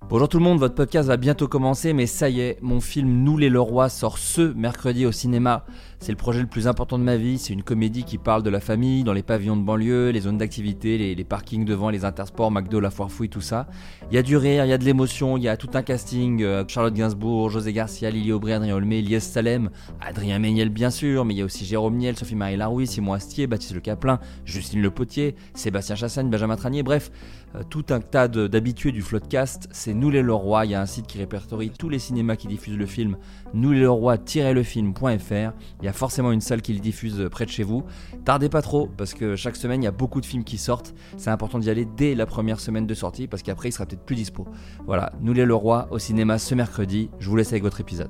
Bonjour tout le monde, votre podcast va bientôt commencer, mais ça y est, mon film Nous les Leroy sort ce mercredi au cinéma. C'est le projet le plus important de ma vie, c'est une comédie qui parle de la famille, dans les pavillons de banlieue, les zones d'activité, les parkings devant, les intersports, McDo, la foire fouille, tout ça. Il y a du rire, il y a de l'émotion, il y a tout un casting, Charlotte Gainsbourg, José Garcia, Lily Aubry, Adrien Olmé, Lies Salem, Adrien Méniel bien sûr, mais il y a aussi Jérôme Niel, Sophie-Marie Larouille, Simon Astier, Baptiste Le Caplin, Justine Le Potier, Sébastien Chassagne, Benjamin Tranier, bref, tout un tas d'habitués du Floodcast. C'est Nous les Leroy, il y a un site qui répertorie tous les cinémas qui diffusent le film, nousleroy-lefilm.fr. Il y a forcément une salle qui le diffuse près de chez vous. Tardez pas trop, parce que chaque semaine il y a beaucoup de films qui sortent. C'est important d'y aller dès la première semaine de sortie, parce qu'après il sera peut-être plus dispo. Voilà, Nous les Leroy au cinéma ce mercredi. Je vous laisse avec votre épisode.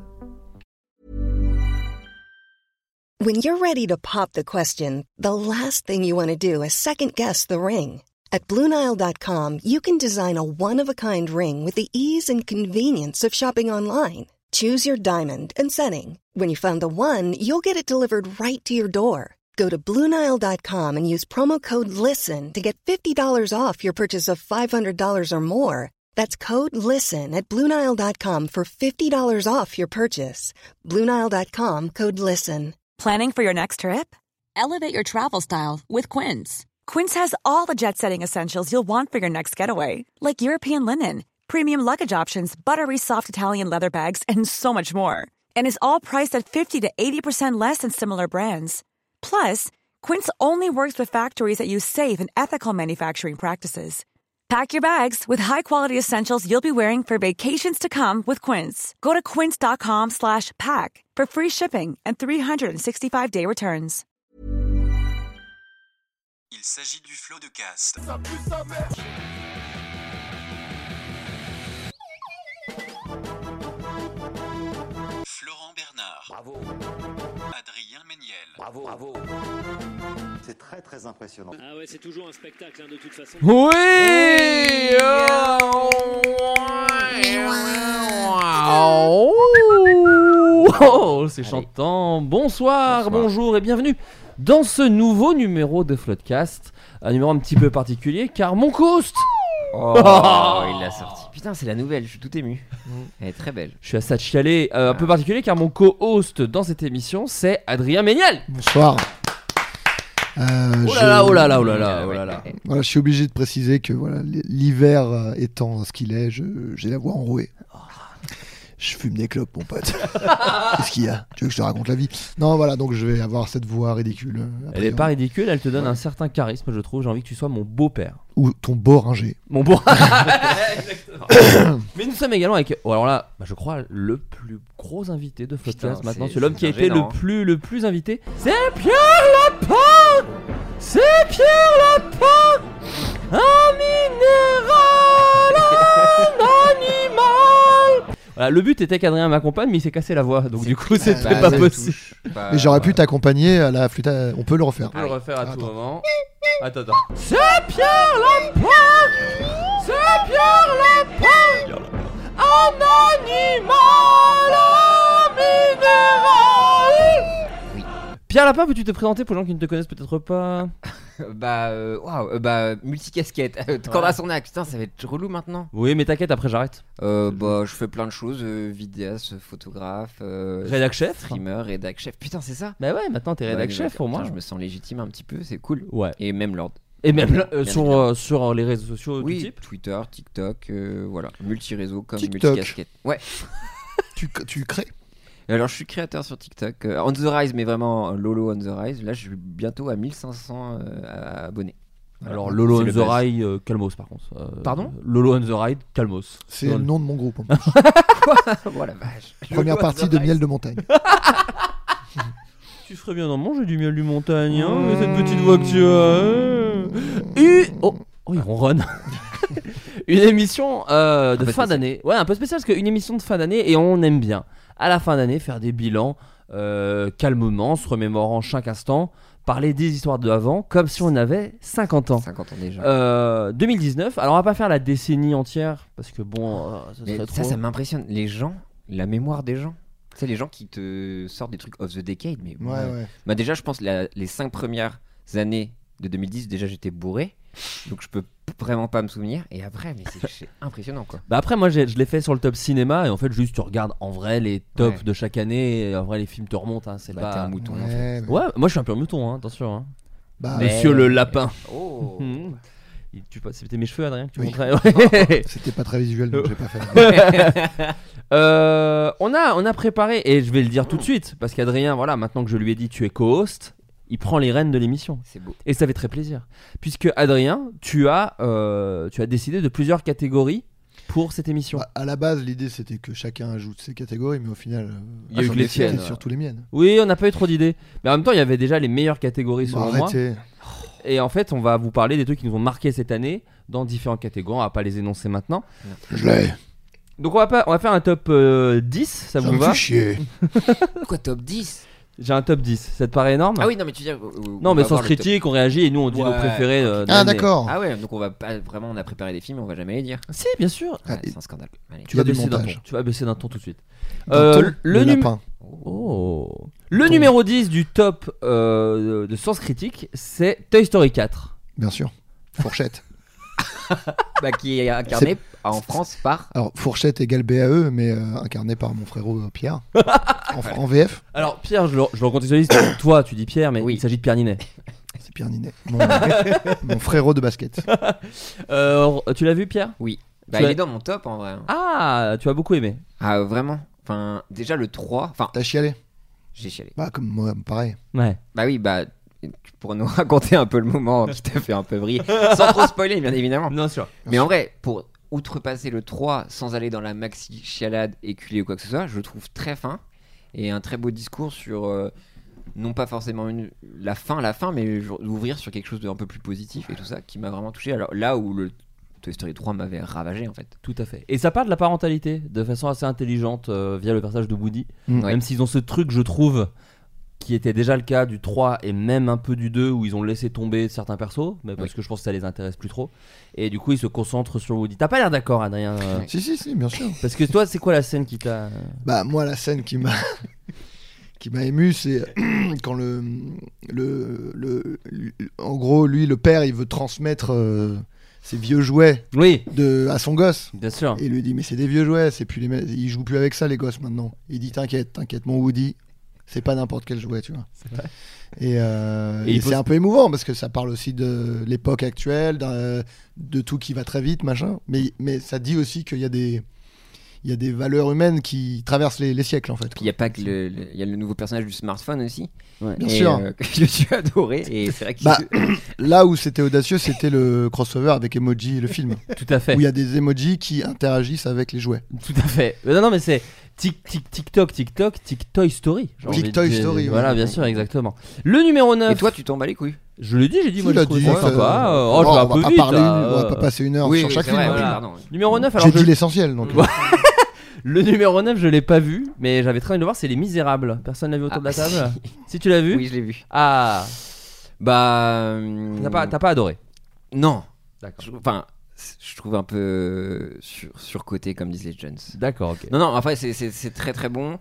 When you're ready to pop the question, the last thing you want to do is second-guess the ring. At BlueNile.com, you can design a one-of-a-kind ring with the ease and convenience of shopping online. Choose your diamond and setting. When you find the one, you'll get it delivered right to your door. Go to BlueNile.com and use promo code LISTEN to get $50 off your purchase of $500 or more. That's code LISTEN at BlueNile.com for $50 off your purchase. BlueNile.com, code LISTEN. Planning for your next trip? Elevate your travel style with Quince. Quince has all the jet-setting essentials you'll want for your next getaway, like European linen, premium luggage options, buttery soft Italian leather bags, and so much more. And is all priced at 50 to 80% less than similar brands. Plus, Quince only works with factories that use safe and ethical manufacturing practices. Pack your bags with high-quality essentials you'll be wearing for vacations to come with Quince. Go to quince.com/pack for free shipping and 365-day returns. Il s'agit du Floodcast. Florent Bernard. Bravo. Adrien Méniel. Bravo, bravo. C'est très très impressionnant. Ah ouais, c'est toujours un spectacle de toute façon. Oui. Oh, c'est chantant. Bonsoir, bonjour et bienvenue dans ce nouveau numéro de Floodcast. Un numéro un petit peu particulier car mon co-host. Oh, il l'a sorti. Putain, c'est la nouvelle, je suis tout ému. Elle est très belle. Je suis à ça de chialer. Un peu particulier car mon co-host dans cette émission c'est Adrien Méniel. Bonsoir. Oh là là. Voilà, je suis obligé de préciser que voilà, l'hiver étant ce qu'il est, j'ai la voix enrouée. Je fume des clopes, mon pote. Qu'est-ce qu'il y a ? Tu veux que je te raconte la vie ? Non, voilà, donc je vais avoir cette voix ridicule. Elle est pas ridicule, elle te donne un certain charisme, je trouve. J'ai envie que tu sois mon beau-père. Ou ton beau ringer. Mon beau. Exactement. Mais nous sommes également avec, alors là, je crois le plus gros invité de Floodcast maintenant. C'est l'homme qui a été le plus invité. C'est Pierre Lapin. C'est Pierre Lapin. Un minéral, un animal. Voilà, le but était qu'Adrien m'accompagne, mais il s'est cassé la voix, donc du coup c'était pas possible. Mais j'aurais pu t'accompagner à la flûte. On peut le refaire. On peut le refaire à tout moment. Attends. C'est Pierre Lapin. C'est Pierre Lapin. Un animal, un minéral. Oui. Pierre Lapin, peux-tu te présenter pour les gens qui ne te connaissent peut-être pas ? Multicasquette. Quand on a son acte, putain, ça va être relou maintenant. Oui, mais t'inquiète, après j'arrête. Je fais plein de choses, vidéaste, photographe, Rédac chef. streamer, rédac chef. Putain, c'est ça. Bah ouais, maintenant t'es rédac chef pour moi. Putain, je me sens légitime un petit peu, c'est cool. Ouais. Et même Lord. Et même sur les réseaux sociaux Oui, tout type. Twitter, TikTok, voilà, multi-réseau comme TikTok. multicasquette. Ouais. Tu crées ? Alors je suis créateur sur TikTok, on the rise, mais vraiment Lolo on the rise. Là je suis bientôt à 1500 abonnés. Voilà. Alors Lolo on C'est the le buzz. Ride, Calmos par contre. Pardon ? Lolo on the Ride, Calmos. C'est le nom de mon groupe. En plus. Oh la vache. Première partie de Miel de Montagne. Tu ferais bien d'en manger du miel du montagne, hein, cette petite voix que tu as. Oh, il ronronne. Une émission de fin spécial. d'année. Ouais, un peu spécial parce qu'une émission de fin d'année et on aime bien à la fin d'année faire des bilans calmement, se remémorant chaque instant, parler des histoires d'avant comme si on avait 50 ans. 50 ans déjà. 2019. Alors on va pas faire la décennie entière parce que bon, ça Mais serait trop. ça m'impressionne. Les gens, la mémoire des gens. Tu sais, les gens qui te sortent des trucs off the decade. Mais Ouais. Bah déjà, je pense les 5 premières années de 2010, déjà j'étais bourré. Donc je peux vraiment pas me souvenir. Et après, mais c'est impressionnant quoi. Bah après moi je l'ai fait sur le top cinéma et en fait juste tu regardes en vrai les tops Ouais. de chaque année et en vrai les films te remontent hein, c'est Bah, pas t'es un mouton en fait. Ouais, Ouais, moi je suis un peu un mouton hein, attention hein. bah, Mais- Monsieur le lapin. Oh. C'était mes cheveux Adrien que tu Oui. montrais. Ouais. c'était pas très visuel, donc j'ai pas fait. On a préparé et je vais le dire tout de suite parce qu'Adrien voilà maintenant que je lui ai dit tu es co-host, il prend les rênes de l'émission. C'est beau. Et ça fait très plaisir. Puisque Adrien, tu as décidé de plusieurs catégories pour cette émission. Bah, à la base, l'idée c'était que chacun ajoute ses catégories, mais au final, Il y a eu j'en que ai les fait tiennes, ouais. surtout les miennes. Oui, on n'a pas eu trop d'idées. Mais en même temps, il y avait déjà les meilleures catégories selon moi. Arrêtez. Et en fait, on va vous parler des trucs qui nous ont marqué cette année dans différentes catégories. On va pas les énoncer maintenant. Je l'ai. Donc on va faire un top 10, ça Ça vous me va fait chier. Quoi, top 10? J'ai un top 10. Ça te paraît énorme? Ah oui, non, mais tu veux dire. Non, mais sans critique, on réagit et nous on dit nos Ouais. préférés. de Ah l'année. d'accord. Ah ouais, donc on va pas vraiment, on a préparé des films, on va jamais les dire. Si, bien sûr. Ah, Ouais, et- c'est un scandale. Allez. Tu Il y a vas du baisser d'un ton. montage. Tu vas baisser d'un ton tout de suite. D'un ton, le le lapin. Oh. Le numéro 10 du top de Sens Critique, c'est Toy Story 4. Bien sûr. Fourchette. Bah, qui est incarné en France par. Alors, Fourchette égale BAE, mais incarné par mon frérot Pierre. en VF, Alors Pierre, je le recontextualise. Toi, tu dis Pierre, mais Oui. il s'agit de Pierre Ninet. c'est Pierre Ninet. Mon frérot de basket. Tu l'as vu Pierre? Oui. Bah, Tu il as- est dans mon top en vrai. Ah, tu as beaucoup aimé. Ah, vraiment. Enfin, déjà le 3. Enfin, T'as chialé? j'ai chialé. Bah, comme moi, pareil. Ouais. Bah oui, bah. Tu pourrais nous raconter un peu le moment qui t'a fait un peu vriller. Sans trop spoiler, bien évidemment. Bien sûr. Mais en vrai, pour outrepasser le 3 sans aller dans la maxi chialade éculée ou quoi que ce soit, je le trouve très fin et un très beau discours sur non pas forcément la fin, mais d'ouvrir sur quelque chose d'un peu plus positif et tout ça qui m'a vraiment touché. Alors là où le Toy Story 3 m'avait ravagé en fait. Tout à fait. Et ça parle de la parentalité de façon assez intelligente via le personnage de Woody. Mm. Ouais. Même s'ils ont ce truc, je trouve, qui était déjà le cas du 3 et même un peu du 2 où ils ont laissé tomber certains persos, mais parce Oui. que je pense que ça les intéresse plus trop. Et du coup, ils se concentrent sur Woody. T'as pas l'air d'accord, Adrien Si, bien sûr. Parce que toi, c'est quoi la scène qui t'a. Bah, moi, la scène qui m'a ému, c'est quand en gros, lui, le père, il veut transmettre ses vieux jouets Oui, à son gosse. bien sûr. Et il lui dit, mais c'est des vieux jouets, c'est plus ils jouent plus avec ça, les gosses, maintenant. Il dit, t'inquiète, mon Woody, c'est pas n'importe quel jouet, tu vois. C'est vrai. Et il c'est pose- un peu émouvant parce que ça parle aussi de l'époque actuelle, de tout qui va très vite, machin. Mais ça dit aussi qu'il y a des valeurs humaines qui traversent les siècles, en fait. Puis il y a pas que il y a le nouveau personnage du smartphone aussi. Ouais. Bien Et, sûr. que je suis adoré et c'est vrai que Bah, là où c'était audacieux, c'était le crossover avec Emoji, le film, Tout à fait. où il y a des emojis qui interagissent avec les jouets. Tout à fait. Non, mais c'est TikTok, Toy Story. j'ai envie de Toy dire. Story, Voilà, ouais. bien sûr, exactement. Le numéro 9. et toi tu t'en bats les couilles. Je l'ai dit, j'ai dit, Si, moi il je a trouve dit, ça sympa. Oh, je vais un peu vite. on là. va pas passer une heure Oui, sur oui, chaque c'est film. vrai, hein. oui, voilà. pardon. Numéro 9, alors J'ai je- dit l'essentiel, donc. le numéro 9, je l'ai pas vu, mais j'avais très envie de le voir, c'est Les Misérables. Personne l'a vu autour de la Ah, table? Si tu l'as vu? Oui, je l'ai vu. Ah, Bah t'as pas adoré. non. D'accord. Enfin, je trouve un peu surcoté comme disent les jeunes. D'accord, ok. Non, enfin, c'est très très bon.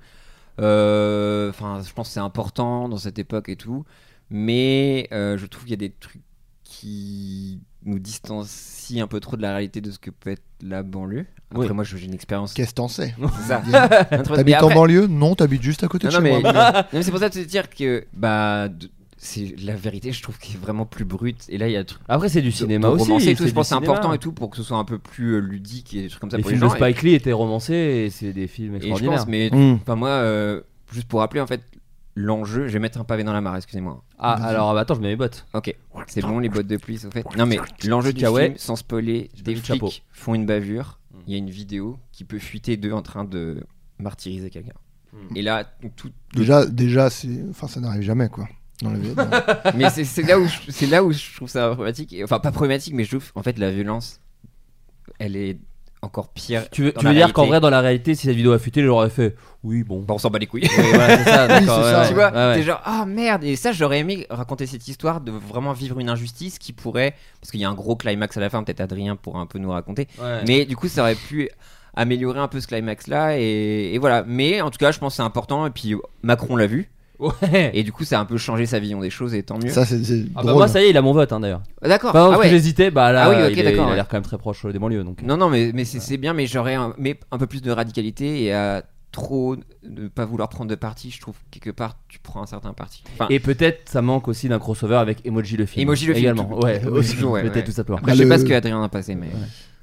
Enfin, je pense que c'est important dans cette époque et tout. Mais je trouve qu'il y a des trucs qui nous distancient un peu trop de la réalité de ce que peut être la banlieue. Après, Oui. moi, j'ai une expérience. Qu'est-ce que t'en sais? C'est ça. Bien. Mais T'habites en après- banlieue? Non, t'habites juste à côté de Non, chez mais, moi. non, mais c'est pour ça de te dire que c'est la vérité, je trouve qu'elle est vraiment plus brute. Et là, il y a des trucs Après, c'est du cinéma de aussi. romancé et tout. c'est Je pense que c'est du cinéma. important et tout pour que ce soit un peu plus ludique et des trucs comme ça Les pour films les de gens. Spike Lee étaient romancés et c'est des films Et je extraordinaires. pense, mais Mm. enfin moi, juste pour rappeler en fait l'enjeu, je vais mettre un pavé dans la mare, excusez-moi. Ah, alors bah, attends, je mets mes bottes. Ok, c'est bon les bottes de pluie, au fait. Non mais l'enjeu du Kawaii. film, sans spoiler, des le chapeau. flics font une bavure. Il y a une vidéo qui peut fuiter d'eux en train de martyriser quelqu'un. Et là, tout. Déjà, enfin, ça n'arrive jamais, quoi. Dans la vie. Mais c'est là où je trouve ça problématique. Enfin pas problématique, mais je trouve en fait la violence, elle est encore pire. Tu veux dans la dire qu'en réalité. vrai, dans la réalité, si cette vidéo a fuité, j'aurais fait oui, bon. Bon, on s'en bat les couilles. Oui, voilà, c'est ça, d'accord, c'est ouais, ça. ouais, Tu vois, ouais, ouais. t'es genre, ah merde, et ça j'aurais aimé raconter cette histoire de vraiment vivre une injustice qui pourrait, parce qu'il y a un gros climax à la fin, peut-être Adrien pourra un peu nous raconter, Ouais. mais du coup ça aurait pu améliorer un peu ce climax là, et voilà, mais en tout cas je pense que c'est important, et puis Macron l'a vu, Ouais. Et du coup, ça a un peu changé sa vision des choses et tant mieux. Ça, c'est Ah bah drôle. moi ça y est, il a mon vote d'ailleurs. D'accord. Enfin, Ah parce que ouais. j'hésitais, bah là Ah oui, ok, il, il d'accord, a ouais. l'air quand même très proche des banlieues donc. Non, mais c'est bien, mais j'aurais un peu plus de radicalité et à trop ne pas vouloir prendre de parti. Je trouve quelque part, tu prends un certain parti. Enfin, Et peut-être ça manque aussi d'un crossover avec Emoji le film. Emoji le film, également. tout- Ouais, tout- aussi, toujours, ouais, peut-être ouais. tout simplement. après, je sais le- pas ce que Adrien a passé, mais.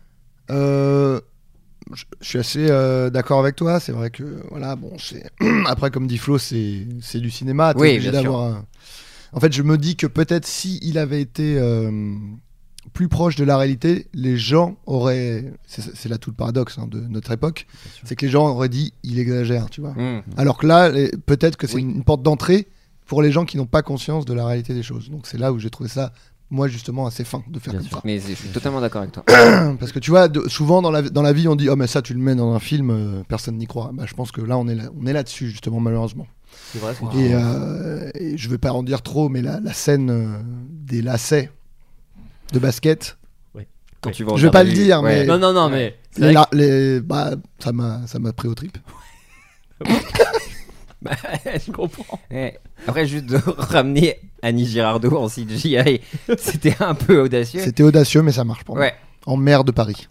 Je suis assez d'accord avec toi. C'est vrai que voilà, bon, c'est après comme dit Flo, c'est du cinéma. T'es Oui, obligé bien sûr. d'avoir. En fait, je me dis que peut-être si il avait été plus proche de la réalité, les gens auraient. C'est là tout le paradoxe de notre époque. C'est que les gens auraient dit il exagère, tu vois. Alors que là, peut-être que c'est Oui. une porte d'entrée pour les gens qui n'ont pas conscience de la réalité des choses. Donc c'est là où j'ai trouvé ça, moi justement, assez fin de faire Bien comme sûr. ça. Mais je suis totalement d'accord avec toi. Parce que tu vois, souvent dans la vie, on dit oh mais ça tu le mets dans un film, personne n'y croit. Bah, je pense que là on est là-dessus justement malheureusement. C'est vrai. ce que tu dis. Et je vais pas en dire trop, mais la scène des lacets de basket, Quand tu vas Je vais regarder pas le dire, mais- Non, mais c'est vrai bah, ça m'a pris au trip. que- je comprends. Ouais. Après, juste de ramener Annie Girardot en CGI, c'était un peu audacieux. C'était audacieux, mais ça marche pour moi. Ouais. En mer de Paris.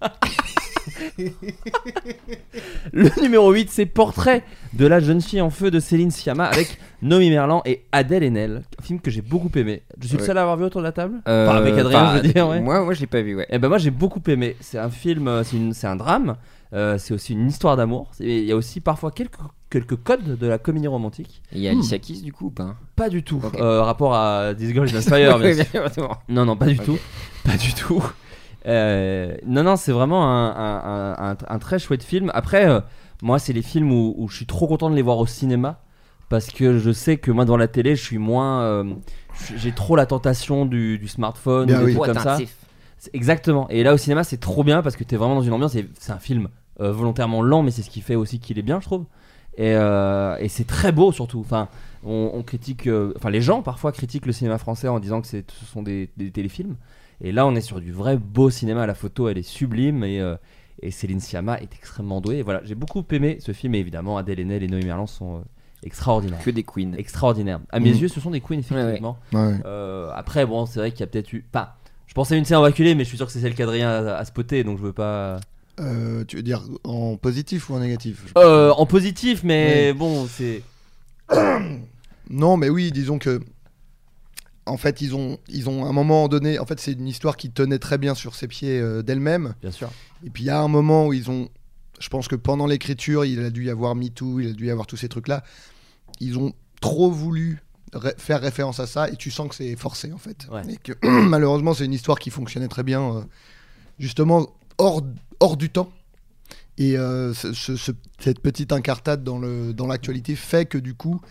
Le numéro 8, c'est Portrait de la jeune fille en feu de Céline Sciamma avec Noémie Merlan et Adèle Haenel. Un film que j'ai beaucoup aimé. Je suis le Ouais. seul à avoir vu autour de la table. Enfin, avec Adrien, je veux dire. Ouais. Moi, je l'ai pas vu, ouais. Et ben moi j'ai beaucoup aimé. C'est un film, c'est un drame. C'est aussi une histoire d'amour. Il y a aussi parfois quelques codes de la comédie romantique. Il y a Alicia Keys, du coup, ou pas? Pas du tout. Ok. Rapport à This Girl is on Fire. Oui, bien sûr. bien sûr. Non, pas du Ok. tout. Pas du tout. Non, c'est vraiment un très chouette film. Après, moi, c'est les films où je suis trop content de les voir au cinéma. Parce que je sais que moi, devant la télé, je suis moins. J'ai trop la tentation du smartphone, Bien ou des oui. trucs comme ça. Attentif. Exactement. Et là, au cinéma, c'est trop bien parce que t'es vraiment dans une ambiance. C'est un film volontairement lent, mais c'est ce qui fait aussi qu'il est bien, je trouve. Et c'est très beau, surtout. Enfin, on critique. Enfin, les gens parfois critiquent le cinéma français en disant que ce sont des téléfilms. Et là, on est sur du vrai beau cinéma. La photo, elle est sublime et Céline Sciamma est extrêmement douée. Et voilà, j'ai beaucoup aimé ce film. Et évidemment, Adèle Haenel et Noémie Merlan sont extraordinaires. Que des queens. Extraordinaires. À mes yeux, ce sont des queens, effectivement. Ouais. Après, bon, c'est vrai qu'il y a peut-être eu. Enfin, je pensais à une scène enculée, mais je suis sûr que c'est celle qu'Adrien a spoté, donc je veux pas. Tu veux dire en positif ou en négatif? En positif, mais bon, c'est. Non, mais oui, disons que. En fait, ils ont à un moment donné. En fait, c'est une histoire qui tenait très bien sur ses pieds d'elle-même. Bien sûr. Et puis il y a un moment où ils ont. Je pense que pendant l'écriture, il a dû y avoir MeToo, il a dû y avoir tous ces trucs-là. Ils ont trop voulu faire référence à ça et tu sens que c'est forcé en fait. Ouais. Et que malheureusement, c'est une histoire qui fonctionnait très bien, justement hors du temps. Et cette petite incartade dans l'actualité fait que du coup.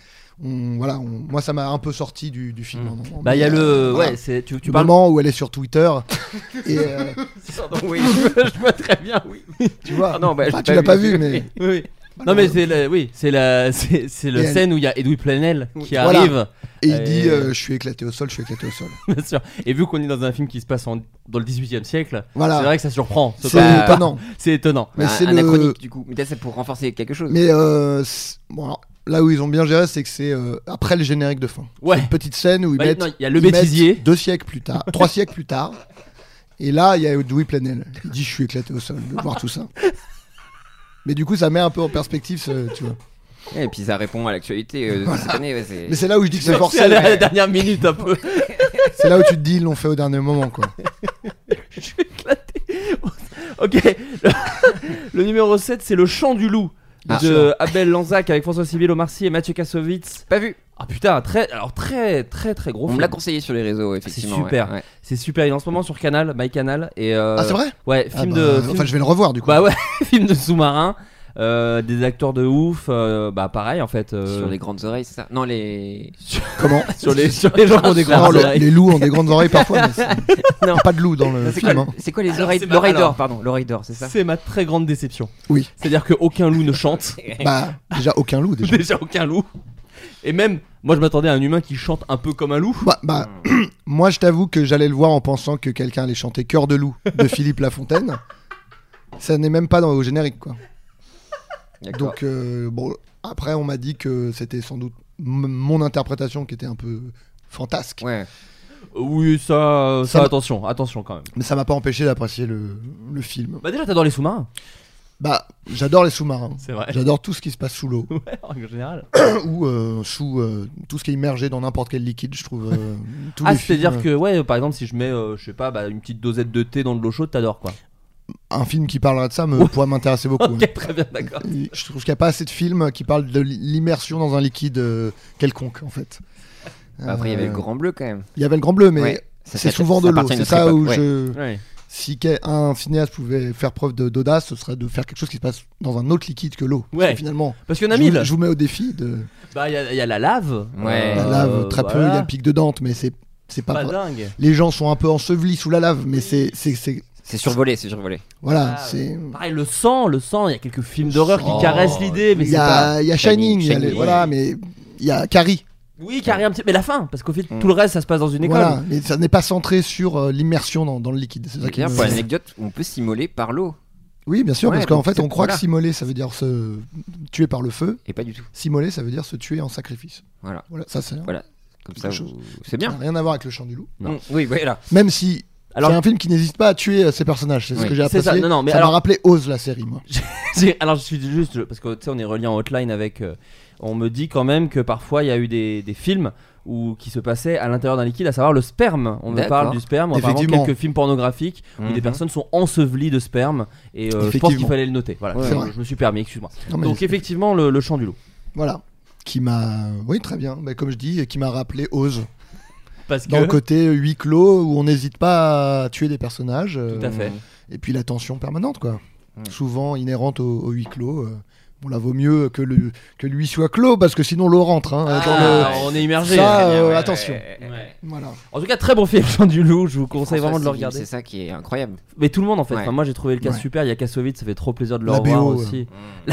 Moi ça m'a un peu sorti du film. Bah, il y a le. voilà. Ouais, c'est. Tu Du parles. moment où elle est sur Twitter et Pardon, oui, je vois très bien, oui. tu vois, Ah non, bah, bah, j'ai tu pas l'as vu pas le vu, film. mais Oui. Non, mais c'est la Et scène où il y a Edoui Plenel qui Voilà. arrive. et il dit Et- je suis éclaté au sol, Bien sûr. Et vu qu'on est dans un film qui se passe dans le 18e siècle, Voilà. c'est vrai que ça surprend. C'est Bah, étonnant. C'est étonnant. Mais c'est Anachronique, du coup. Mais peut-être c'est pour renforcer quelque chose. Mais bon, alors, là où ils ont bien géré, c'est que c'est après le générique de fin. Ouais. Une petite scène où ils Bah, mettent. non, il y a le ils mettent bêtisier. 2 siècles plus tard, 3 siècles plus tard. Et là, il y a Edoui Plenel. Il dit je suis éclaté au sol de voir tout ça. Mais du coup, ça met un peu en perspective, tu vois. Et puis ça répond à l'actualité de cette année. Ouais, c'est... Mais c'est là où je dis que c'est C'est forcé. à la dernière minute un peu. C'est là où tu te dis ils l'ont fait au dernier moment, quoi. Je suis éclaté. Ok. Le numéro 7, c'est Le Chant du Loup Ah. de Abel Lanzac avec François Civil, Omar Sy et Mathieu Kassovitz. Pas vu. Ah putain, très gros On film. me l'a conseillé sur les réseaux, effectivement. C'est super. Ouais. C'est super. Il est en ce moment sur Canal, MyCanal. Et Ah, c'est vrai? Ouais, Ah film bah, de. film- Enfin, je vais le revoir du coup. Bah ouais, film de sous-marin. Des acteurs de ouf. Bah pareil en fait. Sur les grandes oreilles, c'est ça? Non, les. Comment? sur les gens qui ont des Non, grandes oreilles. les loups ont des grandes oreilles parfois, mais c'est Non. pas de loup dans le C'est film. quoi, hein. c'est quoi les Alors, oreilles? c'est L'oreille alors. d'or, pardon. L'oreille d'or, c'est ça? C'est ma très grande déception. Oui. C'est-à-dire qu'aucun loup ne chante. Bah, déjà aucun loup déjà. Déjà aucun loup. Et même, moi je m'attendais à un humain qui chante un peu comme un loup. Bah, moi je t'avoue que j'allais le voir en pensant que quelqu'un allait chanter Cœur de loup de Philippe Lafontaine. Ça n'est même pas au générique quoi. D'accord. Donc bon, après on m'a dit que c'était sans doute mon interprétation qui était un peu fantasque. Ouais. Oui, ça Ça- attention quand même. Mais ça m'a pas empêché d'apprécier le film. Bah déjà, t'adores les sous-marins. Bah, j'adore les sous-marins. C'est vrai. J'adore tout ce qui se passe sous l'eau. Ouais, en général. Ou sous tout ce qui est immergé dans n'importe quel liquide, je trouve. Tous Ah, les c'est-à-dire films, que, ouais, par exemple, si je mets, je sais pas, une petite dosette de thé dans de l'eau chaude, t'adores quoi. un film qui parlerait de ça Ouais. pourrait m'intéresser beaucoup. Ok, très bien, d'accord. Et je trouve qu'il n'y a pas assez de films qui parlent de l'immersion dans un liquide quelconque, en fait. Après, il y avait le Grand Bleu quand même. Il y avait le Grand Bleu, mais Ouais. Ça, c'est ça- souvent ça de l'eau. appartient à C'est notre ça époque, où ouais. Ouais. si un cinéaste pouvait faire preuve d'audace, ce serait de faire quelque chose qui se passe dans un autre liquide que l'eau. Ouais. Finalement, Parce qu'il y en a je 1000. vous mets au défi de Bah, il y a la lave. Ouais. la lave. Très peu, il y a le pic de Dante, mais c'est pas Pas vrai. dingue. Les gens sont un peu ensevelis sous la lave, mais c'est C'est survolé, c'est survolé. voilà, Ah, c'est. Pareil, le sang, il y a quelques films d'horreur qui Oh. caressent l'idée, mais Il c'est y pas. a Shining, il y a Shining, voilà, mais il y a Carrie. Oui, carré un petit. Mais la fin, parce qu'au fait, tout le reste, ça se passe dans une école. Voilà, mais ça n'est pas centré sur l'immersion dans le liquide. C'est ça qui D'ailleurs, me- pour l'anecdote, on peut s'immoler par l'eau. Oui, bien sûr, Ouais, parce qu'en donc fait, c'est- on croit voilà. que s'immoler, ça veut dire se tuer par le feu. Et pas du tout. S'immoler, ça veut dire se tuer en sacrifice. Voilà. Ça c'est. Voilà. Comme ça, Quelque chose. c'est Ça bien. n'a rien à voir avec le chant du loup. Non. Oui, voilà. Même si Alors- c'est un film qui n'hésite pas à tuer ses personnages. C'est ce Oui. que j'ai C'est ça, apprécié. non, mais ça alors- m'a rappelé Oz, la série, moi. Alors, je suis juste. Parce que tu sais, on est relié en hotline avec. On me dit quand même que parfois, il y a eu des films qui se passaient à l'intérieur d'un liquide, à savoir le sperme. On me D'accord. parle du sperme, ou apparemment Effectivement. quelques films pornographiques où Mhm. des personnes sont ensevelies de sperme. Et je pense qu'il Effectivement. fallait le noter. Voilà, Ouais, je, c'est vrai. je me suis permis, excuse-moi. Non, mais Donc, effectivement, le chant du loup. voilà. Qui m'a. Oui, très bien. Mais comme je dis, qui m'a rappelé Oz. Parce que. Dans le côté huis clos où on n'hésite pas à tuer des personnages. Tout à fait. Et puis la tension permanente, quoi. Mm. Souvent inhérente au huis clos. Bon, là, vaut mieux que lui soit clos parce que sinon l'eau rentre. Hein, dans Ah, le... on est immergé. Ça, Ouais, ouais, attention. ouais. Voilà. En tout cas, très bon film, Chant du loup. Je vous conseille François vraiment de le Civil, regarder. C'est ça qui est incroyable. Mais tout le monde en fait. Ouais. Enfin, moi j'ai trouvé le cas Ouais. super. Il y a Kassovitz, ça fait trop plaisir de le La revoir BO, aussi.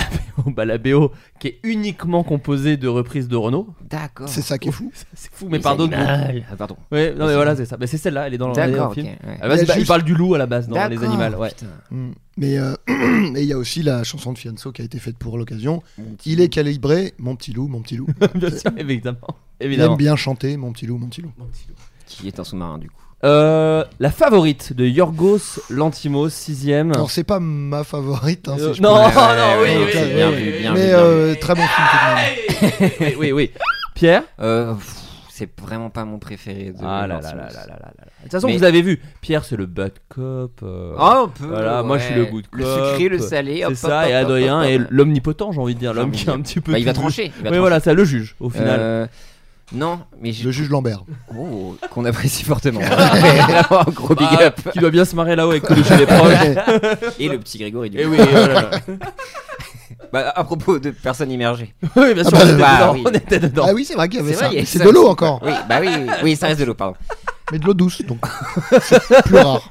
La BO qui est uniquement composée de reprises de Renaud. D'accord. C'est ça qui est fou. C'est fou, mais par d'autres groupes. Ah, pardon. Ouais, non mais voilà, c'est ça. Mais c'est celle-là, elle est dans le D'accord, ok. film. Ouais. À la base, Il y a il juste- parle du loup à la base dans les D'accord, animaux. Ouais. putain. Mm. Mais et il y a aussi la chanson de Fianso qui a été faite pour l'occasion. Mon petit Il est calibré, mon petit loup, mon petit loup. Bien sûr, évidemment. Il Évidemment. aime bien chanter, mon petit loup, mon petit loup. qui est un sous-marin du coup. La favorite de Yorgos Lanthimos, 6ème. Alors c'est pas ma favorite, hein, si je non, peux- non, oui, Ouais, oui, ok, oui, bien oui, vu, oui. bien mais vu, bien vu. très bon film tout de même. Oui. Pierre. C'est vraiment pas mon préféré. De Ah là là Lanthimos. là là là là. De toute façon, Mais- vous avez vu. Pierre, c'est le bad cop. Oh, un peu. Voilà, moi, je suis le good Le cop. sucré, le salé. C'est hop, ça, hop, et hop, Adrien hop, hop, est hop. l'omnipotent, j'ai envie de dire. L'homme qui est un petit peu. Bah, il va tout- trancher. Il va Oui, voilà, ça le juge au final. Non, mais Le juge Lambert. Oh, qu'on apprécie fortement. Vraiment, un gros big Ah, up. qui doit bien se marrer là-haut avec tous les chez les proches. Et le petit Grégory. Du Et coup. oui, voilà. Bah, à propos de personnes immergées. Oui, bien sûr, bah, on était bah, dedans. oui. On était dedans. Ah oui, c'est vrai qu'il y avait C'est ça. vrai, il y a Mais c'est ça de l'eau aussi. encore. Oui, bah oui, ça reste de l'eau, pardon. Mais de l'eau douce, donc c'est plus rare.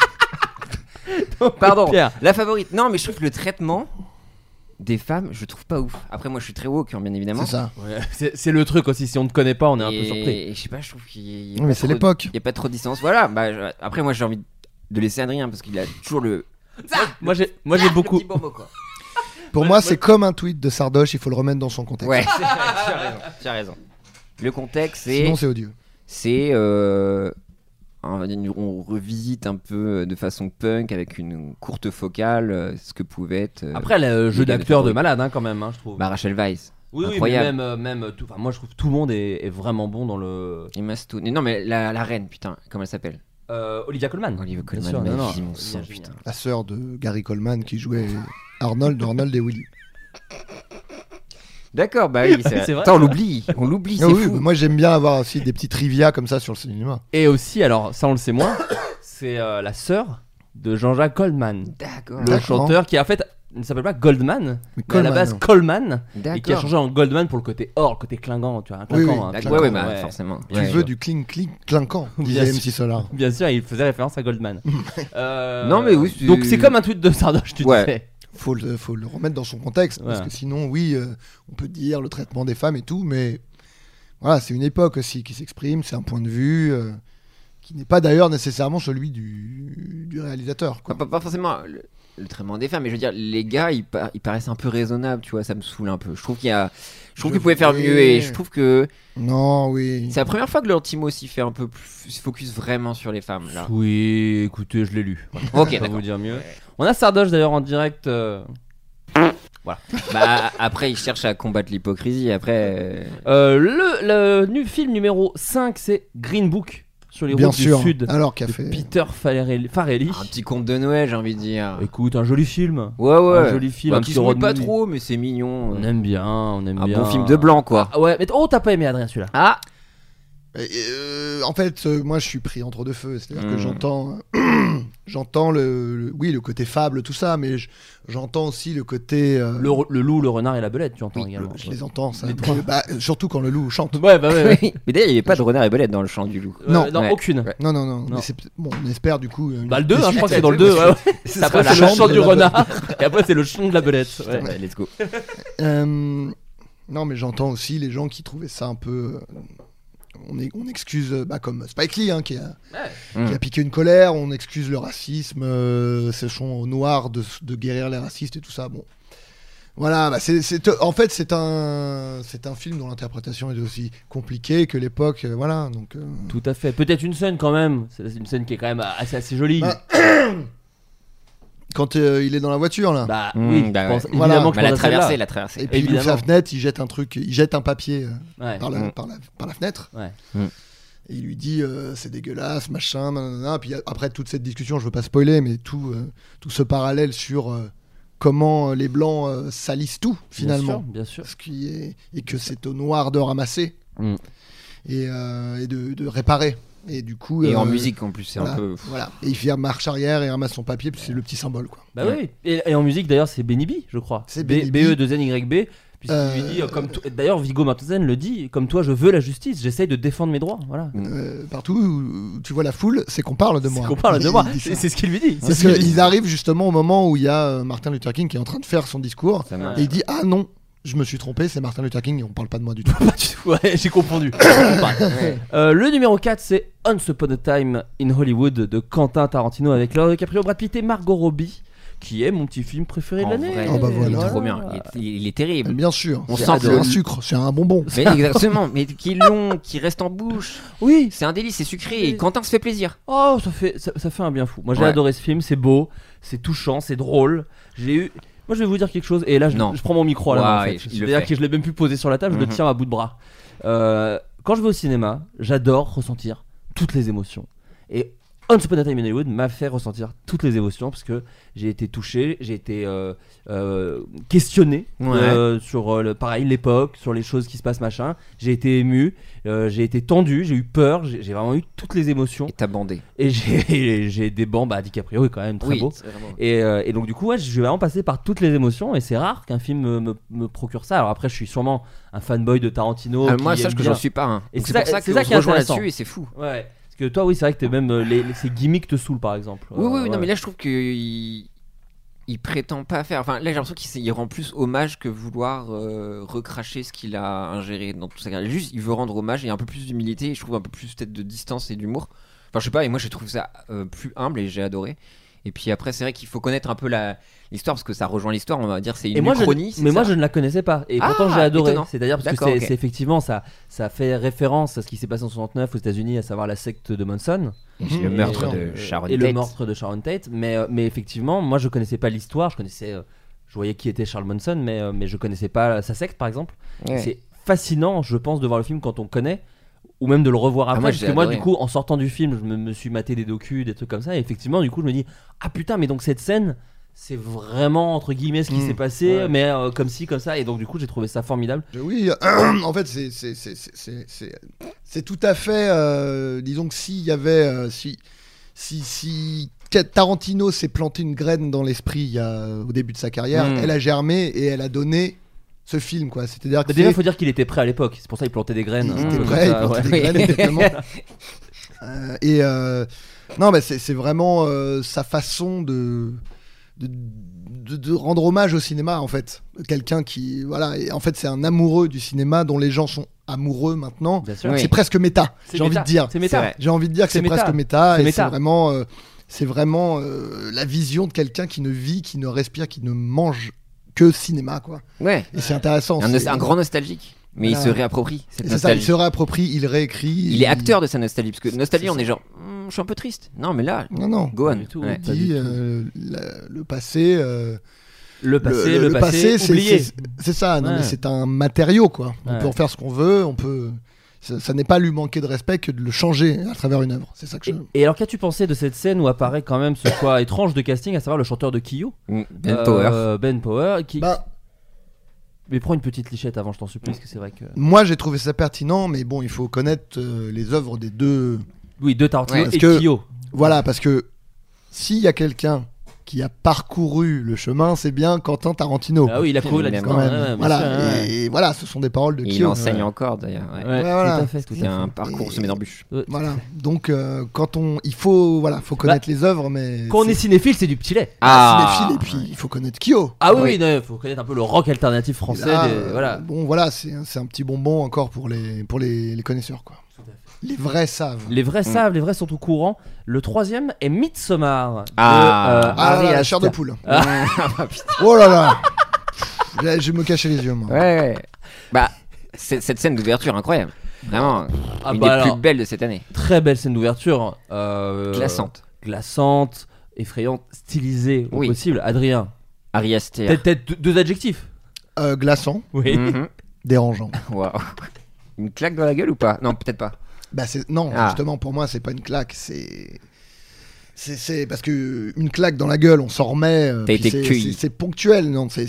Pardon. Pierre. La favorite. Non, mais je trouve que le traitement des femmes, je trouve pas ouf. Après, moi, je suis très woke, hein, bien évidemment. C'est ça. Ouais, c'est le truc aussi, si on ne te connaît pas, on est un peu surpris. Et je sais pas, je trouve qu'il y a Oui, mais pas c'est trop- l'époque. Il y a pas trop de distance. Voilà. Bah, après, moi, j'ai envie de laisser Adrien parce qu'il a toujours le. Moi j'ai beaucoup. Le petit bon mot, quoi. Pour moi, c'est comme un tweet de Sardoche, il faut le remettre dans son contexte. Ouais, tu as raison. Le contexte, Sinon, c'est odieux. c'est on revisite un peu de façon punk avec une courte focale ce que pouvait être Après, le jeu il y a d'acteur des de malade, hein, quand même, hein, je trouve. bah, Rachel Weisz. Oui, mais incroyable. même tout. Enfin, moi, je trouve que tout le monde est vraiment bon dans le. Emma Stone. Non, mais la reine, putain, comment elle s'appelle? Olivia Colman. Olivia Bien Colman, sûr, ma non, vie, non, mon sang, Olivia, putain. La sœur de Gary Coleman qui jouait Arnold de Arnold et Willy. D'accord, bah oui, C'est vrai. Attends, on l'oublie, c'est Ah oui, fou. bah, moi j'aime bien avoir aussi des petits trivia comme ça sur le cinéma. Et aussi, alors ça on le sait moins, c'est la sœur de Jean-Jacques Goldman, D'accord. le D'accord. chanteur qui en fait ne s'appelle pas Goldman, mais à la Coleman. base Coleman, et qui a D'accord. changé en Goldman pour le côté or, le côté clinquant, tu vois, un Oui, clinquant. oui, hein, D'accord, clinquant, ouais, bah ouais. forcément. Tu Ouais. veux du clinquant, Bien disait sûr. MC Solar. Bien sûr, il faisait référence à Goldman. Non, mais oui, c'est- donc c'est comme un tweet de Sardoche, tu Ouais. disais. Faut le remettre dans son contexte parce Ouais. que sinon, oui, on peut dire le traitement des femmes et tout, mais voilà, c'est une époque aussi qui s'exprime, c'est un point de vue qui n'est pas d'ailleurs nécessairement celui du réalisateur. Quoi. Pas forcément. le traitement des femmes, mais je veux dire, les gars, ils paraissent un peu raisonnables, tu vois, ça me saoule un peu. Je trouve qu'ils pouvaient faire mieux, et je trouve que Non, oui. c'est la première fois que leur team aussi fait un peu plus focus vraiment sur les femmes, là. Oui, écoutez, je l'ai lu. Ok, Ça va d'accord. vous dire mieux. On a Sardoche d'ailleurs en direct. Voilà. Bah, après, ils cherchent à combattre l'hypocrisie, après... Le film numéro 5, c'est Green Book sur les Bien routes sûr. du Sud. Alors qu'a de fait. Peter Farrelly. Un petit conte de Noël, j'ai envie de dire. Écoute, un joli film. Ouais. Un joli film. Bah, un qui petit se road roule pas movie. trop, mais c'est mignon. On aime bien, on aime Un bien. bon film de blanc, quoi. Ah, ouais, mais t'as pas aimé Adrien celui-là. Ah, En fait, moi je suis pris entre deux feux. C'est-à-dire que j'entends le côté fable, tout ça, mais j'entends aussi le côté. Le loup, le renard et la belette, tu entends oui, également. je les entends, ça. Les Surtout quand le loup chante. Ouais, bah ouais. mais d'ailleurs, il n'y avait pas de renard et belette dans le chant du loup. Non. Non, Ouais. aucune. Ouais. Non. Non. Mais bon, on espère du coup. Bah le 2, je crois que c'est dans le 2. Ouais. Ça Après sera c'est la le chant chante du de la renard et après c'est le chant de la belette. Ouais. Ouais, let's go. Non, mais j'entends aussi les gens qui trouvaient ça un peu. On excuse, comme Spike Lee, qui a piqué une colère, on excuse le racisme, ce sont noirs de guérir les racistes et tout ça. Bon, voilà, en fait c'est un film dont l'interprétation est aussi compliquée que l'époque, voilà. Donc Tout à fait. Peut-être une scène quand même. C'est une scène qui est quand même assez jolie. quand il est dans la voiture là, Bah Mmh, oui. bah je pense, ouais. Voilà. évidemment que Bah, je la pense à celle-là. traversée. et puis il ouvre évidemment. sa fenêtre, il jette un papier Ouais. par la fenêtre. Ouais. Et il lui dit c'est dégueulasse, machin, nanana. Puis après toute cette discussion, je veux pas spoiler, mais tout ce parallèle sur comment les blancs salissent tout finalement, Bien sûr. et que c'est aux noirs de ramasser et de réparer. Et du coup, Et en musique en plus, c'est voilà, un peu. voilà. Et il fait marche arrière et ramasse son papier, puis c'est le petit symbole quoi. Bah oui. Et en musique d'ailleurs c'est Benny B, je crois. C'est Benny B. BE2NYB. Puisqu'il lui dit, d'ailleurs Viggo Mortensen le dit, comme toi je veux la justice, j'essaye de défendre mes droits. Voilà. Partout où tu vois la foule, c'est qu'on parle de moi. C'est qu'on parle de Il moi. dit ça. C'est ce qu'il lui dit. Parce qu'ils arrivent justement au moment où il y a Martin Luther King qui est en train de faire son discours. Ça marche. Et il dit ah non, je me suis trompé, c'est Martin Luther King et on parle pas de moi du tout. Ouais, j'ai confondu. Le numéro 4, c'est Once Upon a Time in Hollywood de Quentin Tarantino avec Leonardo DiCaprio, Brad Pitt et Margot Robbie, qui est mon petit film préféré de En l'année. vrai, Oh, bah voilà. il est trop bien. Il est terrible. Bien sûr, On c'est sent c'est que- un sucre, c'est un bonbon. Mais exactement, mais qui est long, qui reste en bouche. Oui. C'est un délice, c'est sucré. Et Quentin se fait plaisir. Oh, ça fait un bien fou. Moi j'ai Ouais. adoré ce film, c'est beau, c'est touchant, c'est drôle. Moi je vais vous dire quelque chose, et là je prends mon micro à la main. En Ouais, fait. il le C'est-à-dire fait. que je l'ai même plus posé sur la table, je le tiens à bout de bras. Quand je vais au cinéma, j'adore ressentir toutes les émotions. Et Once Upon a Time in Hollywood m'a fait ressentir toutes les émotions parce que j'ai été touché, j'ai été questionné sur pareil l'époque, sur les choses qui se passent machin. J'ai été ému, j'ai été tendu, j'ai eu peur, j'ai vraiment eu toutes les émotions. Et t'as bandé. Et j'ai des bancs, DiCaprio est quand même très beau. c'est vraiment- Et donc du coup ouais, je vais vraiment passer par toutes les émotions et c'est rare qu'un film me procure ça. Alors après je suis sûrement un fanboy de Tarantino. Moi, qui sache aime que bien. j'en suis pas. Et Donc c'est pour ça c'est que ça on qui se est rejoint intéressant. là-dessus et c'est fou. Ouais. Parce que toi oui c'est vrai que t'es même ces gimmicks te saoulent par exemple. Oui, Ouais. non, mais là je trouve qu'il prétend pas faire. Enfin, là j'ai l'impression qu'il rend plus hommage que vouloir recracher ce qu'il a ingéré dans toute sa carrière. Juste, il veut rendre hommage et un peu plus d'humilité. Et je trouve un peu plus peut-être de distance et d'humour. Enfin, je sais pas, et moi je trouve ça plus humble et j'ai adoré. Et puis après, c'est vrai qu'il faut connaître un peu l'histoire parce que ça rejoint l'histoire. On va dire c'est une uchronie. moi je ne la connaissais pas et pourtant j'ai adoré. Étonnant. C'est-à-dire parce D'accord, que ok. c'est effectivement ça fait référence à ce qui s'est passé en 69 aux États-Unis, à savoir la secte de Manson. Le meurtre Et, de Sharon et Tate. le meurtre de Sharon Tate. Mais effectivement, moi je connaissais pas l'histoire. Je voyais qui était Charles Manson, mais je connaissais pas sa secte par exemple. Ouais. C'est fascinant, je pense, de voir le film quand on connaît. Ou même de le revoir après, moi, parce j'ai que moi adoré. du coup en sortant du film je me suis maté des docus, des trucs comme ça, et effectivement du coup je me dis ah putain mais donc cette scène c'est vraiment entre guillemets ce qui s'est passé, Ouais. mais comme ci comme ça, et donc du coup j'ai trouvé ça formidable. Oui, en fait, c'est tout à fait. Disons que s'il y avait. Si Tarantino s'est planté une graine dans l'esprit au début de sa carrière, elle a germé et elle a donné ce film, quoi. C'est-à-dire que Déjà il faut dire qu'il était prêt à l'époque, c'est pour ça qu'il plantait des graines. il un était peu prêt, il comme ça, plantait ouais. des graines, exactement. Non, mais c'est vraiment sa façon de rendre hommage au cinéma, en fait. Quelqu'un qui, voilà, et en fait c'est un amoureux du cinéma dont les gens sont amoureux maintenant. Bien sûr. Oui. C'est presque méta, C'est j'ai envie méta, de dire. c'est méta. vrai. J'ai envie de dire que C'est c'est presque méta. méta, C'est et méta. c'est vraiment c'est vraiment la vision de quelqu'un qui ne vit, qui ne respire, qui ne mange que cinéma, quoi. Ouais. Et c'est intéressant. Un grand nostalgique. Mais Voilà. il se réapproprie cette Et c'est ça, il nostalgie. se réapproprie, il réécrit. Il est acteur de sa nostalgie. Parce que nostalgie, C'est on ça. est genre, je suis un peu triste. Non, mais là, Non. go on. du tout. Ouais. Pas Il dit du tout. le passé. Le passé, c'est- oublié. c'est ça. Non, Ouais. mais c'est un matériau, quoi. On Ouais. peut en faire ce qu'on veut. On peut. Ça n'est pas lui manquer de respect que de le changer à travers une œuvre. C'est ça que je. Et alors, qu'as-tu pensé de cette scène où apparaît quand même ce choix étrange de casting, à savoir le chanteur de Kyo, Ben Power. Ben Power, qui. Bah, Mais prends une petite lichette avant, je t'en supplie, parce que c'est vrai que. moi, j'ai trouvé ça pertinent, mais bon, il faut connaître les œuvres des deux. Oui, de Tarantino Ouais, parce et que- Kyo. Voilà, parce que s'il y a quelqu'un qui a parcouru le chemin, c'est bien Quentin Tarantino. Ah oui, il a prouvé la Évidemment. Quand distance. même. Ouais, bien voilà. sûr, ouais. Et voilà, ce sont des paroles de Et il Kyo. enseigne encore d'ailleurs. Ouais. Ouais, voilà. tout à fait, tout à C'est fait. un parcours semé d'embûches. Voilà. Donc, quand il faut connaître les œuvres, mais Quand on est cinéphile, c'est du petit lait. cinéphile, et puis il faut connaître Kyo. Ah oui, Oui. oui, non, faut connaître un peu le rock alternatif Et français. là, Voilà. Bon, voilà, c'est un petit bonbon encore pour les connaisseurs, quoi. Les vrais savent. Les vrais savent, les vrais sont au courant. Le troisième est Midsommar. Ah. Ah là là, la Ari chair de Aster. poule. Ah, putain. Oh là là. Là, je vais me cacher les yeux, moi. Ouais. Bah, cette scène d'ouverture incroyable. Vraiment, Ah une bah des alors, plus belles de cette année. très belle scène d'ouverture. Glaçante, effrayante, stylisée au Oui. possible. Adrien, Ari Aster. peut-être deux adjectifs. Glaçant, Oui. Mhm. dérangeant. Waouh. Une claque dans la gueule ou pas? Non, peut-être pas. Bah non, Ah. justement, pour moi, c'est pas une claque, c'est parce que une claque dans la gueule, on s'en remet. T'as puis été cueilli. c'est ponctuel, non c'est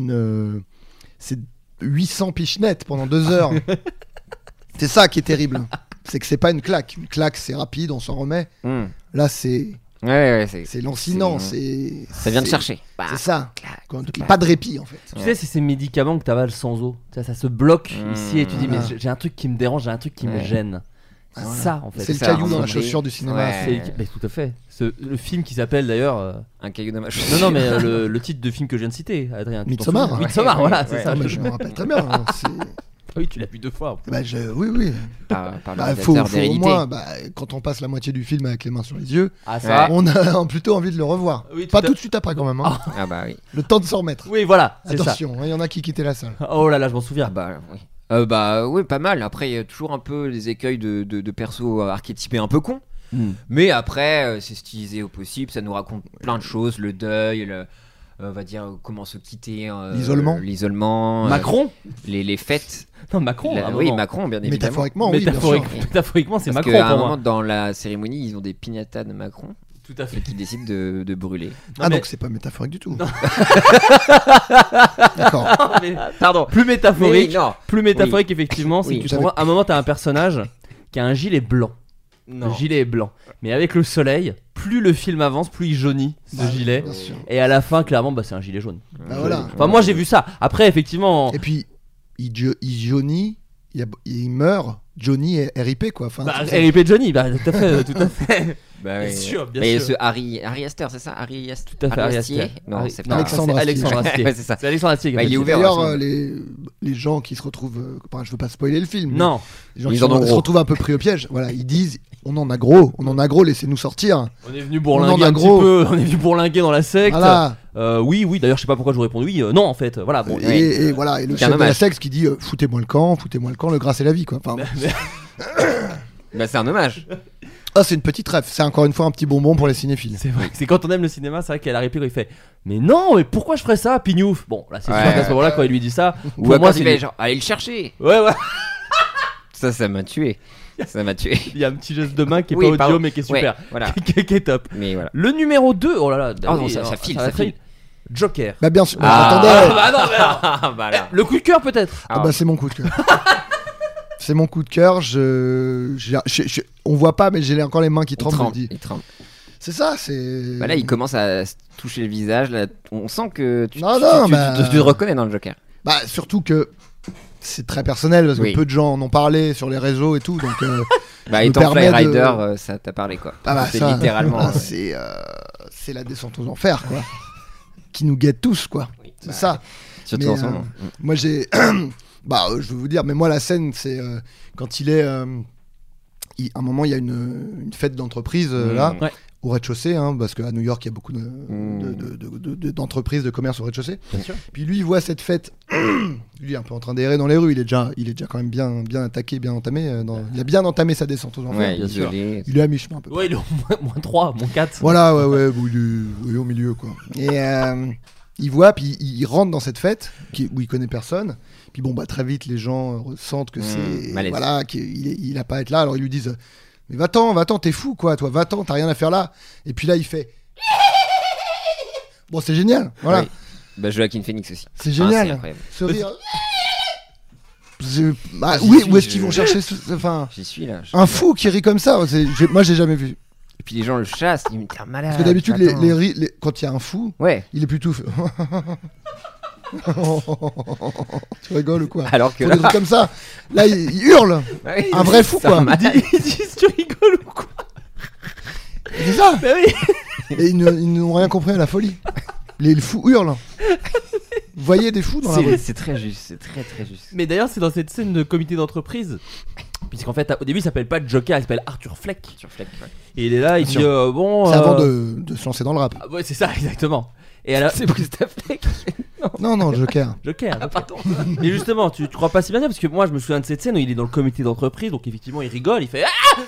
c'est 800 pichenettes pendant 2 heures. C'est ça qui est terrible. C'est que c'est pas une claque. Une claque, c'est rapide, on s'en remet. Hmm. Là, c'est Ouais, c'est lancinant, c'est- c'est Ça vient de c'est- chercher. Bah, C'est ça. clac, Quand- clac. Pas de répit en fait. Tu sais, c'est ces médicaments que t'avales sans eau. Ça se bloque Mmh. ici et tu dis, mais Ah. j'ai un truc qui me dérange, j'ai un truc qui me Ouais. gêne. C'est Ah, voilà. ça en fait. C'est le ça, caillou dans la ressembler. chaussure du cinéma. Ouais. Mais tout à fait. Le film qui s'appelle d'ailleurs. Un caillou dans ma Non, chaussure. non, mais le titre de film que je viens de citer, Adrien. tu t'en Midsommar. souviens Ouais, Midsommar, voilà, c'est ouais. ça. Ah, mais je me rappelle très bien. Hein, c'est- Oui, tu l'as vu 2 fois. bah, oui. Par le Bah, réalisateur faut au d'Hérédité. moins, quand on passe la moitié du film avec les mains sur les yeux, Ah, ça. on a plutôt envie de le revoir. Oui, Pas tout à- tout de suite après quand même. Hein. Ah bah oui. Le temps de s'en remettre. Oui, voilà, c'est ça. Attention, il y en a qui quittaient la salle. Oh là là, je m'en souviens. Ah bah oui. Bah oui, pas mal. Après, il y a toujours un peu les écueils de persos archétypés un peu cons. Mais après, c'est stylisé au possible. Ça nous raconte plein de choses. Le deuil, on va dire comment se quitter. L'isolement. Macron Les fêtes. Non, Macron. à un Oui, moment. Macron, bien évidemment. Métaphoriquement, oui, bien sûr. Métaphoriquement, c'est Parce Macron qu'à un pour moment, moi. dans la cérémonie, ils ont des piñatas de Macron Tout à fait. qui décident de brûler. Non, Ah, mais- donc c'est pas métaphorique du tout. D'accord. mais- Pardon. Plus métaphorique. Mais non. Plus métaphorique, effectivement, c'est Oui, que tu j'avais- trouves à un moment, t'as un personnage qui a un gilet blanc. Le gilet est blanc. Mais avec le soleil, plus le film avance, plus il jaunit ce Bah, gilet. bien sûr. Et à la fin, clairement, bah, c'est un gilet jaune. Bah, voilà. Enfin, moi, j'ai vu ça. Après, effectivement. Et puis, Johnny, il meurt. Johnny est RIP quoi. Enfin, Bah, tout ça. RIP Johnny, bah, tout à fait. Tout à fait. Bah Bien oui. sûr, bien Mais sûr. ce Harry Aster, c'est ça Harry Aster. Tout à fait, Ari Aster. Non, Ari- c'est non, pas Alexandre c'est Astier. Alexandre Astier. Ouais, c'est ça. C'est Alexandre Astier. Bah, il est effectivement. ouvert. D'ailleurs, les gens qui se retrouvent, enfin, je veux pas spoiler le film. mais Non. les gens Ils qui en ont se gros. retrouvent un peu pris au piège. Voilà, ils disent, on en a gros, laissez-nous sortir. On est venu On bourlinguer en a un petit gros. peu. On est venu bourlinguer dans la secte. Voilà. Oui. D'ailleurs, je sais pas pourquoi je vous réponds oui. Non, en fait. Voilà. Bon, Et voilà, et le C'est un chef de la hommage. secte qui dit, foutez-moi le camp, le gras c'est la vie quoi. Enfin, Bah c'est un hommage. ah, c'est une petite rêve. C'est encore une fois un petit bonbon pour les cinéphiles. C'est vrai. C'est quand on aime le cinéma, c'est vrai qu'il y a la réplique où il fait mais non, mais pourquoi je ferais ça, Pignouf? Bon, là, c'est sûr Ouais. qu'à ce moment-là, quand il lui dit ça, Ou pour à moi, quand c'est il est du- genre allez le chercher. Ouais. Ça m'a tué. Ça m'a tué. Il y a un petit geste de main qui est Oui, pas audio, pardon. mais qui est Ouais, super. voilà. qui est top. Mais voilà. Le numéro 2, oh là là. Ah non, oui, ça alors, file, va ça très file. vite. Joker. Bah bien sûr. Ah. Attendez. Bah non, mais alors. Ah bah là. Le coup de cœur, peut-être. Ah bah c'est mon coup de cœur. C'est mon coup de cœur. On voit pas, mais j'ai encore les mains qui Il tremblent. je le tremble, dis. il tremble. C'est ça, c'est. Bah là, il commence à se toucher le visage. Là, on sent que tu Non, tu te reconnais dans le Joker. Bah surtout que c'est très personnel parce que Oui. peu de gens en ont parlé sur les réseaux et tout, donc. Bah Je me étant permets Fly de- Rider, ça t'a parlé quoi. Ah bah c'est ça, littéralement. c'est la descente aux enfers quoi, qui nous guette tous quoi. C'est bah, ça. Surtout Mais, en ce moment. Moi j'ai, je vais vous dire, mais moi la scène c'est quand il est, à un moment il y a une fête d'entreprise là. Ouais. au rez-de-chaussée, hein, parce qu'à New York, il y a beaucoup d'entreprises de commerce au rez-de-chaussée. Bien sûr. Puis lui, il voit cette fête. Lui, un peu en train d'errer dans les rues. Il est déjà quand même bien attaqué, bien entamé. Il a bien entamé sa descente aux enfers. Ouais, bien sûr. isolé. Il est à mi-chemin un peu. Ouais, il est au moins 3, moins 4. Voilà, ouais, bon, il est au milieu, quoi. Et il voit, puis il rentre dans cette fête où il connaît personne. Puis bon, bah très vite, les gens ressentent que c'est malaise. voilà, qu'il a pas à être là. Alors ils lui disent, mais va-t'en, t'es fou, quoi, toi, va-t'en, t'as rien à faire là. Et puis là, il fait, bon, c'est génial, voilà, Oui. Bah, Joaquin Phoenix aussi. c'est génial, c'est incroyable. ce rire. Bah, J'y oui, suis, où est-ce qu'ils vont chercher enfin, J'y suis là. un fou qui rit comme ça. Moi, j'ai jamais vu. Et puis les gens le chassent, ils me disent t'es un malade. Parce que d'habitude, attends. quand il y a un fou, Ouais. il est plutôt. Tu rigoles ou quoi? Alors que Faut là. des trucs comme ça. Là, il hurle. Ouais, Un vrai fou, c'est quoi. un malade. Ils disent tu rigoles ou quoi? C'est ça. Bah oui. Et ils n'ont rien compris à la folie. Les fous hurlent. Vous voyez des fous dans la rue? C'est très juste, c'est très très juste. Mais d'ailleurs, c'est dans cette scène de comité d'entreprise. Puisqu'en fait, au début, il s'appelle pas Joker, il s'appelle Arthur Fleck. Sur Fleck, ouais. Et il est là, il Bien dit bon. C'est avant de se lancer dans le rap. Ah, ouais, c'est ça, exactement. Et alors, C'est Christophe Fleck. Non, Joker. Joker. Pardon. Mais justement, tu crois pas si bien ça parce que moi, je me souviens de cette scène où il est dans le comité d'entreprise, donc effectivement, il rigole, il fait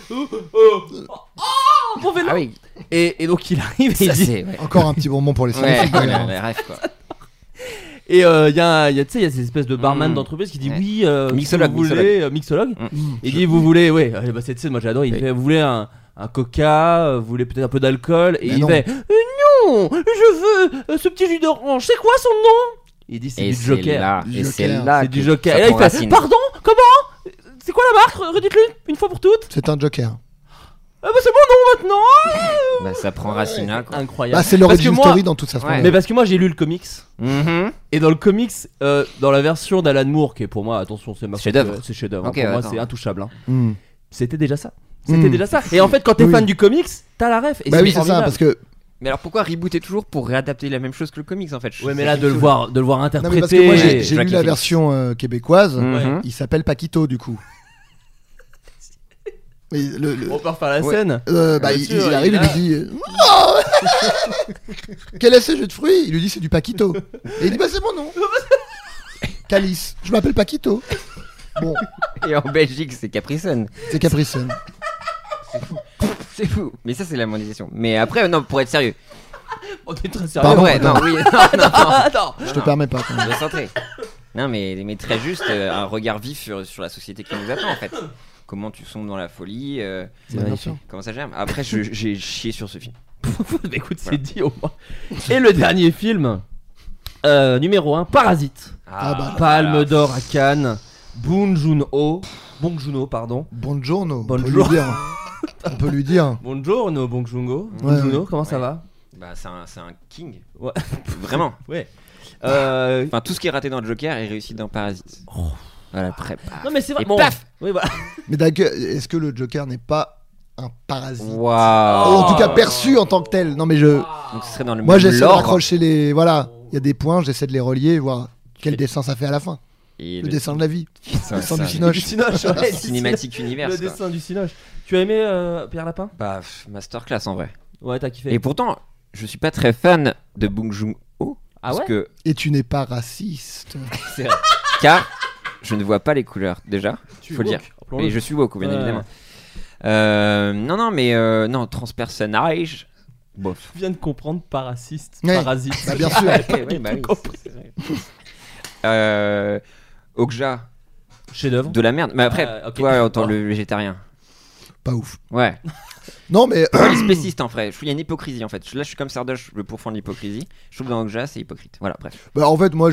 mon vélo. Ah oui, Et donc il arrive et il ça dit. c'est. Ouais, Encore un petit bonbon pour les ouais, cinéphiles. les rêves quoi. Et il y a ces espèces de barman Mm. d'entreprise qui dit Ouais. oui, Mixologue, si vous voulez, mixologue. Il dit vous voulez, ouais, bah, cette scène, moi j'adore. Il Oui. fait vous voulez un coca, vous voulez peut-être un peu d'alcool, et Mais il non. fait non, je veux ce petit jus d'orange. C'est quoi son nom? Il dit c'est Et du c'est Joker. là, Du et Joker. c'est là. C'est du que Joker. ça Et là il prend fait racine. pardon, comment? C'est quoi la marque? Redites-le une fois pour toutes. C'est un Joker. Ah bah c'est mon nom maintenant. Bah ça prend racine là quoi. Incroyable. Bah, c'est Parce l'origin que moi- story dans toute sa Ouais. splendeur. Mais parce que moi j'ai lu le comics. Mhm. Et dans le comics, dans la version d'Alan Moore, qui est pour moi, attention, c'est ma Chef-d'œuvre. c'est chef-d'œuvre. Ok, pour moi, attends. c'est intouchable. Hein. Hmm. C'était déjà ça. C'était déjà ça. Et en fait, quand t'es Oui. fan du comics, t'as la ref. Et Bah oui, c'est ça, formidable. parce que. Mais alors pourquoi rebooter toujours pour réadapter la même chose que le comics en fait? Ouais, mais là, de le voir Non, interpréter. mais parce que moi, j'ai lu Joaquin la Phoenix. version québécoise. Mhm. Il s'appelle Paquito, du coup. Mais On peut refaire la Ouais. scène. bah, Bien il sûr, arrive, il il est lui dit Oh quel est ce jus de fruits? Il lui dit c'est du Paquito. Et il dit bah c'est mon nom. Calice. Je m'appelle Paquito. Bon, Et en Belgique c'est Capri Sun. c'est Capri Sun. C'est fou. Mais ça c'est la mondialisation. Mais après non pour être sérieux. On est très sérieux. Pardon, Ouais, non oui non. Attends. Je te permets pas quand même. Je centré. Non mais très juste un regard vif sur la société qui nous attend en fait. Comment tu sombres dans la folie, C'est Bien magnifique. sûr. comment ça gère. Après j'ai chié sur ce film. Bah, écoute, c'est Voilà. dit au moins. Et le dernier film, numéro 1, Parasite. bah, Palme voilà. d'or à Cannes. Bong Joon-ho, pardon. Bonjourno. On peut Bonjour. lui dire. On peut lui dire. Buongiorno, Bong Joon-ho. Ouais, Bong Joon-ho, ouais. comment ça Ouais. va? Bah c'est un king. Ouais. Vraiment. Ouais. Enfin tout ce qui est raté dans le Joker est réussi dans Parasite. Oh. Voilà prépare. Non mais c'est vrai. Et Bon. paf. Oui, voilà. Mais d'accord, est-ce que le Joker n'est pas un parasite? Waouh. En tout cas perçu en tant que tel. Non mais je. Donc ce serait dans le Moi même j'essaie de lore. raccrocher les. Voilà. Il y a des points, j'essaie de les relier, voir quel dessin ça fait à la fin. Et Le dessin de la vie. ça, Le dessin du ça- cinoche. Du Cinoche, ouais, du Cinématique univers. Le dessin du Cinoche. Tu as aimé Pierre Lapin? Bah masterclass en vrai. Ouais, t'as kiffé. Et pourtant je suis pas très fan de Bong Joon-ho. Ah parce ouais que Et tu n'es pas raciste. c'est vrai. Car je ne vois pas les couleurs déjà. Tu faut le woke, dire. rappelons-le. Et je suis woke bien Ouais. évidemment. Non mais non transpersonnage. Bof. Tu viens de comprendre parasite. Ouais. Parasite. Bah bien sûr. Ouais, bah oui, c'est vrai. Okja, Chef-d'œuvre. de la merde. Mais après, Ok. toi en tant Oh. que végétarien. Pas ouf. Ouais. Non mais Moi, les spécistes en vrai. Il y a une hypocrisie en fait. Là je suis comme Sardoche, le pourfend de l'hypocrisie. Je trouve que dans Okja c'est hypocrite. Voilà, bref. bah, en fait moi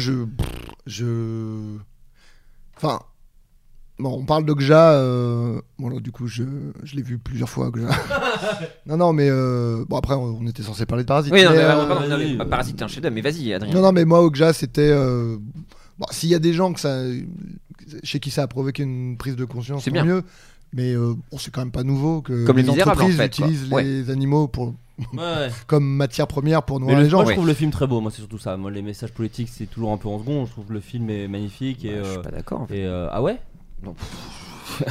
enfin bon, on parle d'Okja bon alors, du coup je l'ai vu plusieurs fois Okja. non mais bon après on était censé parler de Parasite. Oui, non, mais, mais, pardon, non, mais, vas-y. Parasite t'es un chef-d'œuvre, mais vas-y Adrien. non mais moi Okja c'était bon, s'il y a des gens que ça chez qui ça a provoqué une prise de conscience, C'est tant bien. mieux. Mais bon, c'est quand même pas nouveau que Comme Les les Misérables, entreprises en fait, quoi. utilisent Ouais. les animaux pour Ouais. comme matière première pour Mais nourrir les gens. moi je Ouais. trouve le film très beau, moi c'est surtout ça. Moi les messages politiques c'est toujours un peu en second. Je trouve le film est magnifique et. Je suis pas d'accord en fait. Ah ouais? Non. Ah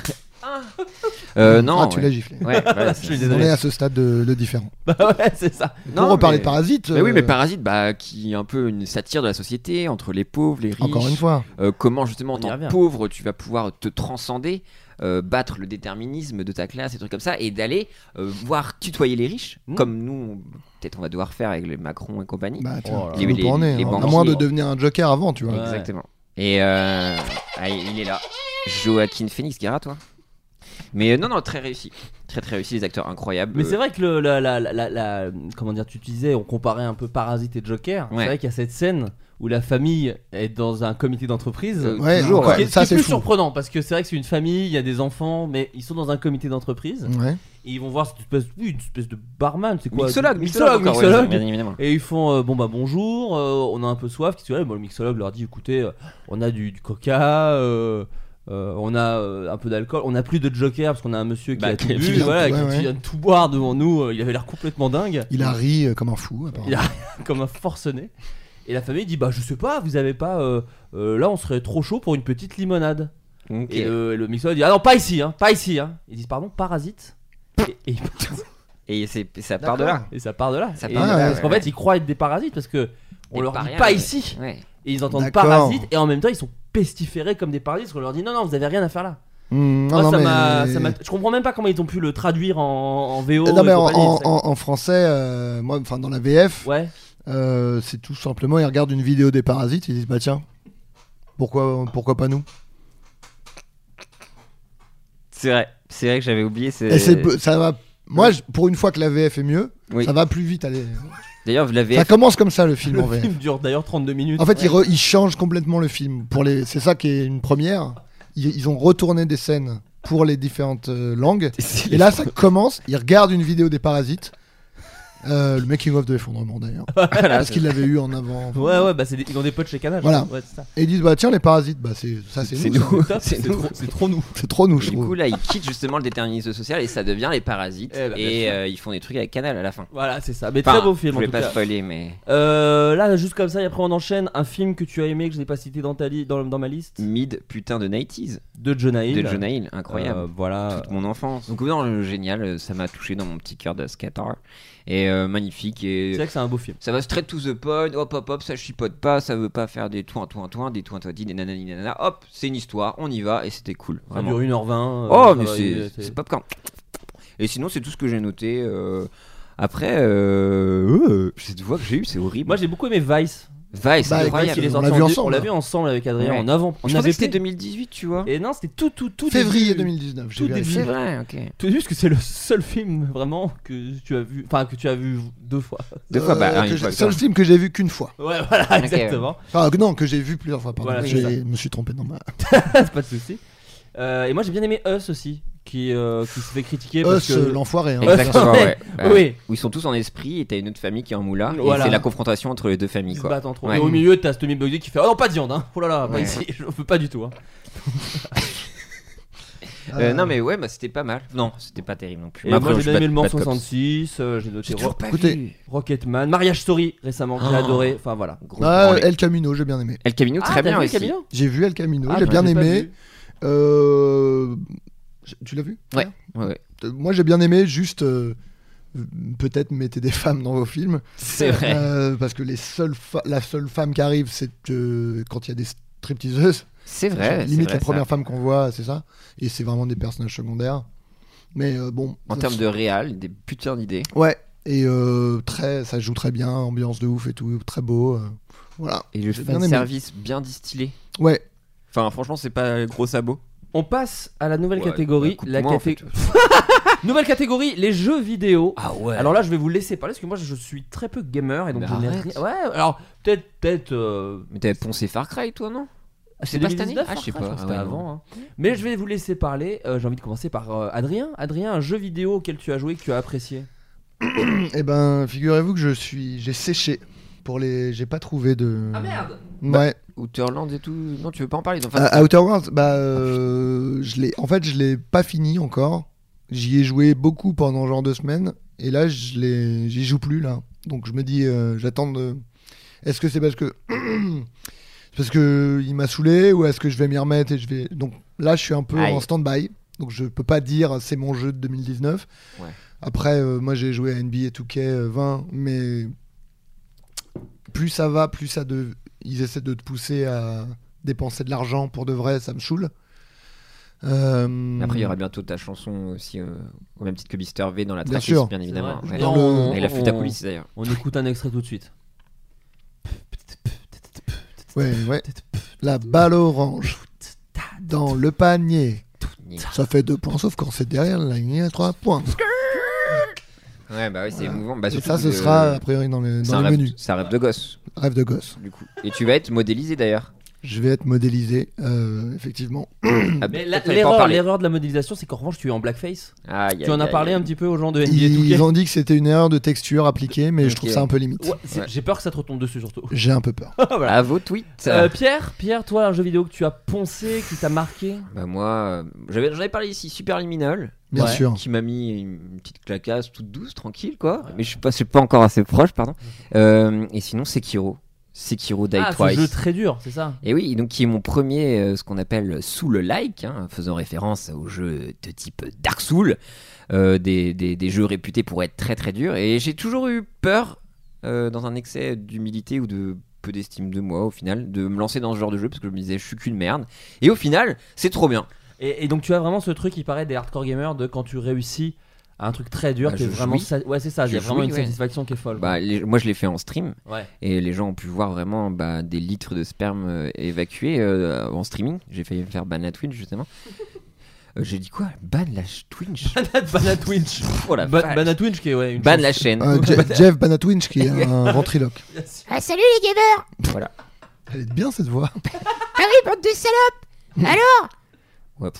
Non. tu ouais. l'as giflé. Ouais, voilà, Je suis On désolé. est à ce stade de différent. Bah ouais, c'est ça. Pour reparler de Parasite. Mais oui, mais Parasite, qui est un peu une satire de la société entre les pauvres, les riches. Encore une fois. Comment justement en On y tant revient. que pauvre tu vas pouvoir te transcender, battre le déterminisme de ta classe et trucs comme ça, et d'aller voir tutoyer les riches, comme nous peut-être on va devoir faire avec les Macron et compagnie. Bah, tiens, Oh là ça là. nous pas en est, Les hein. À banquiers. moins de devenir un Joker avant, tu vois. Ouais. Exactement. Et il est là, Joaquin Phoenix, Gara, toi. Mais non, très réussi, très réussi, les acteurs incroyables. Mais c'est vrai que comment dire, tu disais, on comparait un peu Parasite et Joker. Ouais. C'est vrai qu'il y a cette scène où la famille est dans un comité d'entreprise. Ouais, toujours, encore, Qui est, ça qui est c'est plus fou. surprenant parce que c'est vrai que c'est une famille, il y a des enfants, mais ils sont dans un comité d'entreprise Ouais. et ils vont voir cette espèce de barman, c'est quoi Mixologue. Mixologue. Bien évidemment. Et ils font bonjour, on a un peu soif. Qu'est-ce que tu veux ? Bon, le mixologue leur dit écoutez, on a du coca, on a un peu d'alcool, on a plus de Joker parce qu'on a un monsieur qui a tout qui bu, vient- voilà, ouais, qui vient de tout boire devant nous. Il avait l'air complètement dingue, Il a ri comme un fou, apparemment. il a comme un forcené. Et la famille dit bah je sais pas, vous avez pas là on serait trop chaud pour une petite limonade. Ok. Et le mixologue dit ah non pas ici hein, pas ici hein. Ils disent pardon Parasite. Et ils partent. Et ça part de là. Et ça part de là. Ça Et part de là, parce qu'en ouais. fait, ils croient être des parasites parce que on Des leur dit parias, pas ouais. ici. Ouais. Et ils entendent D'accord. parasites et en même temps, ils sont pestiférés comme des parasites parce qu'on leur dit non, vous avez rien à faire là. Non, Moi, non, ça mais... m'a- Je comprends même pas comment ils ont pu le traduire en VO. Non, mais et en, compagnie, c'est- en français, moi, enfin dans la VF, Ouais. c'est tout simplement, ils regardent une vidéo des Parasites, ils disent bah tiens, pourquoi pas nous. C'est vrai que j'avais oublié. Et ça va. Moi, pour une fois que la VF est mieux, Oui. ça va plus vite. Allez. D'ailleurs, la Ça VF. commence comme ça le film Le en VF. film dure d'ailleurs 32 minutes. En fait, ils changent complètement le film. C'est ça qui est une première. Ils ont retourné des scènes pour les différentes langues. Et là, ça commence. Ils regardent une vidéo des Parasites. Le making of de l'effondrement d'ailleurs. Parce qu'ils l'avaient eu en avant. Ouais, bah ils ont des potes chez Canal. Voilà. Ouais, c'est ça. Et ils disent bah tiens les Parasites, bah c'est C'est nous. nous. ça. C'est nous. trop nous. C'est trop nous, Et je du trouve. coup, là, ils quittent justement le déterminisme social et ça devient les Parasites. Eh ben, bien Et sûr. ils font des trucs avec Canal à la fin. Voilà, c'est ça. Mais Enfin, très beau film Je en voulais tout pas cas. spoiler, mais. Là, juste comme ça, et après on enchaîne. Un film que tu as aimé, que je n'ai pas cité dans ma liste, Mid putain de 90s de Jonah Hill. de Jonah Hill, incroyable. Voilà. Toute mon enfance. Donc, non, génial, ça m'a touché dans mon petit cœur de skater. Et magnifique. Et C'est vrai que c'est un beau film. ça va straight to the point. Hop, ça chipote pas. Ça veut pas faire des toins, des tointadis, des nanani, nanana. Hop, c'est une histoire, on y va et c'était cool. Ça Vraiment. dure 1h20. Oh, ça mais va, c'est popcorn. Et sinon, c'est tout ce que j'ai noté. Après, cette voix que j'ai eue, c'est horrible. Moi j'ai beaucoup aimé Vice. Vice, Bah, c'est incroyable. Il est on sorti l'a vu en ensemble. On l'a vu ensemble avec Adrien Ouais. en avant. Je pensais que c'était 2018, tu vois. Et non, c'était tout Février début. 2019. j'ai Tout vérifié. début. C'est vrai, ok. Tout début, parce que c'est le seul film vraiment que tu as vu, enfin que tu as vu 2 fois. Deux fois, Que une j'ai- fois, seul quoi. film que j'ai vu qu'une fois. Ouais, voilà, Ok. exactement. Enfin, non, que j'ai vu plusieurs fois. Pardon. Voilà, Je c'est me suis trompé dans ma. C'est pas de souci. Et moi j'ai bien aimé Us aussi, qui se fait critiquer parce Us, que l'enfoiré. hein. Exactement, ouais. Oui. Où ils sont tous en esprit et t'as une autre famille qui est en moula. Voilà. Et c'est la confrontation entre les deux familles, ils se quoi. battent entre eux. Ouais. Et au milieu, t'as Tommy Bugsy qui fait oh non, pas de viande, hein. Oh là là, pas Ouais. ici, je veux pas du tout. Hein. Non, mais ouais, c'était pas mal. Non, c'était pas terrible non plus. Et Mais moi après, j'ai je bien aimé le Mans Bad Cops. 66, j'ai noté J'ai toujours pas Écoutez. vu. Rocketman, Mariage Story récemment, que j'ai Oh. adoré. Enfin voilà. Gros Ah, branlé. El Camino, j'ai bien aimé. El Camino, très bien t'as vu aussi. Camino J'ai vu El Camino, Ah, j'ai bah, bien j'ai pas aimé. vu. Tu l'as vu? Ouais. Ouais. Moi j'ai bien aimé, juste peut-être mettez des femmes dans vos films. C'est vrai. Parce que la seule femme qui arrive, c'est quand il y a des stripteaseuses. C'est vrai. Limite c'est la vrai, première ça. femme qu'on voit, c'est ça. Et c'est vraiment des personnages secondaires. Mais bon. En termes de réal, des putains d'idées. Ouais. Et ça joue très bien, ambiance de ouf et tout, très beau. Voilà. Et le J'ai bien fan aimé. service bien distillé. Ouais. Enfin, franchement, c'est pas gros sabot. On passe à la nouvelle Ouais, catégorie. coupe-moi, La en fait. Nouvelle catégorie, les jeux vidéo. Ah ouais. Alors là, je vais vous laisser parler parce que moi, je suis très peu gamer et donc Mais je n'ai arrête. rien. Ouais, alors peut-être. Mais t'avais poncé Far Cry, toi, non? C'est pas cette année 2019, Ah, je sais Far Cry, pas. C'était Ah ouais, avant. Hein. Mais je vais vous laisser parler. J'ai envie de commencer par Adrien. Adrien, un jeu vidéo auquel tu as joué que tu as apprécié. Eh ben, figurez-vous que j'ai séché pour les. J'ai pas trouvé de. Ah merde. Ouais. Outerland et tout. Non, tu veux pas en parler? Enfin, Outer Worlds, je l'ai pas fini encore. J'y ai joué beaucoup pendant genre 2 semaines et là j'y joue plus là. Donc je me dis j'attends de. Est-ce que c'est parce que il m'a saoulé ou est-ce que je vais m'y remettre et je vais. Donc là je suis un peu Aïe. en stand-by. donc je peux pas dire c'est mon jeu de 2019. Ouais. Après, moi j'ai joué à NBA 2K20, mais plus ça va, ils essaient de te pousser à dépenser de l'argent pour de vrai, ça me saoule. Après, il y aura bientôt ta chanson aussi, au même titre que Mister V dans la Bien tracklist, sûr. bien évidemment. C'est vrai. Ouais. Dans le- Et la flûte à coulisses d'ailleurs. On écoute un extrait tout de suite. Ouais. La balle orange dans le panier. Ça fait 2 points, sauf quand c'est derrière la ligne à 3 points. Ouais, bah oui, c'est Voilà. émouvant. Bah, Et surtout ça, ce que, sera a priori dans c'est le un rêve- menu. C'est un rêve de gosse, Rêve de gosse. du coup. Et tu vas être modélisé d'ailleurs. Je vais être modélisé, effectivement. Ah, Mais peut-être fallait pas en l'erreur, parler. l'erreur de la modélisation, c'est qu'en revanche, tu es en blackface. Aïe, Tu en as aïe, parlé aïe. un petit peu aux gens de NBA Ils 2K. ont dit que c'était une erreur de texture appliquée, mais je trouve Ok. ça un peu limite. Ouais, Ouais. j'ai peur que ça te retombe dessus surtout. J'ai un peu peur. Voilà. À vos tweets. Pierre, toi, un jeu vidéo que tu as poncé, qui t'a marqué. Bah moi, j'en avais parlé ici, Superliminal, Bien Ouais. sûr. qui m'a mis une petite clacasse toute douce, tranquille quoi. Mais je suis pas encore assez proche, pardon. Et sinon Sekiro Die Ah, ce Twice. jeu très dur, c'est ça. Et oui, donc qui est mon premier, ce qu'on appelle sous le like, hein, faisant référence aux jeux de type Dark Souls, des jeux réputés pour être très très durs. Et j'ai toujours eu peur, dans un excès d'humilité ou de peu d'estime de moi au final, de me lancer dans ce genre de jeu parce que je me disais je suis qu'une merde. Et au final, c'est trop bien. Et donc tu as vraiment ce truc qui paraît des hardcore gamers de quand tu réussis à un truc très dur, Bah, t'es je vraiment jouis. ouais, c'est ça, il y a Je vraiment une jouis, ouais. satisfaction qui est folle. Bah, moi je l'ai fait en stream. Ouais. Et les gens ont pu voir vraiment des litres de sperme évacués en streaming. J'ai failli me faire ban la Twitch justement. J'ai dit quoi? Ban la Twitch? Banatwinch. Oh la vache. Banatwinch qui est ouais, une Ban chance. la chaîne. Jeff Banatwinch qui est un ventriloque. Ah, salut les gamers. Voilà. Elle est bien cette voix. Ah oui, bande de salopes. Alors Ouais.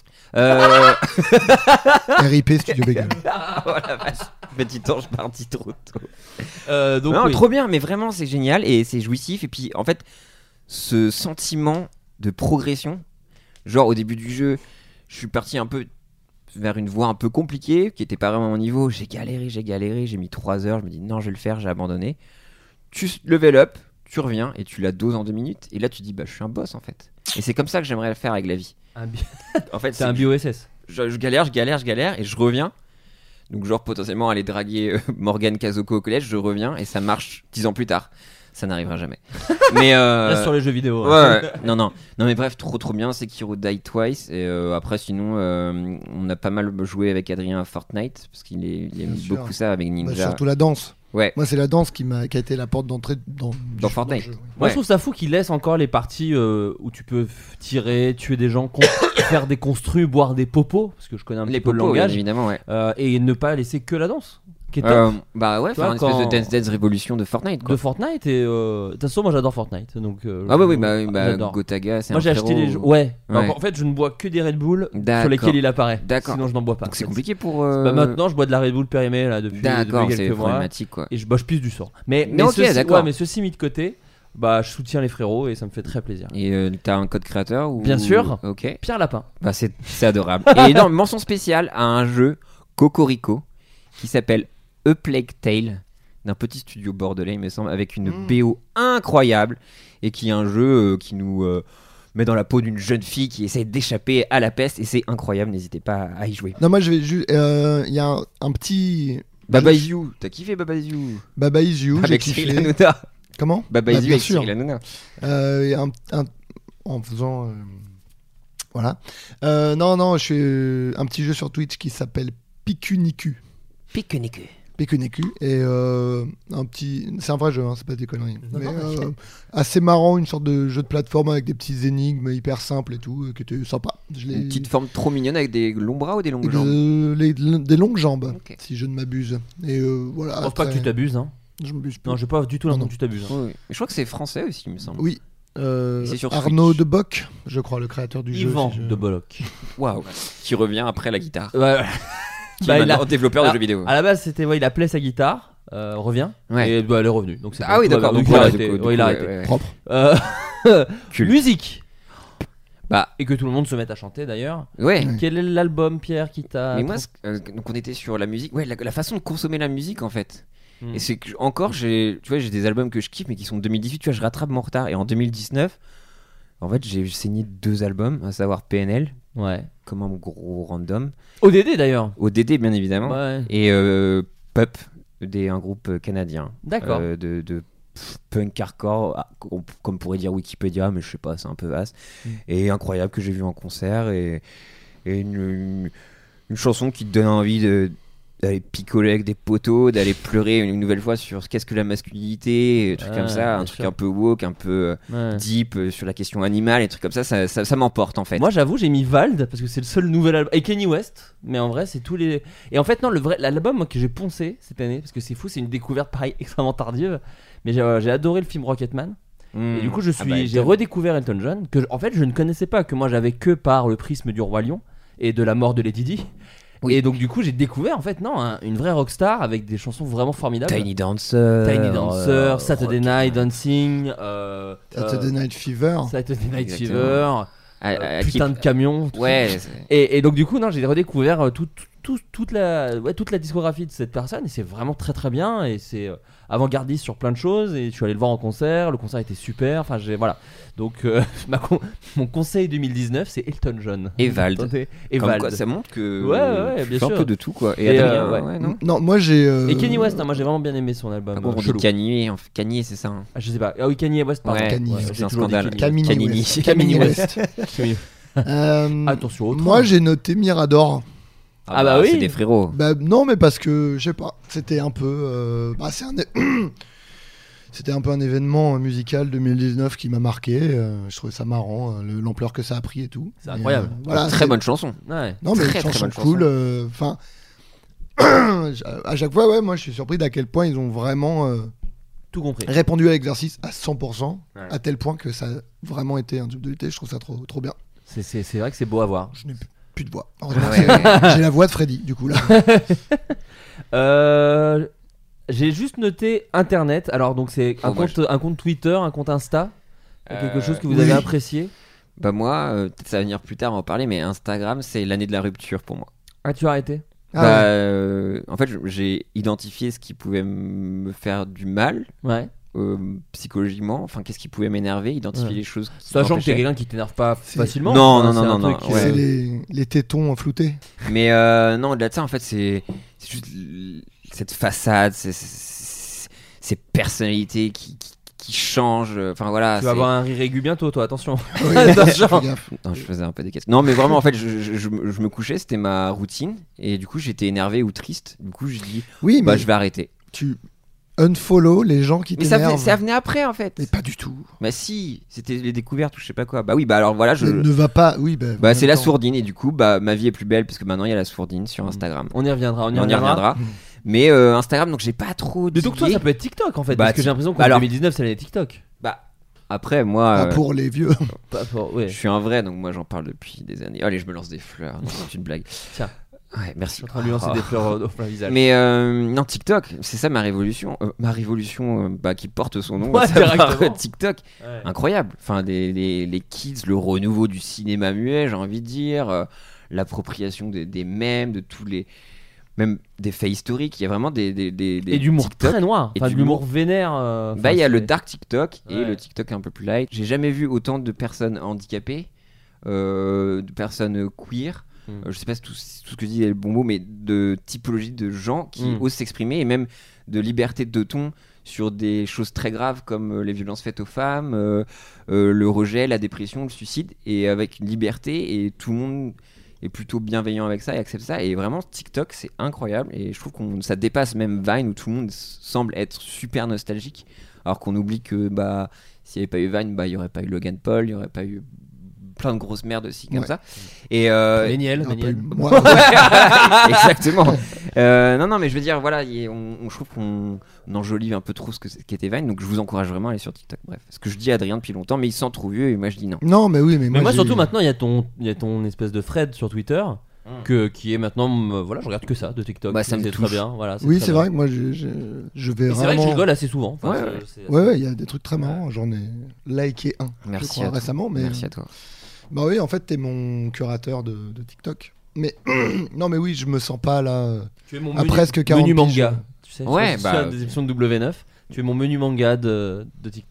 RIP Studio Bagel. Oh la vache. Petit ange parti trop tôt. Donc Non, oui. trop bien, mais vraiment c'est génial et c'est jouissif. Et puis en fait, ce sentiment de progression, genre au début du jeu, je suis parti un peu vers une voie un peu compliquée qui était pas vraiment à mon niveau. J'ai galéré, j'ai mis 3 heures. Je me dis non, je vais le faire, j'ai abandonné. Tu level up, tu reviens et tu la doses en 2 minutes. Et là, tu dis bah je suis un boss en fait. Et c'est comme ça que j'aimerais le faire avec la vie. En fait, C'est un bio-SS. je galère et je reviens. Donc genre potentiellement aller draguer Morgane Kazoko au collège, je reviens et ça marche 10 ans plus tard. Ça n'arrivera jamais. Mais Reste sur les jeux vidéo. hein. ouais, non mais bref, trop bien, Sekiro Die Twice. Et après sinon on a pas mal joué avec Adrien à Fortnite parce qu'il aime sûr. beaucoup ça avec Bah, Ninja. surtout la danse. Ouais. Moi, c'est la danse qui a été la porte d'entrée dans Fortnite. le jeu. Moi Ouais. je trouve ça fou qu'il laisse encore les parties où tu peux tirer, tuer des gens, faire des construits, boire des popos, parce que je connais un Les petit peu le popos, bien langage, évidemment, ouais. et ne pas laisser que la danse, qui est top Bah ouais, Tu faire vois, une espèce quand- de Dance Revolution de Fortnite quoi. de Fortnite. Et de toute façon moi j'adore Fortnite, donc Ah ouais, oui, bah j'adore. Gotaga, c'est Moi un j'ai acheté frérot. les jeux. Ouais. Ouais. En fait je ne bois que des Red Bull sur D'accord. lesquels il apparaît. D'accord. Sinon je n'en bois pas. Donc c'est En fait. compliqué pour. Bah, maintenant je bois de la Red Bull périmée là depuis D'accord, c'est quelques mois. problématique quoi. Et je pisse du sang. Mais ok, ceci, d'accord. ouais, mais ceci mis de côté, bah je soutiens les frérots et ça me fait très plaisir. Et t'as un code créateur ou... Bien sûr. Ok. Pierre Lapin. Bah c'est adorable. Et non, mention spéciale à un jeu Cocorico qui s'appelle A Plague Tale d'un petit studio bordelais, il me semble, avec une BO incroyable et qui est un jeu qui nous met dans la peau d'une jeune fille qui essaie d'échapper à la peste et c'est incroyable. N'hésitez pas à y jouer. Non, moi, je vais juste. Il y a un petit. Baba Is You, t'as kiffé Baba Is You Baba Is You, j'ai avec kiffé. Cyril Hanouna. Comment Baba Bah, Is You bien avec sûr. Cyril Hanouna. Et en faisant. Voilà. Non, je fais un petit jeu sur Twitch qui s'appelle Pikuniku. Pique-nique. Pikuniku. Et un petit. C'est un vrai jeu, hein, c'est pas des conneries. Mais, assez marrant, une sorte de jeu de plateforme avec des petits énigmes hyper simples et tout, qui était sympa. Je l'ai- Une petite forme trop mignonne avec des longs bras ou des longues et jambes des longues jambes, Ok. si je ne m'abuse. Et voilà. Je pense pas que après, tu t'abuses. Hein. Je m'abuse plus. Non, j'ai pas du tout Non, l'impression que tu t'abuses. Hein. Oui, oui. Je crois que c'est français aussi, il me semble. Oui. C'est sur Arnaud Switch. de Bock, je crois, le créateur du Yvan jeu. de Bollock. Waouh. Qui revient après la guitare. Ouais. Qui Bah, est il a- maintenant développeur de Ah, jeux vidéo. À la base, c'était il appelait sa guitare, revient, Ouais. et bah, elle est revenue. Donc c'est Ah bon, oui, tout va d'accord. bien. Donc il a voilà, arrêté. du coup, Ouais, il a ouais, arrêté. ouais. Propre. Culte. Musique. Bah Et que tout le monde se mette à chanter d'ailleurs. ouais. Quel est l'album, Pierre, qui t'a. Mais moi, donc on était sur la musique. Ouais, la façon de consommer la musique en fait. Hmm. Et c'est que encore, j'ai des albums que je kiffe mais qui sont de 2018. Tu vois, je rattrape mon retard. Et en 2019, En fait, j'ai saigné 2 albums, à savoir PNL, Ouais. comme un gros random, ODD d'ailleurs. ODD bien évidemment, Ouais. et Pup, un groupe canadien. D'accord. De punk hardcore, comme pourrait dire Wikipédia, mais je sais pas, c'est un peu vaste. Et incroyable, que j'ai vu en concert, et une chanson qui te donne envie d'aller picoler avec des poteaux, d'aller pleurer une nouvelle fois sur qu'est-ce que la masculinité, des trucs comme ça, un truc sûr. un peu woke, un peu Ouais. deep, sur la question animale, et trucs comme ça m'emporte en fait. Moi j'avoue j'ai mis Vald parce que c'est le seul nouvel album et Kanye West, mais en vrai c'est tous les et en fait non l'album moi que j'ai poncé cette année parce que c'est fou, c'est une découverte pareil extrêmement tardive, mais j'ai adoré le film Rocketman. Et du coup j'ai redécouvert Elton John que en fait je ne connaissais pas, que moi j'avais que par le prisme du Roi Lion et de la mort de Lady Di. Oui. Et donc du coup j'ai découvert en fait une vraie rockstar avec des chansons vraiment formidables. Tiny Dancer, Saturday Night Dancing, Saturday Night Fever. Saturday Night Exactement. Fever, putain de camion. tout Ouais, ça. Et donc du coup non j'ai redécouvert toute la discographie de cette personne et c'est vraiment très très bien et c'est avant-gardiste sur plein de choses et je suis allé le voir en concert, le concert était super, enfin voilà. Donc mon conseil 2019 c'est Elton John. Et Vald. Et comme Vald. quoi ça montre que Ouais, bien tu fais sûr. un peu de tout quoi. Et Et, Adrien, ouais. ouais, non. Non, moi j'ai. Et Kanye West, hein, moi j'ai vraiment bien aimé son album. Par contre, on dit chelou. Kanye, c'est ça. Hein. Ah, je sais pas. Ah oui, Kanye West, pardon. Ouais, Kanye, j'ai c'est un toujours dit scandale. Kanye. Camini Camini West. Kanye. Attention au train. Moi j'ai noté Mirador. Ah bah oui. C'est des frérots. Bah non, mais parce que je sais pas, c'était un peu. C'était un peu un événement musical 2019 qui m'a marqué. Je trouvais ça marrant, l'ampleur que ça a pris et tout. C'est incroyable. Et, voilà, Très c'est- bonne chanson. Ouais. Non, mais Très, une très chanson bonne cool. Enfin, à chaque fois, ouais, moi je suis surpris d'à quel point ils ont vraiment Tout compris. répondu à l'exercice à 100%, Ouais. à tel point que ça a vraiment été un tube de l'été. Je trouve ça trop bien. C'est vrai que c'est beau à voir. Je n'ai plus de voix. Heureusement, Ouais. j'ai la voix de Freddy, du coup là. J'ai juste noté Internet. Alors donc c'est un moi, compte Twitter, un compte Insta, quelque chose que vous oui. avez apprécié. Bah moi, peut-être ça va venir plus tard, on va en parler, mais Instagram, c'est l'année de la rupture pour moi. Ah tu as arrêté. Ah Bah, ouais. en fait, j'ai identifié ce qui pouvait me faire du mal Ouais. psychologiquement. Enfin, qu'est-ce qui pouvait m'énerver, identifier Ouais. les choses. Qui Sachant que t'es m'empêchaient. quelqu'un qui t'énerve pas C'est- facilement. Non, Enfin, non, c'est non, un non, truc, non, ouais. C'est les tétons floutés. Mais non, au-delà de ça, en fait, c'est juste cette façade, ces personnalités qui changent. Enfin voilà. Tu vas avoir un rire aigu bientôt, toi. Attention. Oui, Attention. fais gaffe. Non, je faisais un peu des caisses. Non, mais vraiment, en fait, je me couchais, c'était ma routine, et du coup, j'étais énervé ou triste. Du coup, je dis, Oui, bah, mais je vais arrêter. tu unfollow les gens qui Mais ça t'énervent. venait après, en fait. Mais pas du tout. Bah si, c'était les découvertes ou je sais pas quoi. Bah oui, bah alors voilà, Ne va pas. Oui, bah en c'est même la temps. sourdine, et du coup, bah ma vie est plus belle parce que maintenant il y a la sourdine sur Instagram. On y reviendra. On y reviendra. Mais Instagram, donc j'ai pas trop Mais donc toi, digué. ça peut être TikTok en fait. Bah, Parce que j'ai l'impression qu'en alors- 2019, c'est l'année TikTok. Bah après, moi, Pas pour les vieux. Pas pour- ouais. je suis un vrai, donc moi j'en parle depuis des années. Allez, je me lance des fleurs, non, c'est une blague. Tiens. Ouais, Je merci. suis en train de lui lancer des fleurs au plein visage. Mais non, TikTok, c'est ça ma révolution. Ma révolution bah, qui porte son nom. Ouais, à savoir, directement. TikTok. Ouais. Incroyable. Enfin, les kids, le renouveau du cinéma muet, j'ai envie de dire. L'appropriation des mèmes, de tous les. Même des faits historiques. Il y a vraiment des Et d'humour TikTok. très noir. Et Enfin, d'humour. d'humour vénère. Bah, il y a le dark TikTok et Ouais. le TikTok un peu plus light. J'ai jamais vu autant de personnes handicapées, de personnes queer. Je sais pas si tout ce que dit est le bon mot, mais de typologie de gens qui osent s'exprimer et même de liberté de ton sur des choses très graves comme les violences faites aux femmes, le rejet, la dépression, le suicide, et avec une liberté, et tout le monde est plutôt bienveillant avec ça et accepte ça. Et vraiment, TikTok, c'est incroyable, et je trouve que ça dépasse même Vine où tout le monde semble être super nostalgique, alors qu'on oublie que bah, s'il n'y avait pas eu Vine, bah, il n'y aurait pas eu Logan Paul, il n'y aurait pas eu plein de grosses merdes aussi comme Ouais. ça. Et Méniel, Un peu- Méniel. moi, exactement. Non, mais je veux dire, voilà, je trouve qu'on enjolive un peu trop ce qu'était Vine, donc je vous encourage vraiment à aller sur TikTok. Bref, ce que je dis à Adrien depuis longtemps, mais il se sent trop vieux et moi je dis non. non, mais oui, mais Mais moi j'ai- surtout maintenant il y a ton espèce de thread sur Twitter qui est maintenant voilà je regarde que ça de TikTok. Bah, ça me c'est touche. très bien voilà. Oui, très c'est bien. vrai que moi je vais Et c'est vrai que vraiment. je rigole assez souvent. Enfin, Ouais, c'est- Ouais, il y a des trucs très marrants. J'en ai liké un, Merci je crois, à toi. récemment. Mais Merci à toi. bah oui, en fait, t'es mon curateur de TikTok. Mais non, mais oui, je me sens pas là. Tu es mon À menu, presque 40 menu piges. manga. Tu sais, Ouais, tu bah- des émissions de W9. Tu es mon menu manga de TikTok.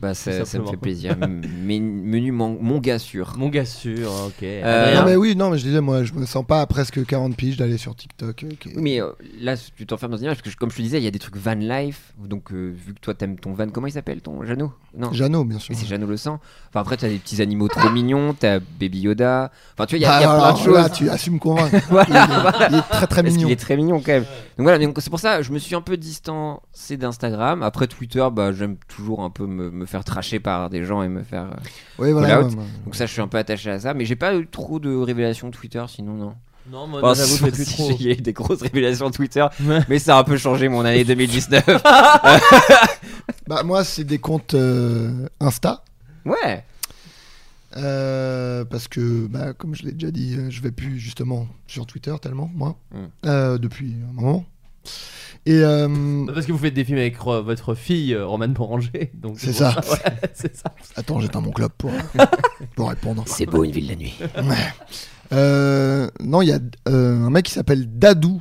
Bah, ça me simplement. fait plaisir. Menu mon gars sûr. Mon gars sûr, ok. Non mais oui, non mais je disais moi je me sens pas à presque 40 piges d'aller sur TikTok. Oui, mais là, tu t'enfermes dans une image parce que, comme je te disais, il y a des trucs van life. Donc, vu que toi, t'aimes ton van, comment il s'appelle ton Jeannot? Non. Jeannot, bien sûr. Oui, c'est Jeannot le sang. Enfin, après, t'as des petits animaux trop mignons. T'as Baby Yoda. Enfin, tu vois, il y a Ah, plein de choses. Là, tu as su me convaincre. Voilà. Il est très très Parce mignon. qu'il est très mignon quand même. Donc voilà, donc c'est pour ça je me suis un peu distancé d'Instagram. Après Twitter, bah j'aime toujours un peu me faire tracher par des gens et me faire. Oui, voilà. call out. Donc ça, je suis un peu attaché à ça. Mais j'ai pas eu trop de révélations Twitter, sinon non. Non, moi, Bon, j'avoue, je fais plus si, trop. il y a eu des grosses révélations Twitter, Ouais. mais ça a un peu changé mon année 2019. Bah moi c'est des comptes Insta. Ouais. Parce que bah, comme je l'ai déjà dit, je vais plus justement sur Twitter tellement moi depuis un moment. Et Bah, parce que vous faites des films avec votre fille, Romane Boranger. Donc C'est ça. Ouais, c'est ça. attends, j'éteins mon club pour répondre. C'est beau une ville la nuit. Non, il y a un mec qui s'appelle Dadou,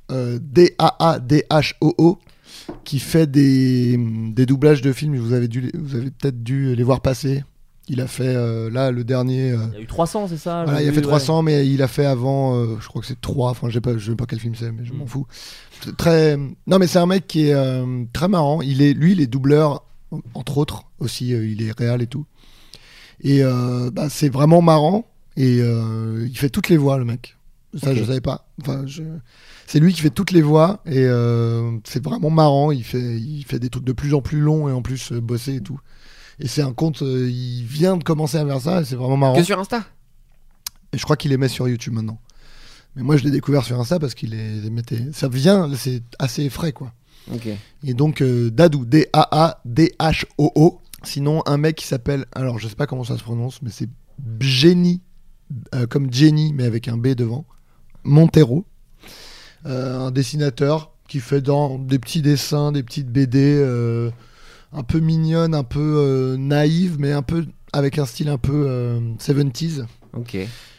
Daadhoo, qui fait des doublages de films. Vous avez peut-être dû les voir passer. Il a fait là le dernier. Il y a eu 300, c'est ça? Voilà, j'ai il a vu, fait 300, mais il a fait avant, je crois que c'est 3. Enfin, je sais pas quel film c'est, mais je m'en fous. Non, mais c'est un mec qui est très marrant. Lui, il est doubleur, entre autres aussi. Il est réal et tout. Et bah, c'est vraiment marrant. Et il fait toutes les voix, le mec. Ça, je savais pas. Enfin, c'est lui qui fait toutes les voix. Et c'est vraiment marrant. Il fait des trucs de plus en plus longs et en plus bossé et tout. Et c'est un compte, il vient de commencer à faire ça. Et c'est vraiment marrant. Que sur Insta. Et je crois qu'il les met sur YouTube maintenant. Mais moi, je l'ai découvert sur Insta parce qu'il les mettait. Ça vient, c'est assez frais, quoi. Ok. Et donc, Dadou, Daadhoo. Sinon, un mec qui s'appelle. Alors, je sais pas comment ça se prononce, mais c'est Jenny. Comme Jenny, mais avec un B devant. Montero. Un dessinateur qui fait des petits dessins, des petites BD un peu mignonnes, un peu naïves, mais un peu avec un style un peu 70s. Ok.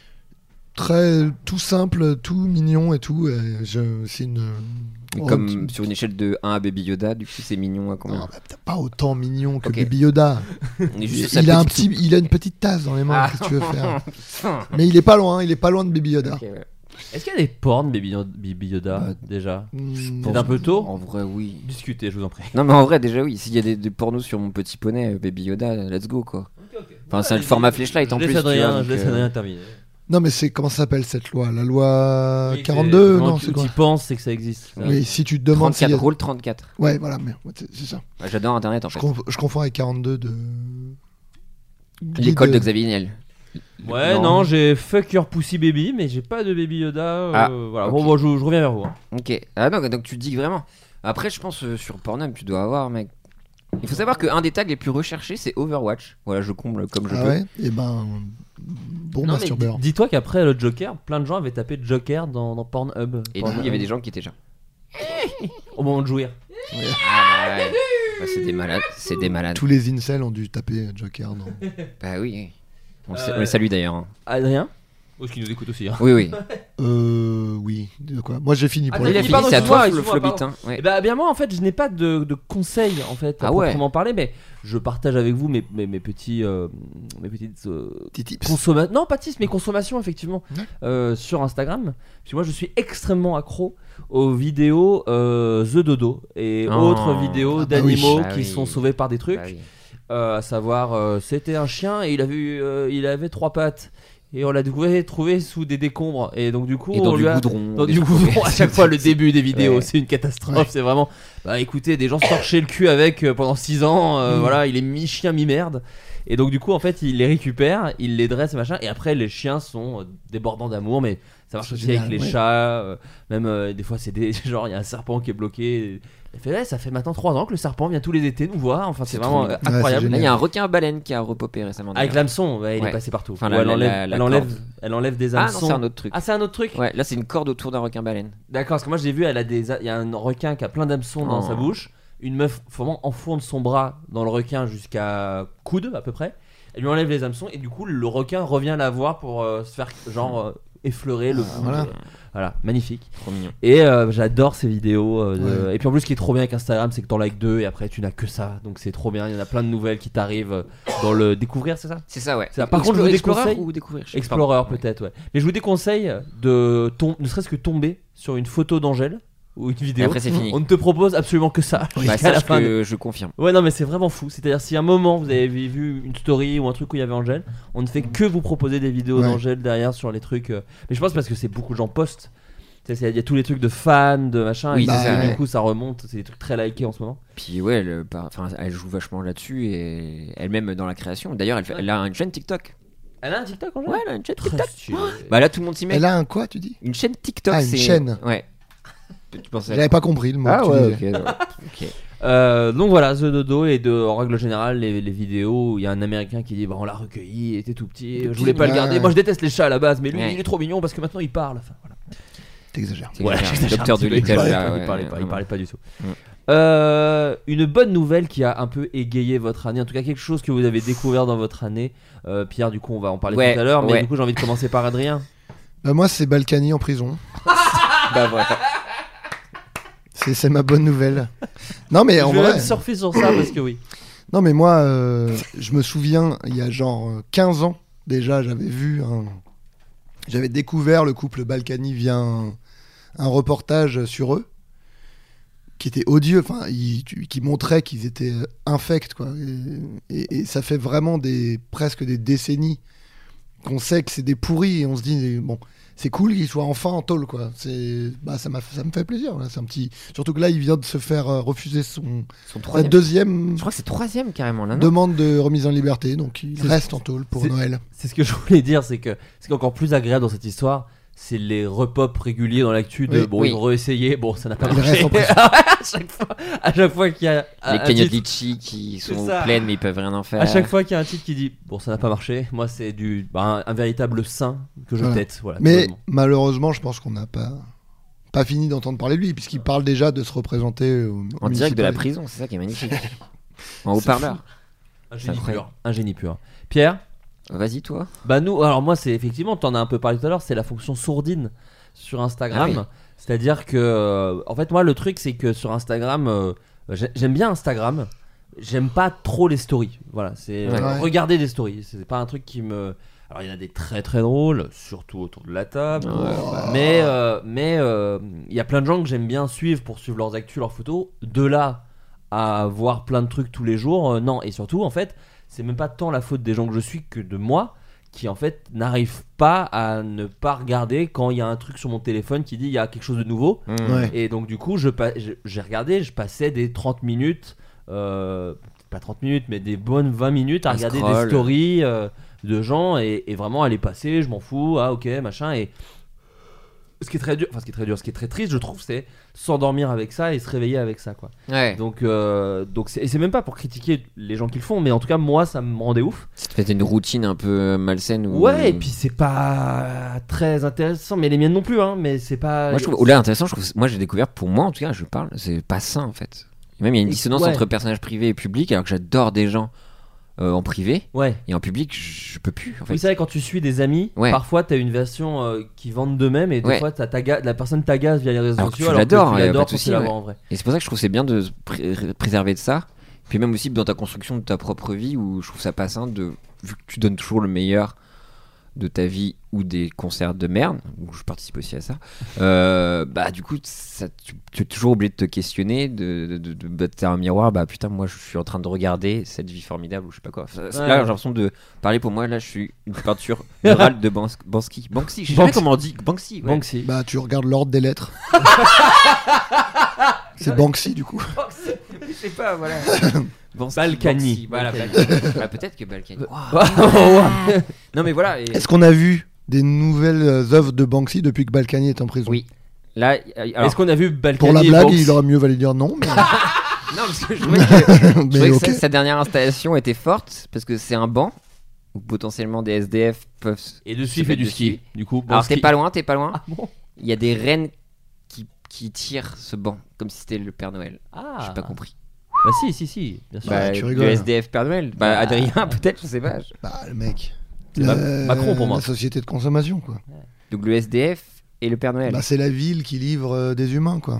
Très tout simple, tout mignon et tout. C'est une. Mais comme sur une échelle de 1 à Baby Yoda, du coup c'est mignon à combien? Non, bah, t'as pas autant mignon que Ok. Baby Yoda. On est juste sur sa Il a petite soupe. il a une petite tasse dans les mains. Ah. Qu'est-ce que tu veux faire? Putain. Mais il est pas loin de Baby Yoda. Ok, ouais. Est-ce qu'il y a des porns Baby Yoda Bah, déjà? Hmm, C'est un peu tôt? En vrai, oui. Discutez, je vous en prie. Non, mais en vrai, déjà, oui. S'il y a des pornos sur mon petit poney, Baby Yoda, let's go quoi. Enfin, c'est le format flashlight en Je plus. laisse tu vois, Adrien, donc, je laisse Adrien terminer. Non, mais c'est comment ça s'appelle cette loi? La loi Oui, 42? quand Non, tu c'est quoi? y penses, c'est que ça existe. Oui, si tu te demandes s'il 34, y a... rôle 34. Ouais, voilà, mais c'est ça. Ouais, j'adore Internet en Je, fait. je confonds avec 42 de. L'école de Guide- Xavier Niel. Ouais, non, j'ai Fuck Your Pussy Baby, mais j'ai pas de Baby Yoda. Ah, voilà, ok. bon, je reviens vers vous. Hein. Ok. Ah non, donc tu dis vraiment. Après, je pense sur Pornhub, tu dois avoir, mec. Il faut savoir qu'un des tags les plus recherchés, c'est Overwatch. Voilà, je comble comme je Ah peux. ouais? Et ben. Bon Non, mais masturbeur. dis-toi qu'après le Joker, plein de gens avaient tapé Joker dans Pornhub. Et du coup, il y avait des gens qui étaient genre. Au moment de jouir. Ah bah ouais. Bah, c'est des malades. C'est des malades. Tous les incels ont dû taper Joker. Non. Bah oui. On les salue d'ailleurs. hein. Adrien? Ou ce qui nous écoute aussi. Hein. Oui, oui. Oui. De quoi? Moi j'ai fini pour Ah, le Il a fini, fini, pardon, c'est à toi, le excuse-moi, Flobit. pardon. Hein. Ouais. Eh ben, bien moi en fait je n'ai pas de conseils en fait à Ah ouais. proprement parler, mais je partage avec vous mes petits mes petites Petit tips. non pas tips mais consommations effectivement sur Instagram. Parce que moi je suis extrêmement accro aux vidéos The Dodo et Oh. autres vidéos Ah bah d'animaux oui. Ah qui oui. sont sauvés par des trucs. Bah oui. À savoir c'était un chien et il avait 3 pattes et on l'a trouvé sous des décombres et donc du coup Et dans on du lui a goudron. dans des du trucs goudron comme à ça. chaque fois le début des vidéos Ouais. c'est une catastrophe. Ouais. C'est vraiment bah écoutez des gens se torchaient le cul avec pendant 6 ans voilà il est mi-chien mi-merde et donc du coup en fait il les récupère il les dresse et machin et après les chiens sont débordants d'amour mais ça marche C'est aussi génial, avec les ouais. chats même des fois c'est des genre il y a un serpent qui est bloqué. Elle fait ouais, ça fait maintenant 3 ans que le serpent vient tous les étés nous voir enfin c'est C'est vraiment trop bien. Ouais, incroyable. c'est Là, il y a un requin baleine qui a repopé récemment. Avec d'ailleurs. l'hameçon, ouais, il Ouais. est passé partout. Enfin, Ou la- elle, enlève, la elle, enlève, corde. elle enlève des Ah non, hameçons. c'est un autre truc. Ah, c'est un autre truc. Ouais, là c'est une corde autour d'un requin baleine. D'accord, parce que moi j'ai vu, il y a un requin qui a plein d'hameçons dans Oh. sa bouche. Une meuf vraiment enfonce son bras dans le requin jusqu'à coude à peu près. Elle lui enlève les hameçons et du coup le requin revient la voir pour se faire genre effleurer le bout. voilà. Voilà, magnifique. Trop mignon. Et j'adore ces vidéos. Ouais. Et puis en plus, ce qui est trop bien avec Instagram, c'est que t'en likes 2 et après tu n'as que ça. Donc c'est trop bien. Il y en a plein de nouvelles qui t'arrivent dans le découvrir, c'est ça? C'est ça, ouais. C'est ça. Par contre, je vous Explorer déconseille- ou découvrir, je sais pas. Explorer Ouais. peut-être, ouais. Mais je vous déconseille de ne serait-ce que tomber sur une photo d'Angèle ou une Et vidéo. après, c'est fini. On ne te propose absolument que ça. Bah, jusqu'à la sache fin de- que je confirme. Ouais, non, mais c'est vraiment fou. C'est-à-dire, si à un moment vous avez vu une story ou un truc où il y avait Angèle, on ne fait que vous proposer des vidéos Ouais. d'Angèle derrière sur les trucs. Mais je pense parce que c'est beaucoup de gens postent. Tu sais, il y a tous les trucs de fans, de machin. Oui, et c'est ça, du ouais. coup, ça remonte. C'est des trucs très likés en ce moment. Puis ouais, elle joue vachement là-dessus et elle-même dans la création. D'ailleurs, elle a une chaîne TikTok. Elle a un TikTok, Angèle? Ouais, elle a une chaîne Très TikTok. stylé. Bah là, tout le monde s'y met. Elle a un quoi, tu dis? Une chaîne TikTok. Ah, une c'est- chaîne. Ouais. Tu pensais à J'avais quoi? pas compris le mot Ah que tu ouais, disais. ok. Ok. Donc voilà, The Dodo et en règle générale les vidéos où il y a un américain qui dit bah on l'a recueilli, il était tout petit, je voulais pas le Ouais. garder. Moi je déteste les chats à la base, mais lui Ouais. il est trop mignon parce que maintenant il parle. Enfin, voilà. T'exagères. C'est Ouais, clair. j'exagère Docteur un petit peu, Dolittle, il parlait là, pas, ouais, il parlait pas du tout. Mm. Une bonne nouvelle qui a un peu égayé votre année, en tout cas quelque chose que vous avez découvert dans votre année. Pierre, du coup on va en parler Ouais, tout à l'heure, mais ouais. du coup j'ai envie de commencer par Adrien. Bah, moi, c'est Balkany en prison. Bah voilà. C'est ma bonne nouvelle. Non, mais Je en vais vrai. même surfer sur ça parce que oui. Non, mais moi, je me souviens, il y a genre 15 ans, déjà, j'avais découvert le couple Balkany via un reportage sur eux, qui était odieux, enfin, qui montrait qu'ils étaient infects, quoi. Et ça fait vraiment presque des décennies qu'on sait que c'est des pourris, et on se dit, bon, c'est cool qu'ils soient enfin en tôle, quoi. Ça me fait plaisir, voilà. C'est un petit... Surtout que là, il vient de se faire refuser Son sa troisième. deuxième Je crois que c'est troisième carrément là. Non demande de remise en liberté, donc il C'est- reste en tôle pour c'est- Noël. C'est ce que je voulais dire, c'est que ce qui est encore plus agréable dans cette histoire, c'est les repop réguliers dans l'actu de Oui. bon Oui. ils ont réessayé, bon ça n'a pas Il marché. reste en prison. à chaque fois qu'il y a Les un cagnottes titre- litchi qui C'est sont ça. pleines mais ils peuvent rien en faire. à chaque fois qu'il y a un titre qui dit bon ça n'a pas marché, moi c'est un véritable saint que je Voilà. tête. Voilà, Mais totalement. malheureusement, je pense qu'on n'a pas fini d'entendre parler de lui, puisqu'il parle déjà de se représenter En direct de la municipal. prison, c'est ça qui est magnifique. En haut-parleur. Un génie incroyable. pur. Un génie pur. Pierre, Vas-y toi. bah nous, alors moi c'est effectivement, t'en as un peu parlé tout à l'heure, c'est la fonction sourdine sur Instagram. Ah oui. C'est-à-dire que, en fait, moi le truc c'est que sur Instagram, j'aime bien Instagram, j'aime pas trop les stories. Voilà, c'est Ouais. regarder des stories, c'est pas un truc qui me. Alors il y en a des très très drôles, surtout autour de la table. Mais il y a plein de gens que j'aime bien suivre pour suivre leurs actus, leurs photos. De là à voir plein de trucs tous les jours, non. Et surtout, en fait, c'est même pas tant la faute des gens que je suis que de moi qui en fait n'arrive pas à ne pas regarder quand il y a un truc sur mon téléphone qui dit il y a quelque chose de nouveau. Ouais. Et donc du coup j'ai regardé, je passais des 30 minutes, pas 30 minutes mais des bonnes 20 minutes à Un regarder scroll. des stories de gens et vraiment à les passer, je m'en fous, ah ok machin. Et ce qui est très dur, ce qui est très triste je trouve, c'est s'endormir avec ça et se réveiller avec ça, quoi. Ouais. Donc c'est même pas pour critiquer les gens qui le font, mais en tout cas moi ça me rendait ouf. Ça te fait une routine un peu malsaine. Où... Ouais, et puis c'est pas très intéressant, mais les miennes non plus, hein. Mais c'est pas. Moi je trouve, là intéressant, moi j'ai découvert, pour moi en tout cas, je parle, c'est pas sain en fait. Et même il y a une dissonance Ouais. entre personnages privés et publics, alors que j'adore des gens en privé, Ouais. et en public je peux plus en fait. Oui, c'est vrai, quand tu suis des amis, Ouais. parfois t'as une version qui vendent d'eux-mêmes et des Ouais. fois la personne t'agace via les réseaux Alors que sociaux tu alors l'adores, que tu y a l'adores pas de quand souci, tu la vois ouais. en vrai. Et c'est pour ça que je trouve c'est bien de se préserver de ça. Puis même aussi dans ta construction de ta propre vie, où je trouve ça pas sain vu que tu donnes toujours le meilleur de ta vie ou des concerts de merde, où je participe aussi à ça, bah du coup tu es toujours obligé de te questionner, de battre un miroir, bah putain moi je suis en train de regarder cette vie formidable ou je sais pas quoi. Là j'ai l'impression de parler, pour moi là je suis une peinture murale de Banksy, je sais jamais comment on dit, Banksy, ouais. Banksy. Bah, tu regardes l'ordre des lettres. C'est Banksy, du coup. Je sais pas, voilà. Balkany. Voilà, Balkany. Balkany. Bah, peut-être que Balkany. Non, mais voilà. Et... Est-ce qu'on a vu des nouvelles œuvres de Banksy depuis que Balkany est en prison? Oui. Là, alors, Est-ce qu'on a vu Balkany Pour la et blague, Banksy il aurait mieux valu dire non. Mais, non, parce que je trouvais que, mais ok. sa dernière installation était forte parce que c'est un banc où potentiellement des SDF peuvent. Et dessus se il fait mettre du dessus. ski. Du coup, Alors Banksy. t'es pas loin. Ah bon. Il y a des rennes qui tirent ce banc comme si c'était le Père Noël. Ah. J'ai pas compris. Bah si, bien sûr. Bah, tu le rigoles. SDF Père Noël. Bah Adrien peut-être, je sais pas. Bah, le mec. C'est Macron pour moi. La société de consommation, quoi. Donc le SDF et le Père Noël. Bah, c'est la ville qui livre des humains, quoi.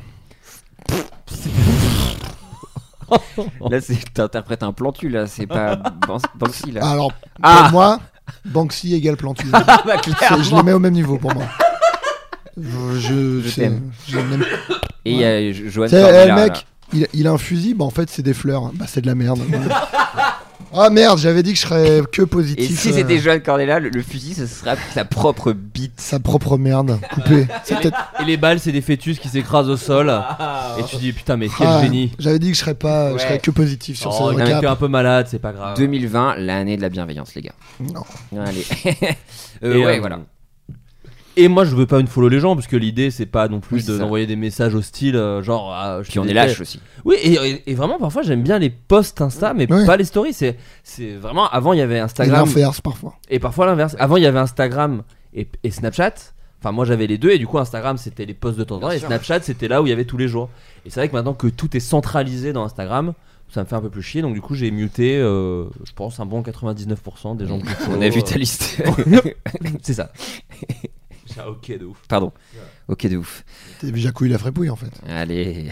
Là, t'interprètes un Plantu, là, c'est pas Banksy, là. Alors, pour moi, Banksy égale Plantu. Je les mets au même niveau pour moi. Je t'aime. je n'aime- Et il y a Johan C'est Cordula, le mec, il a un fusil, bah en fait c'est des fleurs. Bah c'est de la merde. Ah merde, j'avais dit que je serais que Et positif. si c'était Johan Cordella, le fusil, ce serait sa propre bite. Sa propre merde, coupée. C'est peut-être. Et les balles, c'est des fœtus qui s'écrasent au sol. Et tu dis putain, mais quel Ah, génie. J'avais dit que je serais pas, Ouais. je serais que positif sur Oh, ce il est recap. un peu malade, c'est pas grave. 2020, l'année de la bienveillance, les gars. Non. Allez. Et, Ouais, voilà. Et moi, je veux pas une follow les gens parce que l'idée, c'est pas non plus Oui, c'est ça. d'envoyer des messages hostiles, genre. Je Puis on te est déteste. lâche aussi. Oui, et vraiment, parfois, j'aime bien les posts Insta, mais Ouais. pas les stories. C'est vraiment. Avant, il y avait Et Instagram. l'inverse parfois. Et parfois l'inverse. Avant, il y avait Instagram et Snapchat. Enfin, moi, j'avais les deux. Et du coup, Instagram, c'était les posts de temps en temps. Bien Et sûr. Snapchat, c'était là où il y avait tous les jours. Et c'est vrai que maintenant que tout est centralisé dans Instagram, ça me fait un peu plus chier. Donc, du coup, j'ai muté, je pense, un bon 99% des gens que je On follow, a vu ta liste. C'est ça. J'ai un ok de ouf. Pardon. Ok, de ouf. T'es Jacouille la frépouille en fait. Allez.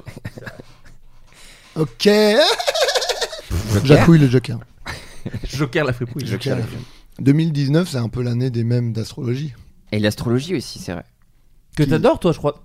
Ok. Jacouille le Joker. Joker la fripouille. Joker. 2019, c'est un peu l'année des mèmes d'astrologie. Et l'astrologie aussi, c'est vrai. Que t'adores, toi, je crois.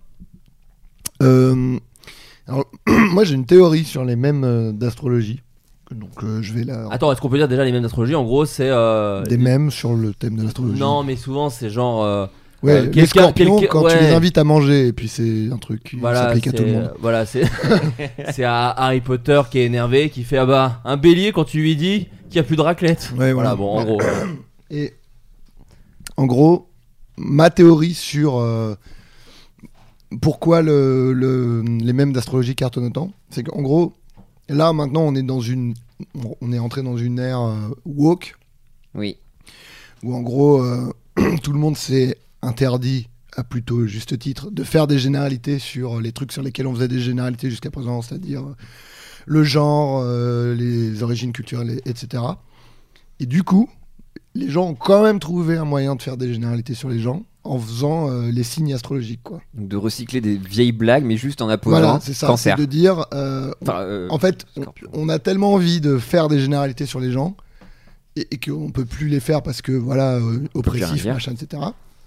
Alors, moi j'ai une théorie sur les mèmes d'astrologie. Donc je vais la. Attends, est-ce qu'on peut dire déjà les mêmes d'astrologie? En gros, c'est. Des mèmes sur le thème de l'astrologie. Non, mais souvent, c'est genre. Ouais, les quelqu'un- scorpions, quelqu'un- quand tu ouais. les invites à manger, et puis c'est un truc qui Voilà, s'applique à tout le c'est- monde. Voilà, c'est c'est à Harry Potter qui est énervé, qui fait ah bah un bélier quand tu lui dis qu'il y a plus de raclette. Ouais, voilà. Bon, en gros. Et en gros, ma théorie sur pourquoi les mèmes d'astrologie cartonnent autant, c'est qu'en gros, là maintenant on est entré dans une ère woke, Oui. où en gros tout le monde s'est interdit, à plutôt juste titre, de faire des généralités sur les trucs sur lesquels on faisait des généralités jusqu'à présent, c'est-à-dire le genre, les origines culturelles, etc. Et du coup, les gens ont quand même trouvé un moyen de faire des généralités sur les gens en faisant les signes astrologiques, quoi. Donc de recycler des vieilles blagues, mais juste en apposant Voilà, c'est ça. cancer. C'est de dire, Enfin, en fait, Scorpion. on a tellement envie de faire des généralités sur les gens et qu'on peut plus les faire parce que voilà, plus oppressif, rien dire. machin, etc.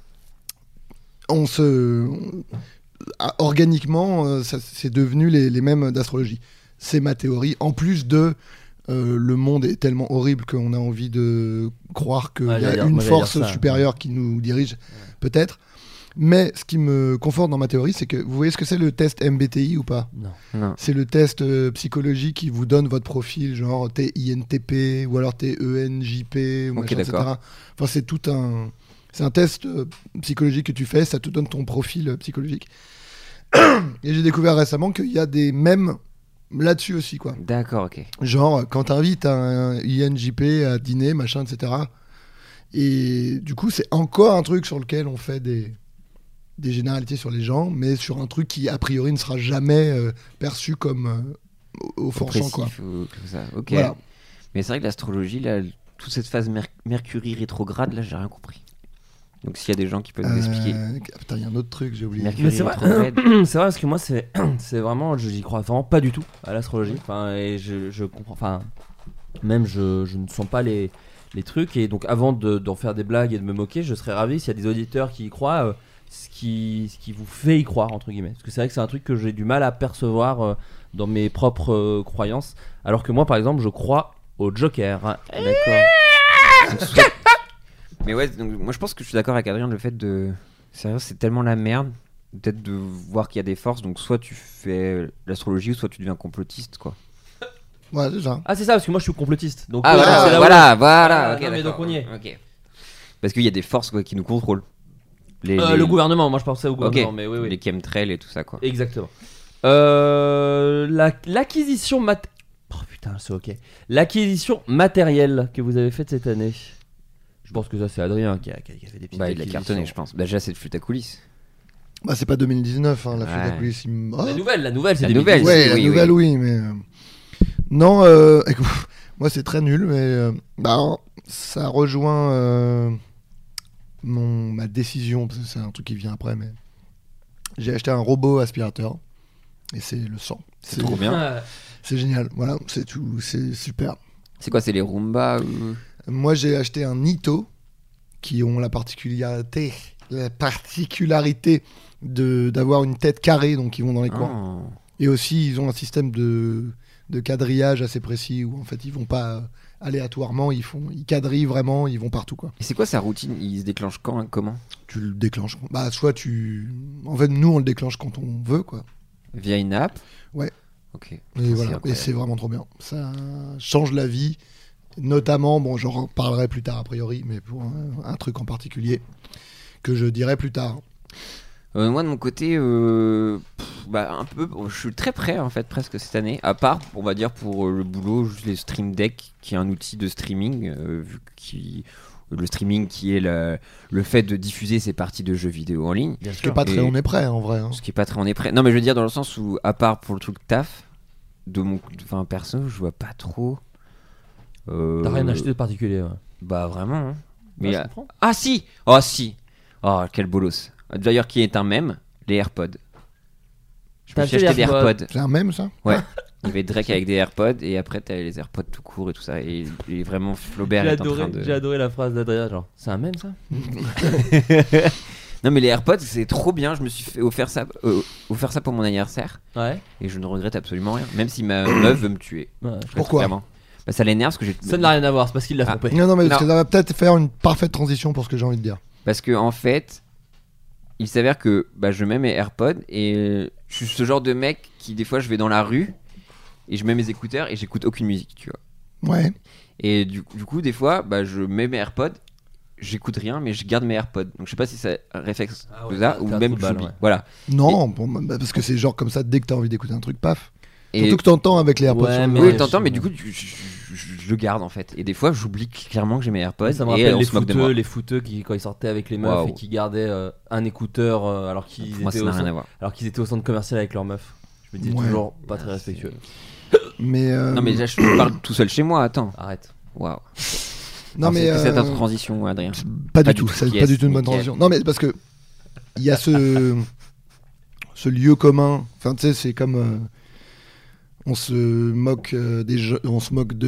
Organiquement, c'est devenu les mêmes d'astrologie. C'est ma théorie. En plus de le monde est tellement horrible qu'on a envie de croire qu'il Ouais, y j'allais a dire- une moi, j'allais force dire ça. supérieure qui nous dirige, peut-être. Mais ce qui me conforte dans ma théorie, c'est que vous voyez ce que c'est le test MBTI ou pas? Non. Non. C'est le test psychologique qui vous donne votre profil, genre t'es INTP ou alors t'es ENJP, ou Ok, machin, d'accord. etc. Enfin, c'est un test psychologique que tu fais, ça te donne ton profil psychologique. Et j'ai découvert récemment qu'il y a des mèmes là-dessus aussi, quoi. D'accord, ok. Genre quand t'invites un INJP à dîner, machin, etc. Et du coup, c'est encore un truc sur lequel on fait des généralités sur les gens, mais sur un truc qui a priori ne sera jamais perçu comme offensant, quoi. Oppressif ou tout ça. Ok. Voilà. Mais c'est vrai que l'astrologie, là, toute cette phase Mercury rétrograde, là, j'ai rien compris. Donc s'il y a des gens qui peuvent nous expliquer. Putain, il y a un autre truc, j'ai oublié. Mercury Mais c'est vrai. rétrograde. C'est vrai parce que moi c'est vraiment, j'y crois vraiment pas du tout à l'astrologie. Enfin, et je comprends. Enfin, même je ne sens pas les trucs. Et donc avant d'en faire des blagues et de me moquer, je serais ravi s'il y a des auditeurs qui y croient. Ce qui vous fait y croire, entre guillemets. Parce que c'est vrai que c'est un truc que j'ai du mal à percevoir dans mes propres croyances. Alors que moi, par exemple, je crois au Joker. D'accord. Donc, mais ouais, donc, moi je pense que je suis d'accord avec Adrien, le fait de. Sérieux, c'est tellement la merde. Peut-être de voir qu'il y a des forces, donc soit tu fais l'astrologie ou soit tu deviens complotiste, quoi. Ouais, c'est ça. Ah, c'est ça, parce que moi je suis complotiste. Donc, Ah c'est voilà, là où- voilà. Ah, Ok, non, mais d'accord. donc on y est. Ok. Parce qu'il y a des forces quoi, qui nous contrôlent. Le gouvernement, moi je pensais au gouvernement, mais oui, oui. Les chemtrails et tout ça, quoi. Exactement. L'acquisition Oh putain, c'est ok. L'acquisition matérielle que vous avez faite cette année. Je pense que ça c'est Adrien qui a fait des petites Bah, il a acquisitions. cartonné, je pense. Bah, déjà, c'est le flûte à coulisses. Bah, c'est pas 2019, hein, la flûte à Ouais. coulisses. Oh. La nouvelle, c'est La des nouvelle, Ouais, la oui, nouvelle, oui, mais. Non, écoute, moi c'est très nul, mais bah, ça rejoint ma décision, parce que c'est un truc qui vient après, mais j'ai acheté un robot aspirateur et c'est le sang. C'est trop bien. C'est génial, voilà, c'est tout, c'est super. C'est quoi, c'est les Roomba ou... Moi j'ai acheté un Nito qui ont la particularité d'avoir une tête carrée, donc ils vont dans les coins. Et aussi ils ont un système de quadrillage assez précis où en fait ils vont pas aléatoirement, ils quadrillent vraiment, ils vont partout quoi. Et c'est quoi sa routine? Il se déclenche quand, hein, comment? Tu le déclenches. Bah soit en fait nous on le déclenche quand on veut quoi. Via une app? Ouais. Ok. Et voilà. Et c'est vraiment trop bien. Ça change la vie. Notamment, bon, j'en reparlerai plus tard a priori, mais pour un truc en particulier que je dirai plus tard. Moi de mon côté, un peu, je suis très prêt en fait presque cette année. À part, on va dire pour le boulot, juste les Stream Deck, qui est un outil de streaming, le streaming qui est le fait de diffuser ses parties de jeux vidéo en ligne. Parce que pas très on est prêt en vrai. Ce qui est pas très on est prêt. Non mais je veux dire dans le sens où, à part pour le truc taf, perso, je vois pas trop. T'as rien acheté de particulier, ouais. Bah vraiment. Hein. Mais si. Oh quel bolos. D'ailleurs qui est un mème, les AirPods. Je me suis acheté des AirPods. C'est un mème ça? Ouais. Il y avait Drake avec des AirPods et après t'avais les AirPods tout court et tout ça et vraiment Flaubert est en train de... J'ai adoré la phrase d'Adrien, genre c'est un mème ça? Non mais les AirPods c'est trop bien, je me suis fait offert ça pour mon anniversaire. Ouais. Et je ne regrette absolument rien, même si ma meuf veut me tuer. Ouais. Pourquoi? Bah, ça l'énerve parce que ça n'a rien à voir, c'est parce qu'il l'a trompé. Non mais parce que ça va peut-être faire une parfaite transition pour ce que j'ai envie de dire. Parce que en fait, il s'avère que je mets mes AirPods et je suis ce genre de mec qui des fois je vais dans la rue et je mets mes écouteurs et j'écoute aucune musique, tu vois. Ouais. Et du coup des fois je mets mes AirPods, j'écoute rien mais je garde mes AirPods. Donc je sais pas si c'est un réflexe de ça ou même j'oublie. Ouais. Voilà. Non, parce que c'est genre comme ça dès que t'as envie d'écouter un truc, paf. Surtout que t'entends avec les AirPods. Ouais, oui, t'entends, mais du coup, je le garde en fait. Et des fois, j'oublie clairement que j'ai mes AirPods. Ça me rappelle les footeux qui, quand ils sortaient avec les meufs et qui gardaient un écouteur alors qu'ils étaient au centre commercial avec leurs meufs. Je me disais toujours pas très respectueux. Mais non, mais là, je parle tout seul chez moi. Attends. Arrête. Waouh. Non, mais c'est cette transition, Adrien. Pas du tout. C'est pas du tout une bonne transition. Non, mais parce que il y a ce lieu commun. Enfin, tu sais, c'est comme. On se moque on se moque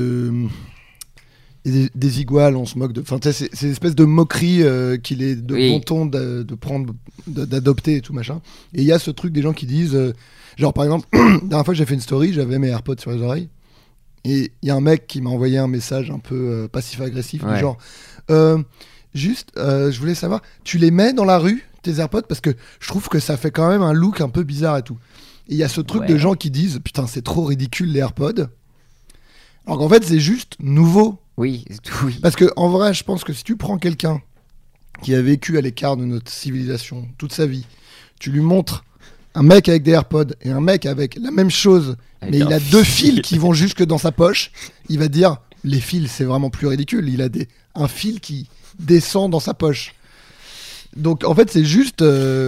des iguales, on se moque de. Enfin, tu sais, c'est une espèce de moquerie qu'il est de bon ton de prendre, d'adopter et tout machin. Et il y a ce truc des gens qui disent, genre par exemple, la dernière fois j'ai fait une story, j'avais mes AirPods sur les oreilles, et il y a un mec qui m'a envoyé un message un peu passif-agressif, du genre, je voulais savoir, tu les mets dans la rue tes AirPods parce que je trouve que ça fait quand même un look un peu bizarre et tout. Et il y a ce truc de gens qui disent putain c'est trop ridicule les AirPods. Alors qu'en fait c'est juste nouveau. Oui. Parce que en vrai je pense que si tu prends quelqu'un qui a vécu à l'écart de notre civilisation toute sa vie, tu lui montres un mec avec des AirPods et un mec avec la même chose, mais il a deux fils qui vont jusque dans sa poche, il va dire les fils c'est vraiment plus ridicule, il a un fil qui descend dans sa poche. Donc en fait c'est juste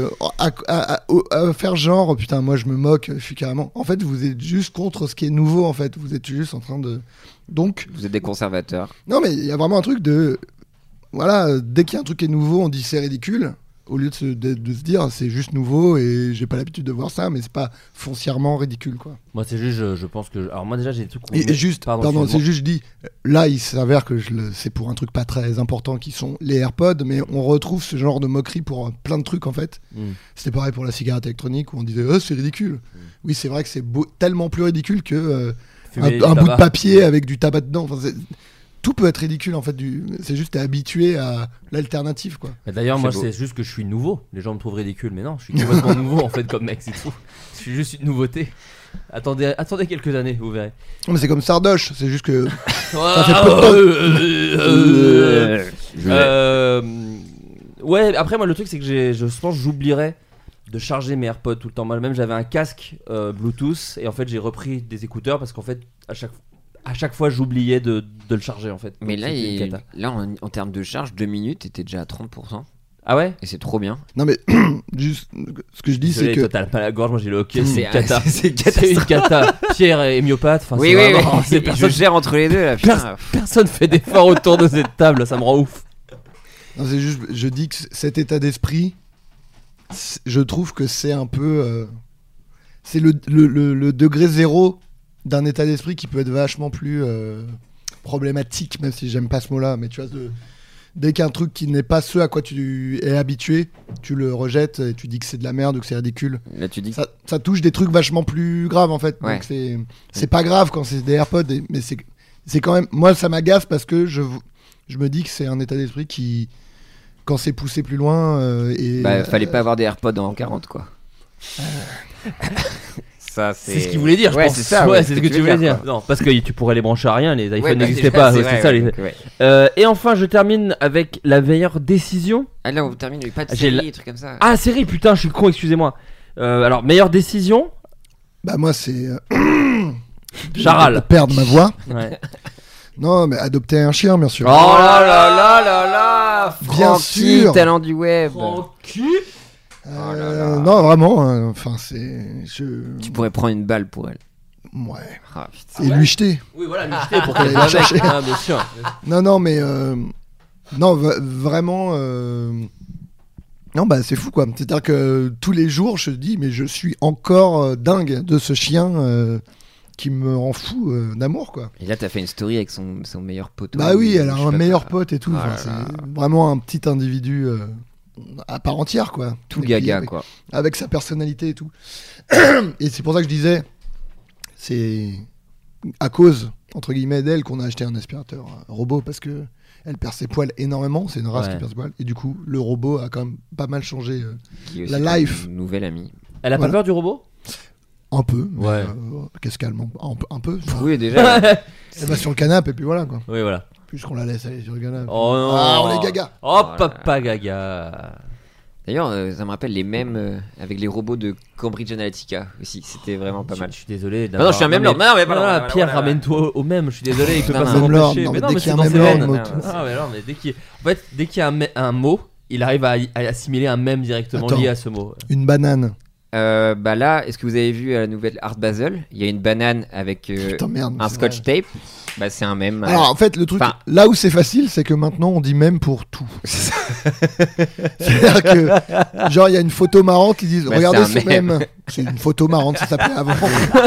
à faire genre putain moi je me moque, je suis carrément. En fait vous êtes juste contre ce qui est nouveau en fait. Vous êtes juste en train de. Donc. Vous êtes des conservateurs. Non mais il y a vraiment un truc de. Voilà, dès qu'il y a un truc qui est nouveau on dit c'est ridicule. Au lieu de se dire c'est juste nouveau et j'ai pas l'habitude de voir ça, mais c'est pas foncièrement ridicule quoi. Moi c'est juste je pense que alors moi déjà j'ai des trucs et juste pardon c'est juste je dis là il s'avère que c'est pour un truc pas très important qui sont les AirPods, mais on retrouve ce genre de moquerie pour plein de trucs en fait. C'était pareil pour la cigarette électronique où on disait c'est ridicule. Oui c'est vrai que c'est tellement plus ridicule que un bout de papier avec du tabac dedans. Enfin, tout peut être ridicule en fait, c'est juste t'es habitué à l'alternative quoi. D'ailleurs moi c'est juste que je suis nouveau, les gens me trouvent ridicule mais non je suis complètement nouveau en fait comme mec, c'est tout. Je suis juste une nouveauté. Attendez quelques années, vous verrez. Non mais c'est comme Sardoche, c'est juste que ça fait ouais après moi le truc c'est que je pense que j'oublierais de charger mes AirPods tout le temps. Moi même j'avais un casque Bluetooth et en fait j'ai repris des écouteurs parce qu'en fait à chaque fois j'oubliais de le charger en fait. Mais là en termes de charge 2 minutes t'étais déjà à 30%. Ah ouais? Et c'est trop bien. Non mais juste ce que je dis c'est que toi t'as pas la gorge, moi j'ai le hockey, c'est une cata. C'est une cata. Pierre est myopathe, enfin oui, je gère entre les deux là, personne fait d'effort autour de cette table, ça me rend ouf. Non, c'est juste, je dis que cet état d'esprit, je trouve que c'est un peu. C'est le degré zéro d'un état d'esprit qui peut être vachement plus problématique, même si j'aime pas ce mot-là. Mais tu vois, dès qu'un truc qui n'est pas ce à quoi tu es habitué, tu le rejettes et tu dis que c'est de la merde ou que c'est ridicule. Là, tu dis Ça touche des trucs vachement plus graves en fait. Ouais. Donc c'est pas grave quand c'est des AirPods, mais c'est quand même. Moi, ça m'agace parce que je me dis que c'est un état d'esprit qui, quand c'est poussé plus loin, fallait pas avoir des AirPods en 40 quoi. Ça, C'est ce qu'il voulait dire, je pense. C'est ça, c'est ce que tu voulais dire. quoi. Non, parce que tu pourrais les brancher à rien, les iPhones Ouais, n'existaient déjà, pas. c'est ouais, vrai, c'est ça. ouais, les- donc, ouais. Et enfin, je termine avec la meilleure décision. Ah là, on termine, il n'y a pas de J'ai série, la- des trucs comme ça. Ah, série, putain, je suis con, excusez-moi. Alors, meilleure décision, Bah moi c'est Charal. perdre ma voix. Ouais. Non, mais adopter un chien, bien sûr. Oh là là là là là, Bien Francky, sûr. talent du web. Non, vraiment. Enfin, Tu pourrais prendre une balle pour elle. Ouais. Ah, putain. Et lui jeter. Oui, voilà, lui jeter pour qu'elle Aller soit la chercher. avec. Ah, bien sûr. Non, mais non, vraiment. Non, bah c'est fou quoi. C'est-à-dire que tous les jours, je dis, mais je suis encore dingue de ce chien qui me rend fou d'amour quoi. Et là, t'as fait une story avec son meilleur pote. Bah oui, elle a Je sais un pas meilleur quoi. pote et tout. Ah Enfin, là là. c'est vraiment un petit individu à part entière quoi. Tout Et gaga, puis, quoi. avec sa personnalité et tout. Et c'est pour ça que je disais, c'est à cause entre guillemets d'elle qu'on a acheté un aspirateur robot parce que elle perd ses poils énormément. C'est une race Ouais. qui perd ses poils et du coup le robot a quand même pas mal changé Qui est aussi la life. une nouvelle amie. Elle a pas Voilà. peur du robot? un peu. Mais, Ouais. qu'est-ce qu'elle ment un peu. Oui, déjà. Elle va sur le canapé et puis voilà quoi. Oui, voilà. Puisqu'on la laisse aller sur le canapé. Oh non. Ah, on est gaga. Oh, Oh là papa gaga. D'ailleurs, ça me rappelle les mèmes avec les robots de Cambridge Analytica aussi. C'était vraiment pas mal. Je suis désolé. non, je suis un même lord. Non, mais pardon, Voilà, voilà, Pierre, voilà. ramène-toi au même. Je suis désolé, il peut Non, pas non, s'en même lord, empêcher. non, Mais mais non, dès mais qu'il y c'est a un dans ses même lord, veines. moi, tout. Ah, mais non, mais dès qu'il y a un mot, il arrive à assimiler un mème directement Attends. lié à ce mot. Une banane. Bah là, est-ce que vous avez vu à la nouvelle Art Basel? Il y a une banane avec Putain merde. un c'est scotch vrai. tape. Bah c'est un mème. Alors en fait le truc, Enfin- là où c'est facile, c'est que maintenant on dit même pour tout. C'est-à-dire que genre il y a une photo marrante, ils disent Bah, regardez c'est un ce mème. C'est une photo marrante, ça s'appelait avant.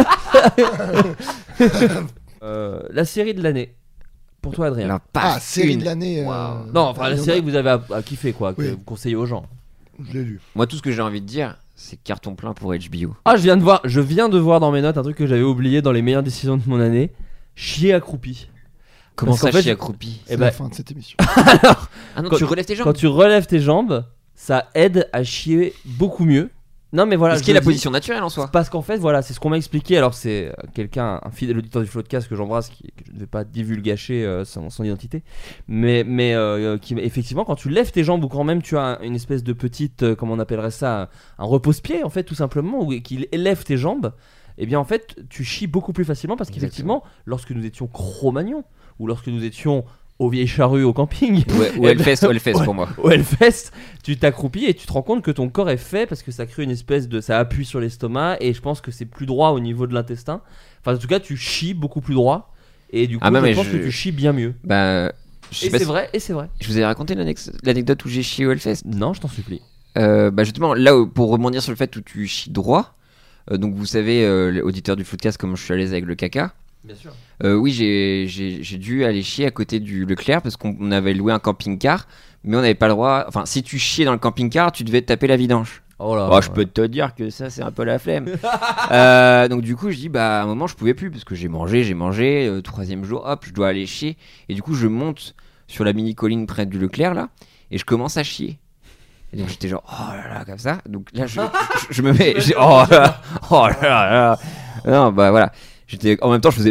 La série de l'année. Pour toi, Adrien. Alors, pas Ah, série une. de l'année. Waouh. Non, enfin, la il y en série a- que vous avez à kiffer, quoi, que Oui. vous conseillez aux gens. Je l'ai lu. Moi, tout ce que j'ai envie de dire, c'est carton plein pour HBO. Ah, je viens de voir dans mes notes un truc que j'avais oublié dans les meilleures décisions de mon année. Chier accroupi. Comment Parce ça, qu'en fait, chier accroupi? C'est Eh la ben, fin de cette émission. Ah non, quand- tu relèves tes jambes. quand tu relèves tes jambes, ça aide à chier beaucoup mieux. Non, mais voilà. Ce qui je est la le dis, position naturelle en soi. parce qu'en fait, voilà, c'est ce qu'on m'a expliqué. Alors, c'est quelqu'un, un fidèle auditeur du Floodcast que j'embrasse, que je ne vais pas divulgacher son identité, mais qui, effectivement, quand tu lèves tes jambes ou quand même tu as une espèce de petite, comment on appellerait ça, un repose-pied, en fait, tout simplement, ou qu'il élève tes jambes, eh bien, en fait, tu chies beaucoup plus facilement parce qu'effectivement, lorsque nous étions Cro-Magnon ou lorsque nous étions aux Vieilles Charrues au camping, Ou Hellfest pour moi. au Hellfest, tu t'accroupis et tu te rends compte que ton corps est fait parce que ça crée une espèce de. Ça appuie sur l'estomac et je pense que c'est plus droit au niveau de l'intestin. Enfin, en tout cas, tu chies beaucoup plus droit et du coup, Ah, non, je mais pense que tu chies bien mieux. Bah, je sais Et pas c'est si- vrai, et c'est vrai. Je vous ai raconté l'anecdote où j'ai chié au Hellfest. Non, je t'en supplie. Bah justement, là, pour rebondir sur le fait où tu chies droit, donc vous savez, auditeur du Floodcast, comme je suis à l'aise avec le caca. Bien sûr. Oui, j'ai dû aller chier à côté du Leclerc parce qu'on avait loué un camping-car, mais on n'avait pas le droit. Enfin, si tu chiais dans le camping-car, tu devais te taper la vidange. Oh là. Oh, je peux te dire que ça, c'est un peu la flemme. Donc, du coup, je dis, bah, à un moment, je pouvais plus parce que j'ai mangé. Troisième jour, hop, je dois aller chier. Et du coup, je monte sur la mini-colline près du Leclerc, là, et je commence à chier. Et donc, j'étais genre, oh là là, comme ça. Donc là, je me mets. Oh là là. Non, bah voilà. En même temps, je faisais.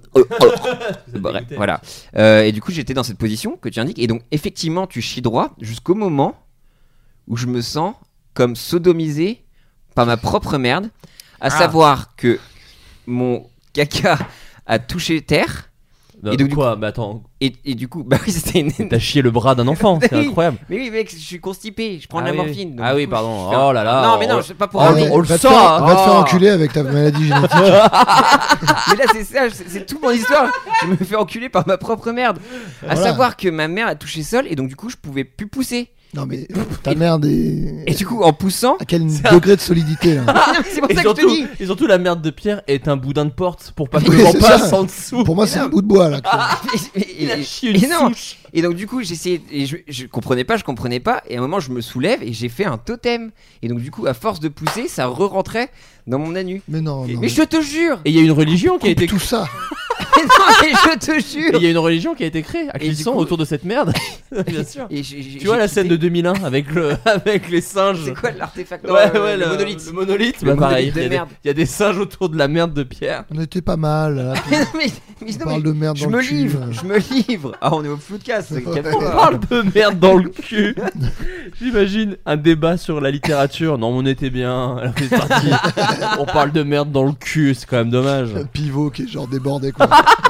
Bref, voilà. Et du coup, j'étais dans cette position que tu indiques. Et donc, effectivement, tu chies droit jusqu'au moment où je me sens comme sodomisé par ma propre merde. À savoir que mon caca a touché terre. Non, Et donc, du quoi? Mais attends. Et du coup, bah oui, c'était une. T'as chié le bras d'un enfant, c'est Oui. incroyable. Mais oui, mec, je suis constipé, je prends de Ah la oui. morphine. donc Ah du oui, coup, pardon. je fais un- Oh là là. Non, mais non, c'est pas pour. Ah, Oh, on le va te sent, faire, hein. va te faire Oh. enculer avec ta maladie génétique. Mais là, c'est ça, c'est tout mon histoire. Je me fais enculer par ma propre merde. À Voilà. savoir que ma mère a touché le sol et donc du coup, je pouvais plus pousser. Non mais ta merde est. Et du coup, en poussant. À quel degré de solidité là? C'est pour Et ça que je te surtout, dis. et surtout, la merde de Pierre est un boudin de porte pour pas que Oui, le vent c'est passe ça. en dessous. Pour moi, c'est un bout de bois là. Il a chié et une non. souche. Et donc du coup j'essayais et je comprenais pas et à un moment je me soulève et j'ai fait un totem et donc du coup à force de pousser ça re-rentrait dans mon anus. Mais non, non. Mais je te jure. Et il y a une religion qui a été tout ça. Mais non mais je te Et jure. il y a une religion qui a été créée à Et du Clisson coup- autour de cette merde. Bien sûr. Et Tu vois la scène de 2001 avec les singes. C'est quoi l'artefact? Ouais, le monolithe. Le monolithe, Le bah pareil. monolithe de Il y a des- merde. il y a des singes autour de la merde de Pierre. On était pas mal. Là. Mais non, mais On non, parle mais de merde je dans me le cul, livre, là. je me livre. Ah on est au Floodcast. On parle de merde dans le cul. J'imagine un débat sur la littérature. Non, on était bien. Elle fait partie. On parle de merde dans le cul, c'est quand même dommage. Un pivot qui est genre débordé quoi.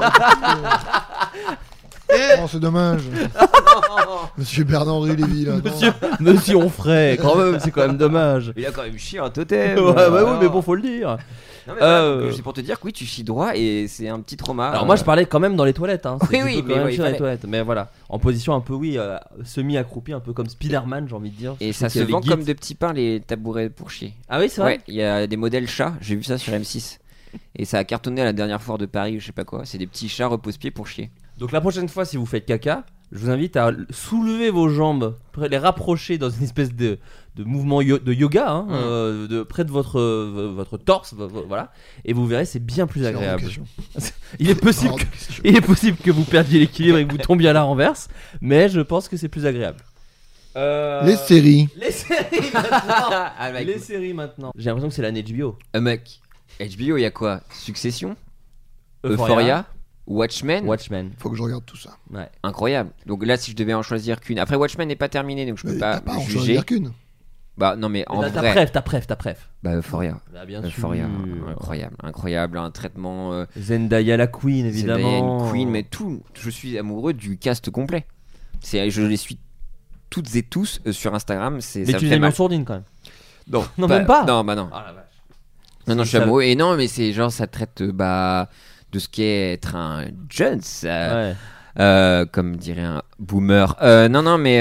Oh, c'est dommage. Monsieur Bernard Lévy là. non. Monsieur Onfray, quand même, c'est quand même dommage. Il a quand même chié un totem. Ouais, bah oui, mais bon, faut le dire. Non, mais voilà, Euh, donc, c'est pour te dire que oui, tu chies droit et c'est un petit trauma. Alors moi je parlais quand même dans les toilettes, hein. Oui, C'est oui, plutôt mais quand même ouais, il sur les fallait. toilettes. Mais voilà, en position un peu semi-accroupi, un peu comme Spider-Man, j'ai envie de dire. Et Je ça trouve se qu'il y a vend des comme guides. de petits pains les tabourets pour chier. Ah oui, c'est vrai. Ouais, il y a des modèles chats, j'ai vu ça sur M6. Et ça a cartonné à la dernière foire de Paris ou je sais pas quoi. C'est des petits chats repose-pieds pour chier. Donc la prochaine fois, si vous faites caca, je vous invite à soulever vos jambes, les rapprocher dans une espèce de mouvement de yoga, hein, de près de votre torse, voilà, et vous verrez, c'est bien plus C'est hors de agréable. question. Il est possible, Hors de que, question. il est possible que vous perdiez l'équilibre et que vous tombiez à la renverse, mais je pense que c'est plus agréable. Les séries. Les séries maintenant. Ah, mec. Les séries maintenant. J'ai l'impression que c'est l'année HBO. Mec, HBO, il y a quoi? Succession, Euphoria, Watchmen. Watchmen. Faut que je regarde tout ça. Ouais. Incroyable. Donc là, si je devais en choisir qu'une. Après, Watchmen n'est pas terminé, donc je peux Mais pas t'as pas à en juger. choisir qu'une. Bah non, mais en ta vrai. préf. Bah Euphoria. Bah, bien Euphoria, sûr. incroyable, un traitement. Zendaya la Queen, Zendaya, évidemment. une Queen, mais tout. Je suis amoureux du cast complet. Je les suis toutes et tous sur Instagram. Mais ça tu me les fait mets en mal. sourdine quand même. Non, Non, même pas. Non, bah non. Ah la vache. Non, je suis Ça- amoureux. Et non, mais c'est genre, ça traite de ce qu'est être un Jones. Ouais. Comme dirait un boomer. Non, mais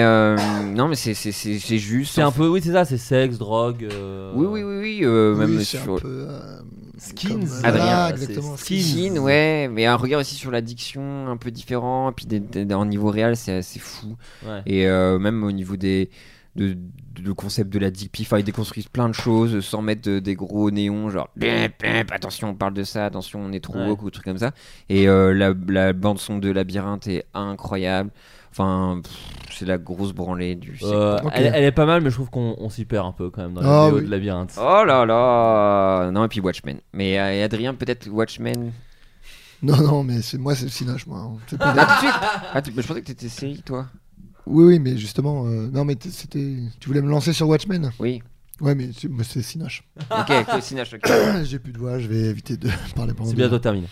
c'est juste. C'est un peu, oui, c'est ça, c'est sexe, drogue. Oui. Oui, Même c'est sur un peu. Skins. comme, Adrien, voilà, c'est exactement. Skins. Skin, ouais, mais un regard aussi sur l'addiction un peu différent. Et puis en niveau réel, c'est assez fou. Ouais. Et même au niveau le concept de la dick pic, enfin, ils déconstruisent plein de choses sans mettre des gros néons, genre attention, on parle de ça, attention, on est trop Ouais. woke ou trucs comme ça. Et la bande-son de Labyrinthe est incroyable. Enfin, c'est la grosse branlée du siècle. Ok. Elle est pas mal, mais je trouve qu'on s'y perd un peu quand même dans Ah la vidéo oui. de Labyrinthe. Oh là là. Non, et puis Watchmen. Mais Adrien, peut-être Watchmen. Non, mais moi, c'est le Cinoche, moi. hein. C'est pas- Ah, tout de suite. Mais je pensais que t'étais série, toi. Oui, mais justement, non, mais c'était. Tu voulais me lancer sur Watchmen? Oui. Ouais, mais moi, c'est Cinoche. Ok, Cinoche, ok. J'ai plus de voix, je vais éviter de parler pendant C'est 2 bientôt heures. terminé.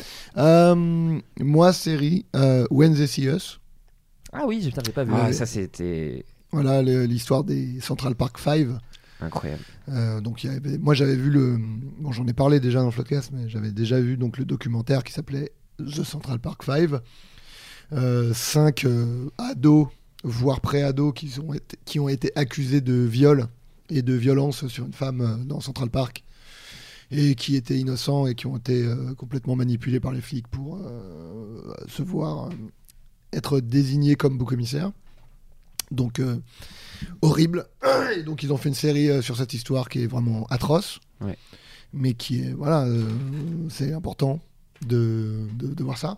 Moi, série When They See Us. Ah oui, putain, j'ai pas vu. Ah, ça c'était Voilà l'histoire des Central Park 5. incroyable. Donc moi j'avais vu bon, j'en ai parlé déjà dans le podcast, mais j'avais déjà vu donc le documentaire qui s'appelait The Central Park 5. 5 ados, voire pré-ados, qui ont été accusés de viol et de violence sur une femme dans Central Park et qui étaient innocents et qui ont été complètement manipulés par les flics pour se voir être désignés comme bouc émissaire. Donc horrible. Et donc ils ont fait une série sur cette histoire qui est vraiment atroce, Ouais. mais qui est voilà, c'est important de voir ça.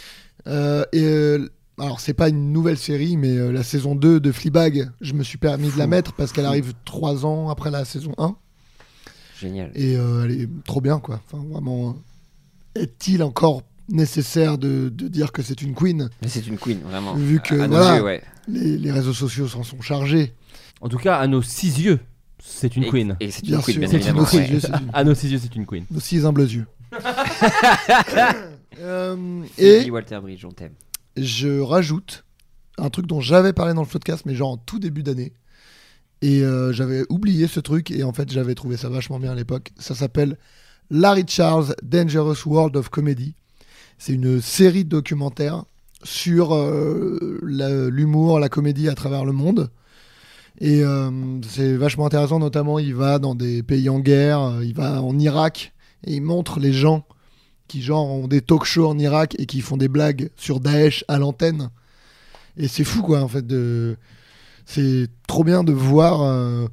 Alors c'est pas une nouvelle série, mais la saison 2 de Fleabag, je me suis permis de la mettre parce qu'elle arrive 3 ans après la saison 1 Génial. et elle est trop bien quoi. Enfin vraiment, est-il encore nécessaire de dire que c'est une queen? Mais c'est une queen, vraiment. Vu que, À nos voilà. yeux, ouais. Les réseaux sociaux s'en sont chargés. En tout cas, à nos 6 yeux, c'est une Et- queen. Et c'est Bien une queen, sûr, bien c'est une évidemment. aussi, ouais. c'est une- À nos 6 yeux, c'est une queen. nos 6 humbles yeux. Et Et Walter Bridge, on t'aime. je rajoute un truc dont j'avais parlé dans le podcast, mais genre en tout début d'année. Et j'avais oublié ce truc, et en fait, j'avais trouvé ça vachement bien à l'époque. Ça s'appelle Larry Charles Dangerous World of Comedy. C'est une série de documentaires sur l'humour, la comédie à travers le monde. Et c'est vachement intéressant, notamment il va dans des pays en guerre, il va en Irak et il montre les gens qui genre ont des talk shows en Irak et qui font des blagues sur Daesh à l'antenne. Et c'est fou quoi en fait, c'est trop bien de voir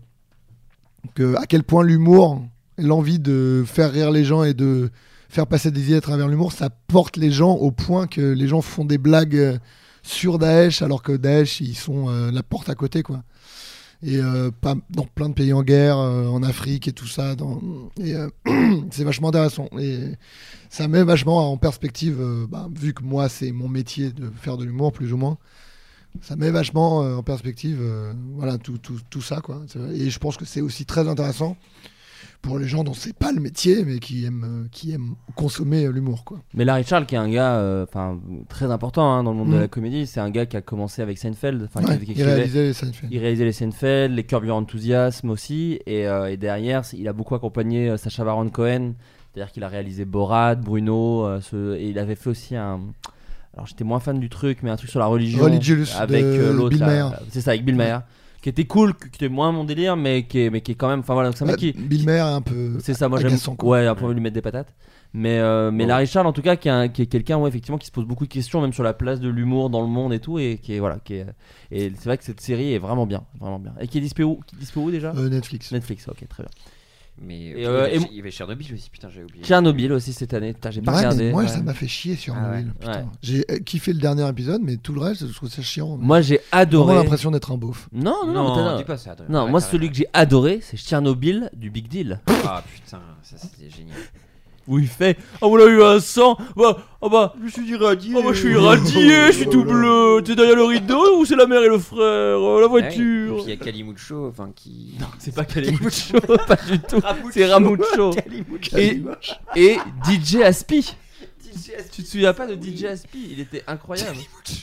à quel point l'humour, l'envie de faire rire les gens et de faire passer des idées à travers l'humour, ça porte les gens au point que les gens font des blagues sur Daesh alors que Daesh ils sont la porte à côté quoi. Et pas dans plein de pays en guerre, en Afrique et tout ça. C'est vachement intéressant. Et ça met vachement en perspective, vu que moi c'est mon métier de faire de l'humour plus ou moins, ça met vachement en perspective voilà, tout ça, quoi. Et je pense que c'est aussi très intéressant pour les gens dont c'est pas le métier, mais qui aiment consommer l'humour, quoi. Mais Larry Charles, qui est un gars très important dans le monde de la comédie, c'est un gars qui a commencé avec Seinfeld. Il réalisait les Seinfeld. Il réalisait les Seinfeld, les Curb Your Enthusiasm aussi, et derrière, il a beaucoup accompagné Sacha Baron Cohen. C'est-à-dire qu'il a réalisé Borat, Bruno, et il avait fait aussi un... Alors j'étais moins fan du truc, mais un truc sur la religion. Religious, avec l'autre. Bill Maher. C'est ça, avec Bill Maher. Qui était cool, qui était moins mon délire, mais qui est quand même. Enfin voilà, c'est un mec qui. Bill Maher est un peu. C'est ça, moi j'aime. Ouais, un peu lui mettre des patates. Mais Larry Charles, en tout cas, qui est quelqu'un, effectivement, qui se pose beaucoup de questions, même sur la place de l'humour dans le monde et tout, et et c'est vrai que cette série est vraiment bien. Et qui est dispo où déjà Netflix. Netflix, ok, très bien. Mais il y avait Chernobyl aussi, putain, j'avais oublié. Chernobyl aussi cette année, j'ai pas regardé. Moi ça m'a fait chier Chernobyl. Ouais. J'ai kiffé le dernier épisode, mais tout le reste je trouve ça chiant. Moi j'ai adoré. J'ai l'impression d'être un beauf. Non, dis pas ça. Non, moi celui que j'ai adoré, c'est Chernobyl du Big Deal. Ah putain, ça c'était génial. Où il fait on a eu un sang, je suis irradié, je suis irradié, je suis tout bleu, t'es derrière le rideau ou c'est la mère et le frère, la voiture. Et puis il y a Kalimucho, qui... Non, c'est pas Kalimucho, pas du tout, c'est Ramucho. Et DJ Aspi. Tu te souviens pas de DJ Aspi? Il était incroyable.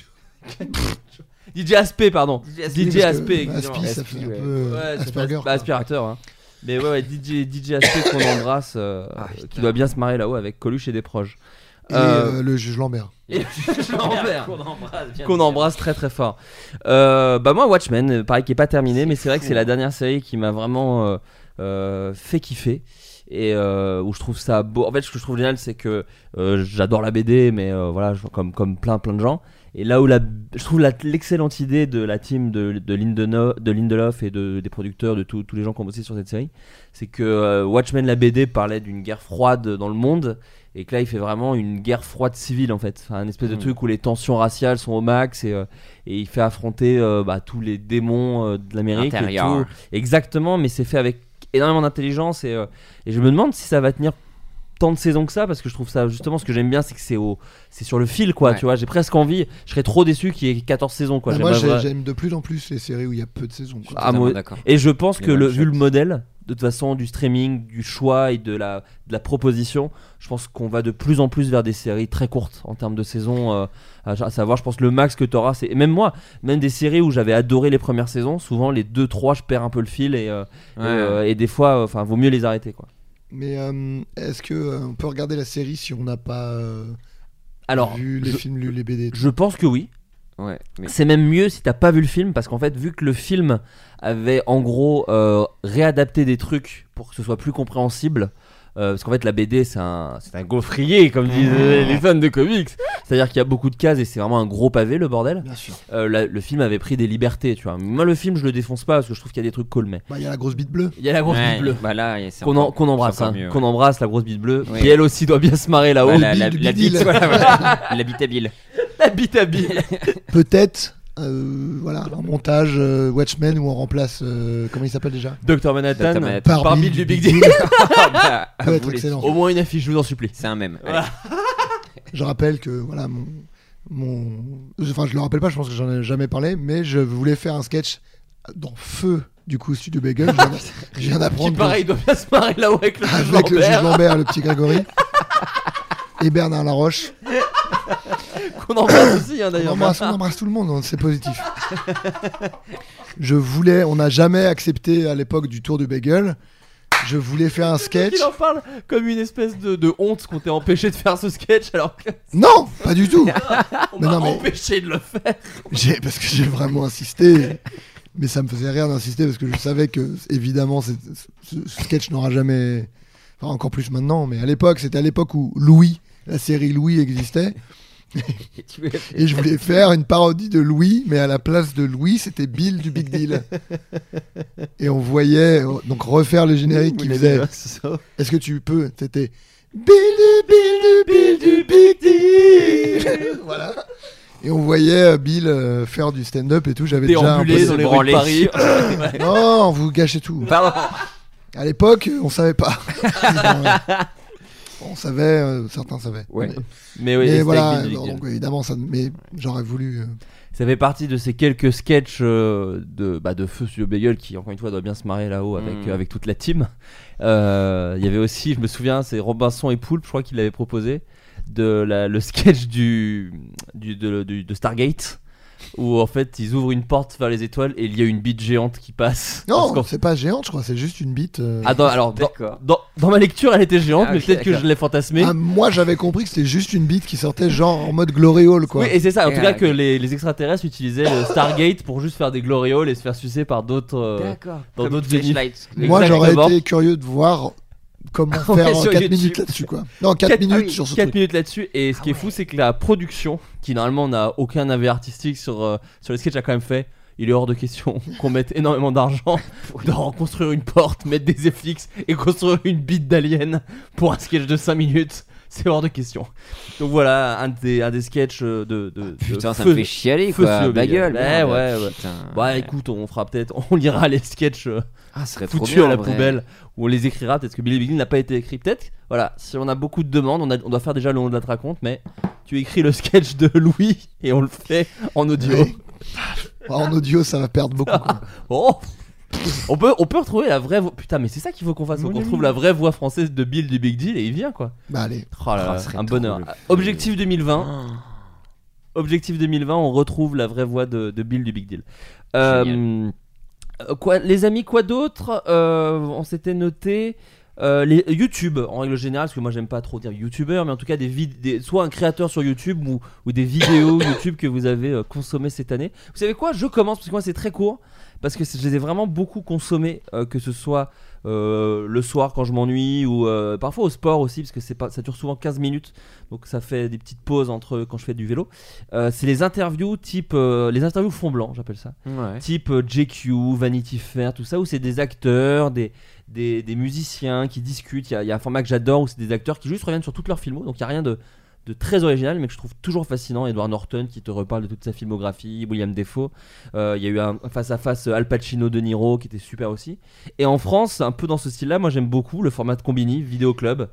DJ Aspé, pardon. DJ Aspé, Aspi, ça fait un peu Asperger. Aspirateur, hein. Mais ouais, DJ Aspect qu'on embrasse, qui doit bien se marrer là-haut avec Coluche et des proches. Et le juge Lambert. Qu'on embrasse très très fort. Moi, Watchmen, pareil, qui est pas terminé, mais c'est vrai que c'est la dernière série qui m'a vraiment fait kiffer. Et où je trouve ça beau. En fait, ce que je trouve génial, c'est que j'adore la BD, mais voilà, comme plein de gens. Et là où je trouve l'excellente idée de la team de Lindelof et des producteurs, de tous les gens qui ont bossé sur cette série, c'est que Watchmen, la BD, parlait d'une guerre froide dans le monde, et que là il fait vraiment une guerre froide civile en fait, un espèce de truc où les tensions raciales sont au max, et il fait affronter tous les démons de l'Amérique et tout. Exactement, mais c'est fait avec énormément d'intelligence, et je me demande si ça va tenir tant de saisons que ça, parce que je trouve ça, justement, ce que j'aime bien, c'est que c'est sur le fil, quoi. Ouais. Tu vois, j'ai presque envie, je serais trop déçu qu'il y ait 14 saisons, quoi. Moi j'aime de plus en plus les séries où il y a peu de saisons, quoi. Et je pense que vu le modèle de toute façon du streaming, du choix et de la proposition, je pense qu'on va de plus en plus vers des séries très courtes en termes de saisons, à savoir, je pense le max que t'auras, c'est même des séries où j'avais adoré les premières saisons, souvent les 2-3 je perds un peu le fil, et des fois vaut mieux les arrêter, quoi. Mais est-ce qu'on peut regarder la série si on n'a pas vu les films, lu les BD? Je pense que oui. Ouais, mais... C'est même mieux si t'as pas vu le film, parce qu'en fait, vu que le film avait en gros réadapté des trucs pour que ce soit plus compréhensible, parce qu'en fait la BD c'est un gaufrier, comme disent les fans de comics, c'est-à-dire qu'il y a beaucoup de cases et c'est vraiment un gros pavé, le bordel. Bien sûr. Le film avait pris des libertés, tu vois. Moi le film je le défonce pas parce que je trouve qu'il y a des trucs cool, mais il y a la grosse bite bleue. Il y a la grosse bite bleue. Là, qu'on embrasse, qu'on embrasse, la grosse bite bleue, oui. Qui elle aussi doit bien se marrer là-haut. La bite, voilà. La bite habile. La bite habile. Peut-être. Un montage Watchmen où on remplace comment il s'appelle déjà, Dr Manhattan par Bill du Big Deal. Peut être excellent. Au moins une affiche, je vous en supplie. C'est un mème. Voilà. Je rappelle que voilà je le rappelle pas, je pense que j'en ai jamais parlé, mais je voulais faire un sketch dans Feu du coup Studio Bagel. Je viens d'apprendre. Qui pareil doit bien se marrer là-haut avec le juge Lambert, le petit Grégory et Bernard Laroche. qu'on embrasse aussi, hein, On d'ailleurs. embrasse tout le monde, c'est positif. On n'a jamais accepté à l'époque du tour du bagel. Je voulais faire un sketch. Il en parle comme une espèce de honte qu'on t'ait empêché de faire ce sketch alors que Non, pas du tout. on Mais m'a non, mais- empêché de le faire. Parce que j'ai vraiment insisté. Mais ça me faisait rire d'insister parce que je savais que, évidemment, ce sketch n'aura jamais. Enfin, encore plus maintenant, mais à l'époque, c'était à l'époque où Louis, la série Louis existait. Et je voulais faire une parodie de Louis, mais à la place de Louis, c'était Bill du Big Deal. Et on voyait donc refaire le générique qui faisait. Est-ce que tu peux? C'était Bill du Big Deal. Voilà. Et on voyait Bill faire du stand-up et tout. J'avais déjà un peu Déambulé dans les rues de Paris. Non, vous gâchez tout. Pardon. À l'époque, on savait pas. On savait, certains savaient. Ouais. Mais oui, Mais c'était voilà, avec Bill du Big Deal. donc évidemment, mais j'aurais voulu. Ça fait partie de ces quelques sketchs de Feu sur le Bagel qui, encore une fois, doit bien se marrer là-haut avec toute la team. Il y avait aussi, je me souviens, c'est Robinson et Poulpe, je crois qu'il l'avait proposé, le sketch de Stargate, où en fait ils ouvrent une porte vers les étoiles et il y a une bite géante qui passe. Non, c'est pas géante, je crois, c'est juste une bite. Alors, D'accord. dans ma lecture, elle était géante, Ah, mais ok, peut-être que d'accord. je l'ai fantasmé. Ah, moi, j'avais compris que c'était juste une bite qui sortait genre en mode gloriole, quoi. Oui, et c'est ça, en tout Ah, cas ok. que les extraterrestres utilisaient le Stargate pour juste faire des glorioles et se faire sucer par d'autres. D'accord. dans Comme d'autres Flashlight. Moi, j'aurais Exactement. été curieux de voir comment Ouais, faire sur 4 YouTube. minutes là-dessus, quoi. Non, 4 minutes sur ce 4 truc. minutes là-dessus. Et ce qui est fou, c'est que la production, qui normalement n'a aucun avis artistique sur les sketchs, a quand même fait. Il est hors de question qu'on mette énormément d'argent dans construire une porte, mettre des FX et construire une bite d'alien pour un sketch de 5 minutes. C'est hors de question. Donc voilà, un des sketchs de Putain, ça Feu- me fait chialer Feu quoi. sur Ma Bagel. gueule. Ouais, merde. ouais. Putain. Bah Ouais. écoute, on lira les sketchs Ah, ce serait trop foutus bien, à la en vrai. poubelle, ou on les écrira. Peut-être que Billy Big Deal n'a pas été écrit. Peut-être, voilà, si on a beaucoup de demandes, on doit faire déjà le nom de la te raconte, mais tu écris le sketch de Louis et on le fait en audio. Ouais. En audio, ça va perdre beaucoup, quoi. Oh on peut retrouver la vraie voix. Putain, mais c'est ça qu'il faut qu'on fasse. Faut qu'on retrouve la vraie voix française de Bill du Big Deal et il vient quoi. Bah, allez. Oh là là, Ah, ce serait un trop bonheur. le feu. Objectif 2020. Objectif 2020, on retrouve la vraie voix de Bill du Big Deal. Quoi, les amis, quoi d'autre On s'était noté les YouTube en règle générale, parce que moi j'aime pas trop dire YouTubeur, mais en tout cas soit un créateur sur YouTube ou des vidéos YouTube que vous avez consommées cette année. Vous savez quoi, je commence parce que moi c'est très court, parce que je les ai vraiment beaucoup consommés, que ce soit le soir quand je m'ennuie ou parfois au sport aussi, parce que ça dure souvent 15 minutes, donc ça fait des petites pauses entre quand je fais du vélo. C'est les interviews type les interviews fond blanc, j'appelle ça, Ouais. type JQ, Vanity Fair, tout ça, où c'est des acteurs, des musiciens qui discutent. Il y a un format que j'adore où c'est des acteurs qui juste reviennent sur toute leur filmo, donc il n'y a rien de très original, mais que je trouve toujours fascinant. Edward Norton qui te reparle de toute sa filmographie, William Dafoe. Il y a eu un face-à-face Al Pacino De Niro qui était super aussi. Et en France, un peu dans ce style-là, moi j'aime beaucoup le format de Combini, Vidéo Club.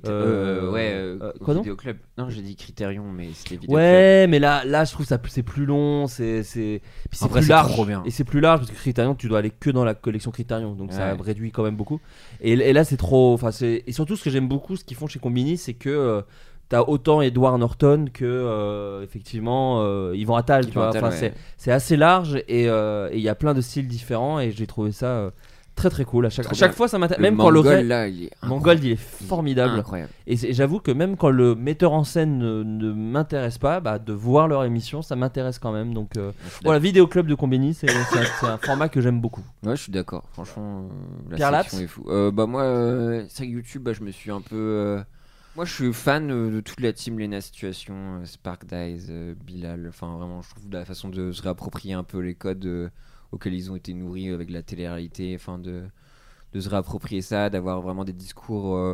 Quoi donc Vidéo Club. Non, j'ai dit Criterion, mais c'était Vidéo Club. Ouais, mais là je trouve ça c'est plus long, puis c'est En vrai, plus c'est large. trop bien. Et c'est plus large parce que Criterion, tu dois aller que dans la collection Criterion, donc ça Ouais. réduit quand même beaucoup. Et là c'est trop, et surtout ce que j'aime beaucoup, ce qu'ils font chez Combini, c'est que t'as autant Edward Norton que effectivement Yvan Attal, tu vois. Attal, Enfin, ouais. c'est assez large et il y a plein de styles différents et j'ai trouvé ça très très cool. À chaque Trop bien. fois ça m'intéresse. Le Même quand le Mongol, ré- là, il est Mangold, il est formidable. incroyable. Et j'avoue que même quand le metteur en scène ne m'intéresse pas, de voir leur émission, ça m'intéresse quand même. Donc voilà, Vidéo Club de Combini, c'est un format que j'aime beaucoup. Ouais, je suis d'accord. Franchement, la Pierre sélection Laps est fou. Bah moi, c'est vrai que YouTube, je me suis un peu. Moi, je suis fan de toute la team Lena Situation, Spark Dies, Bilal. Enfin, vraiment, je trouve la façon de se réapproprier un peu les codes auxquels ils ont été nourris avec la télé-réalité. Enfin, de se réapproprier ça, d'avoir vraiment des discours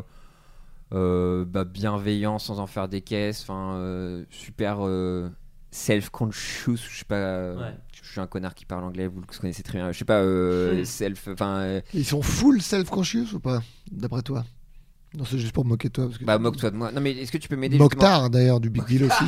bienveillants sans en faire des caisses. Enfin, super self-conscious. Je sais pas. Ouais. Je suis un connard qui parle anglais, vous le connaissez très bien. Je sais pas, self. Enfin. Ils sont full self-conscious ou pas, d'après toi? Non, c'est juste pour me moquer de toi. Parce que Bah moque-toi de moi. Non mais est-ce que tu peux m'aider Mokhtar d'ailleurs du Big Deal aussi.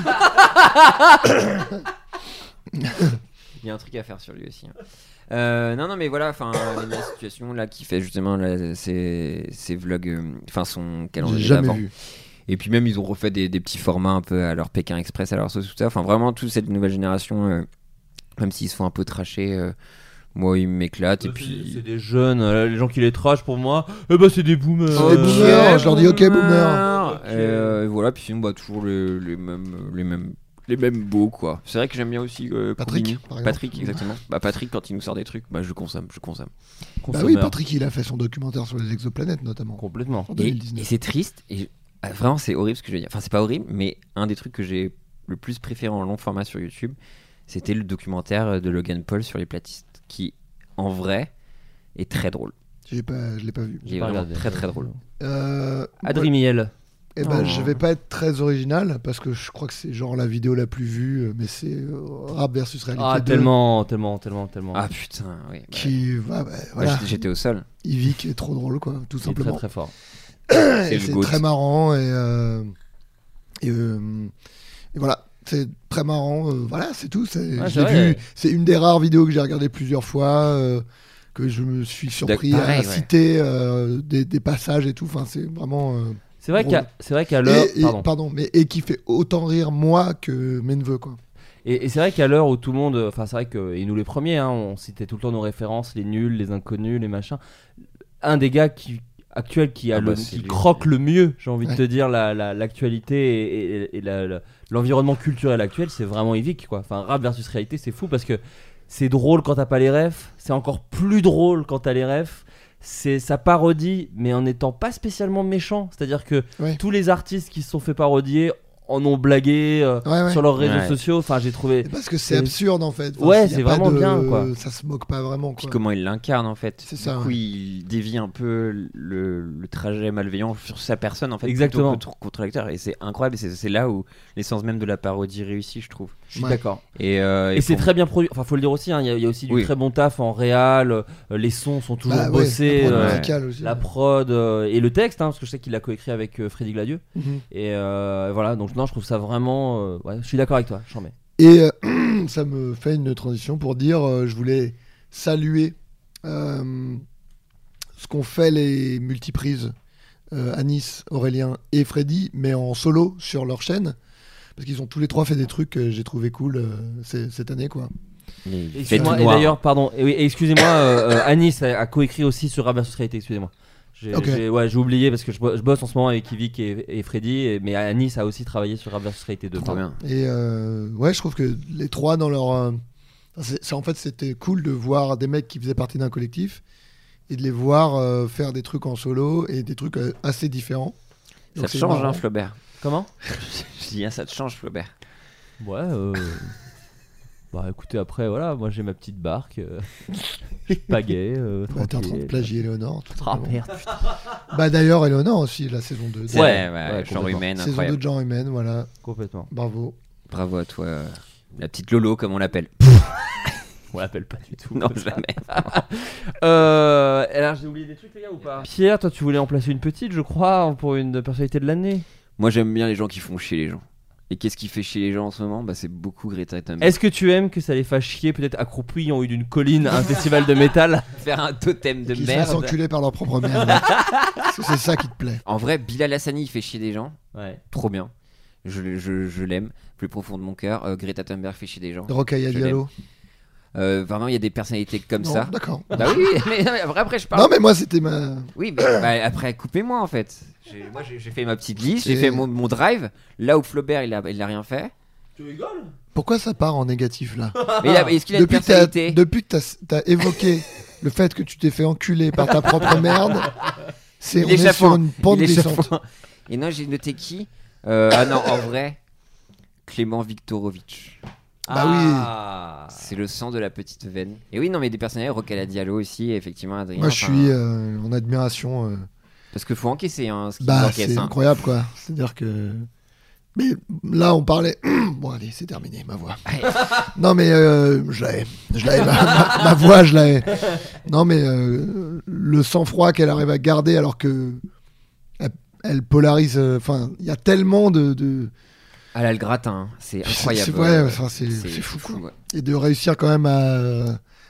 Il y a un truc à faire sur lui aussi. Non mais voilà, enfin la situation là qui fait justement là, ses vlogs, enfin son J'ai calendrier jamais d'avant. vu. Et puis même, ils ont refait des petits formats un peu à leur Pékin Express, à leur sauce, tout ça. Enfin, vraiment, toute cette nouvelle génération, même s'ils se font un peu tracher, moi, ils m'éclatent. Et puis... C'est des jeunes, les gens qui les trashent pour moi, c'est des boomers. C'est des boomers, je leur dis ok, boomer. Et voilà, puis sinon, toujours les mêmes beaux, quoi. C'est vrai que j'aime bien aussi Patrick, Combini. par exemple. Patrick, exactement. Patrick, quand il nous sort des trucs, je consomme. Bah oui, Patrick, il a fait son documentaire sur les exoplanètes notamment. Complètement. En Et 2019. c'est triste, et vraiment c'est horrible ce que je vais dire. Enfin, c'est pas horrible, mais un des trucs que j'ai le plus préféré en long format sur YouTube, c'était le documentaire de Logan Paul sur les platistes, qui en vrai est très drôle. Je l'ai pas vu. Il est vraiment très très drôle. Adrien Miel. Eh ben, je vais pas être très original parce que je crois que c'est genre la vidéo la plus vue, mais c'est Rap versus Réalité 2. Tellement. Ah putain, oui. Qui va, Moi, voilà. j'étais au sol. Yvick est trop drôle, quoi, tout Il est simplement. très très fort. Et le c'est GOAT. très marrant et voilà. C'est très marrant, voilà, c'est tout. Je l'ai vrai. vu. C'est une des rares vidéos que j'ai regardé plusieurs fois, que je me suis surpris Pareil, à ouais. citer des passages et tout. Enfin, c'est vraiment. C'est vrai drôle. qu'à l'heure. Et qui fait autant rire moi que mes neveux, quoi. Et c'est vrai qu'à l'heure où tout le monde, enfin c'est vrai que et nous les premiers, hein, on citait tout le temps nos références, les nuls, les inconnus, les machins. Un des gars actuel qui croque le mieux, j'ai envie de te dire, l'actualité et l'environnement culturel actuel, c'est vraiment Yvick, quoi. Enfin, Rap versus Réalité, c'est fou parce que c'est drôle quand t'as pas les refs, c'est encore plus drôle quand t'as les refs. C'est sa parodie, mais en étant pas spécialement méchant. C'est-à-dire que tous les artistes qui se sont fait parodier en ont blagué sur leurs réseaux sociaux. Enfin, j'ai trouvé. Parce que c'est absurde en fait. Enfin, c'est vraiment bien, quoi. Ça se moque pas vraiment. Quoi. Puis comment il l'incarne en fait. C'est ça. Du coup, il dévie un peu le trajet malveillant sur sa personne en fait. Exactement. Plutôt que contre l'acteur. Et c'est incroyable. C'est là où l'essence même de la parodie réussit, je trouve. Je suis d'accord. Et c'est très bien produit. Enfin, faut le dire aussi. Il y a aussi du très bon taf en réal. Les sons sont toujours bossés. La prod musicale aussi. La prod et le texte, parce que je sais qu'il l'a coécrit avec Freddy Gladieux. Et voilà. Donc non, je trouve ça vraiment. Je suis d'accord avec toi. J'en mets. Et ça me fait une transition pour dire, je voulais saluer ce qu'ont fait les multiprises Anis, Aurélien et Freddy, mais en solo sur leur chaîne. Parce qu'ils ont tous les trois fait des trucs que j'ai trouvé cool cette année, quoi. Excusez-moi, et d'ailleurs, pardon, excusez-moi, Anis a coécrit aussi sur Rap versus Réalité, excusez-moi. J'ai oublié parce que je bosse en ce moment avec Yvick et Freddy, mais Anis a aussi travaillé sur Rap versus Réalité 2. Trop bien. Et je trouve que les trois dans leur... en fait, c'était cool de voir des mecs qui faisaient partie d'un collectif et de les voir faire des trucs en solo et des trucs assez différents. Ça te change, hein, Flaubert. Comment? Je dis, ça te change, Flaubert. Ouais, bah écoutez, après, voilà, moi j'ai ma petite barque, je pagaie. T'es en train de plagier Eleonore. Ah merde, putain. Bah d'ailleurs, Eleonore aussi, la saison 2. Ouais, genre humaine, saison incroyable. 2 de genre humaine, voilà. Complètement. Bravo. Bravo à toi, la petite Lolo, comme on l'appelle. On l'appelle pas du tout. Non, jamais. Alors j'ai oublié des trucs, les gars, ou pas? Pierre, toi tu voulais en placer une petite, je crois, pour une personnalité de l'année. Moi j'aime bien les gens qui font chier les gens. Et qu'est-ce qui fait chier les gens en ce moment? Bah c'est beaucoup Greta Thunberg. Est-ce que tu aimes que ça les fasse chier, peut-être accroupis en haut d'une colline à un festival de métal? Faire un totem de Qui merde. se fassent enculer par leur propre merde. Parce que c'est ça qui te plaît. En vrai, Bilal Hassani il fait chier des gens. Ouais. Trop bien. Je l'aime, plus profond de mon cœur. Greta Thunberg fait chier des gens. Rokhaya Diallo. Vraiment, il y a des personnalités comme Non, ça. D'accord. Bah oui, mais après je parle. Non, mais moi c'était ma. Oui, mais après coupez-moi en fait. J'ai fait ma petite liste, j'ai fait mon drive. Là où Flaubert il a rien fait. Tu rigoles? Pourquoi ça part en négatif là? Mais est-ce qu'il a une personnalité? Depuis que t'as évoqué le fait que tu t'es fait enculer par ta propre merde, on est sur une pente glissante. Et non, j'ai noté qui? Ah non, en vrai, Clément Viktorovitch. Bah oui. C'est le sang de la petite veine. Et oui, non, mais des personnages, Rokhaya Diallo aussi, effectivement, Adrien. Moi je suis en admiration. Parce qu'il faut encaisser ce qui Bah encaisse. c'est incroyable quoi. C'est-à-dire que. Mais là on parlait. Bon allez, c'est terminé ma voix. Non mais je l'avais. Ma voix je l'avais. Non mais le sang-froid qu'elle arrive à garder alors que elle polarise. Enfin, il y a tellement de. Elle a le gratin, c'est incroyable. C'est fou quoi. Ouais. Et de réussir quand même à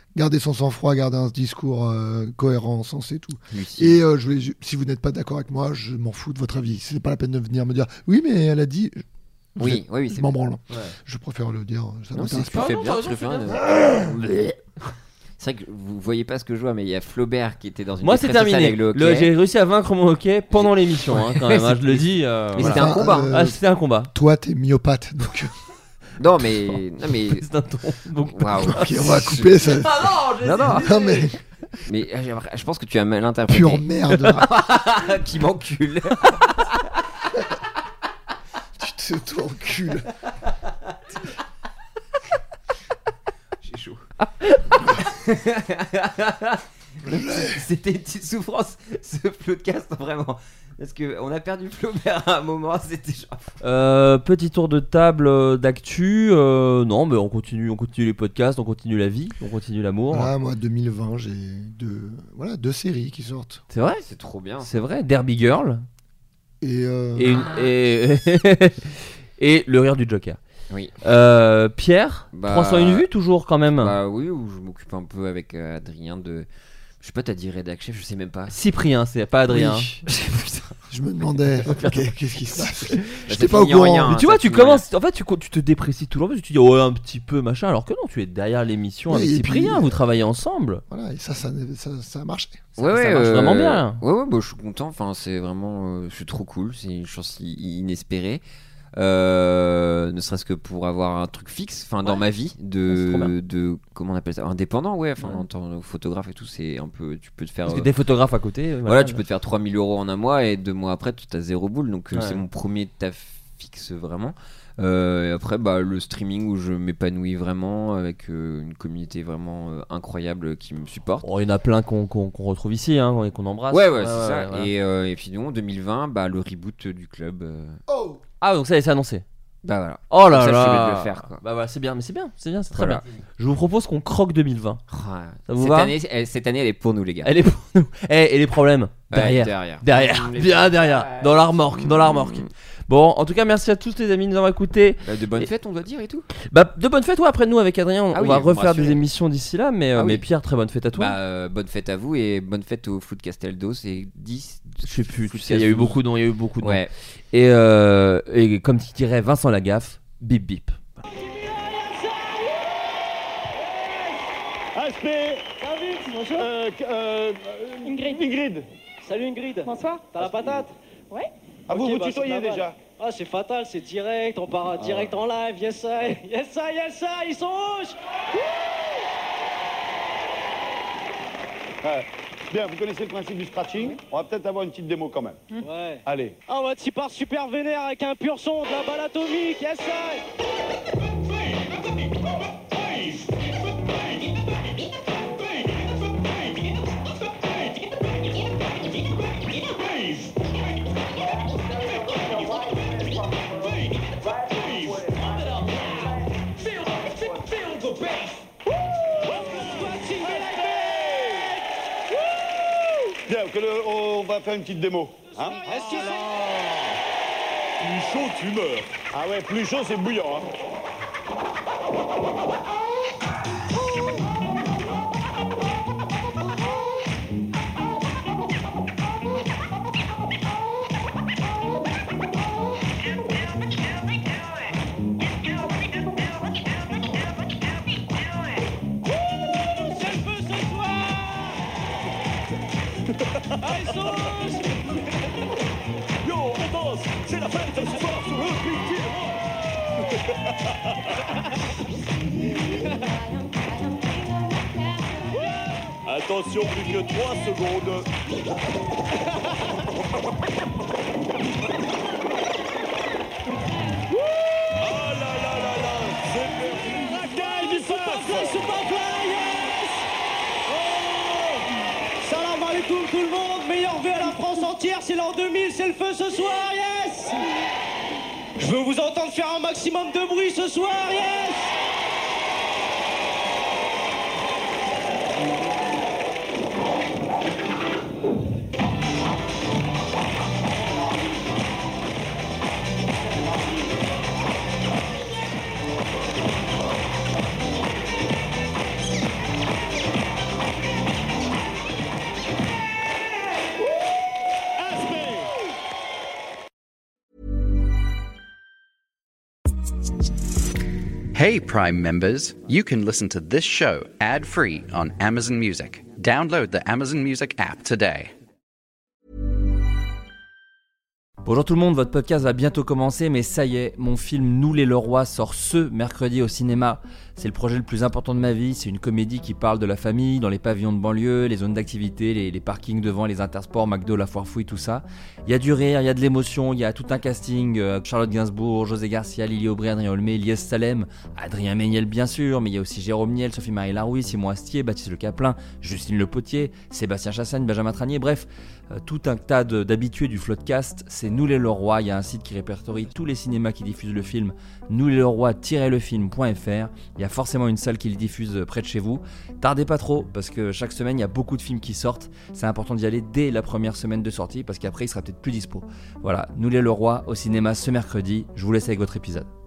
garder son sang-froid, garder un discours cohérent, sensé, tout. Lucide. Et si vous n'êtes pas d'accord avec moi, je m'en fous de votre avis. C'est pas la peine de venir me dire oui, mais elle a dit. Oui, Je c'est m'en branle. Ouais. Je préfère le dire. Ça Non, m'intéresse tu pas. fais non, bien, t'as tu raison, fais bien. C'est vrai que vous voyez pas ce que je vois, mais il y a Flaubert qui était dans une Moi, c'est détresse totale terminé. avec le hockey. J'ai réussi à vaincre mon hockey pendant l'émission, quand même. Je le dis. Mais Voilà. c'était un combat. Enfin, Ah, c'était un combat. Toi, t'es myopathe, donc. Non, mais. C'est un ton. Donc... Waouh. Ok, on va couper ça. Ah non, Non, mais Mais je pense que tu as mal interprété. pure merde. Qui m'encule. Tu t'encules. J'ai chaud. C'était une petite souffrance, ce podcast, vraiment. Parce qu'on a perdu Flaubert à un moment, c'était genre... petit tour de table d'actu. Non, mais on continue les podcasts, on continue la vie, on continue l'amour. Voilà, moi, 2020, j'ai deux séries qui sortent. C'est vrai, C'est trop bien. c'est vrai. Derby Girl Et, et Le Rire du Joker. Oui. Pierre, Bah, 301 vues toujours quand même. Bah oui, où je m'occupe un peu avec Adrien de. Je sais pas, t'as dit rédac chef, je sais même pas. Cyprien, c'est pas Adrien. Oui. Putain. Je me demandais, qu'est-ce qui se passe. Bah, J'étais ça pas au finit en courant. rien, Mais tu ça vois, tu finit en commences. En fait, tu te déprécies toujours parce que tu dis ouais un petit peu machin, alors que non, tu es derrière l'émission Oui, avec et Cyprien, puis- vous travaillez ensemble. Voilà, et ça a marché. Ça marche vraiment bien. Ouais, bah, je suis content. Enfin, c'est vraiment. Je suis trop cool. C'est une chance inespérée. Ne serait-ce que pour avoir un truc fixe, enfin dans ma vie c'est trop bien. de comment on appelle ça, indépendant, ouais. Enfin, Ouais. en tant que photographe et tout, c'est un peu. Tu peux te faire. Parce que des photographes à côté. Voilà, tu peux te faire 3 000 € en un mois et 2 mois après, tu as 0 boule. Donc, Ouais. c'est mon premier taf fixe vraiment. Et après, bah, le streaming où je m'épanouis vraiment avec une communauté vraiment incroyable qui me supporte. Oh, il y en a plein qu'on retrouve ici et qu'on embrasse. Ouais, c'est ça. voilà. Et puis, en 2020, bah, le reboot du club. Oh Ah, donc ça y est, c'est annoncé. Bah voilà. Oh là Comme ça, je là. suis obligé de le faire, quoi. Bah voilà, c'est bien, mais c'est très Voilà. bien. Je vous propose qu'on croque 2020. Ça vous cette, va cette année, elle est pour nous, les gars. Elle est pour nous. Et les problèmes Ouais, derrière. Les- Bien derrière. Dans la remorque. Bon, en tout cas, merci à tous les amis de nous avoir écoutés. Bah, de bonnes fêtes, on doit dire et tout. Bah, de bonnes fêtes, ouais. Après, nous, avec Adrien, on Ah oui, va vous me refaire des rassurez. émissions d'ici là. Mais, Ah oui. mais Pierre, très bonne fête à toi. Bah, bonne fête à vous et bonne fête au Flou de Casteldo. C'est 10. Je sais plus, Flou tu de sais, il y a eu 12. beaucoup de noms, Ouais. Et comme dirait Vincent Lagaffe, bip bip. Aspect. Ingrid. Salut Ingrid. Bonsoir. T'as la patate? Ouais. Ah, vous Ok, vous bah, tutoyez c'est pas mal. déjà? Ah, c'est fatal, c'est direct, on part direct en live, yes I, ils sont rouges. Ouais. Bien, vous connaissez le principe du scratching. On va peut-être avoir une petite démo quand même. Ouais. Allez. Ah, on va t'y part super vénère avec un pur son, de la balle atomique, yes I. Bien, on va faire une petite démo. Hein? Plus chaud, tu meurs. Ah ouais, plus chaud, c'est bouillant. Hein? Yo, on danse, c'est la fête ce soir sur le Attention, plus que 3 secondes. Ah là là là là, c'est perdu. Racaille du Superfly, yes. Oh. Salam alaikum tout le monde, meilleur vœu à la France entière, c'est l'an 2000, c'est le feu ce soir, yes. Je veux vous entendre faire un maximum de bruit ce soir, yes. Hey Prime members, you can listen to this show ad-free on Amazon Music. Download the Amazon Music app today. Bonjour tout le monde, votre podcast va bientôt commencer, mais ça y est, mon film Nous les Leroy sort ce mercredi au cinéma. C'est le projet le plus important de ma vie, c'est une comédie qui parle de la famille, dans les pavillons de banlieue, les zones d'activité, les parkings devant, les intersports, McDo, la foire fouille, tout ça. Il y a du rire, il y a de l'émotion, il y a tout un casting, Charlotte Gainsbourg, José Garcia, Lily Aubry, Adrien Olmé, Lies Salem, Adrien Méniel bien sûr, mais il y a aussi Jérôme Niel, Sophie-Marie Larouille, Simon Astier, Baptiste Le Caplin, Justine Le Potier, Sébastien Chassagne, Benjamin Tranier, bref, tout un tas d'habitués du Floodcast. C'est Nous les Leroy, il y a un site qui répertorie tous les cinémas qui diffusent le film, nousleroy-lefilm.fr. Il y a forcément une salle qui le diffuse près de chez vous. Tardez pas trop, parce que chaque semaine il y a beaucoup de films qui sortent. C'est important d'y aller dès la première semaine de sortie, parce qu'après il sera peut-être plus dispo. Voilà, Nous les Leroy au cinéma ce mercredi. Je vous laisse avec votre épisode.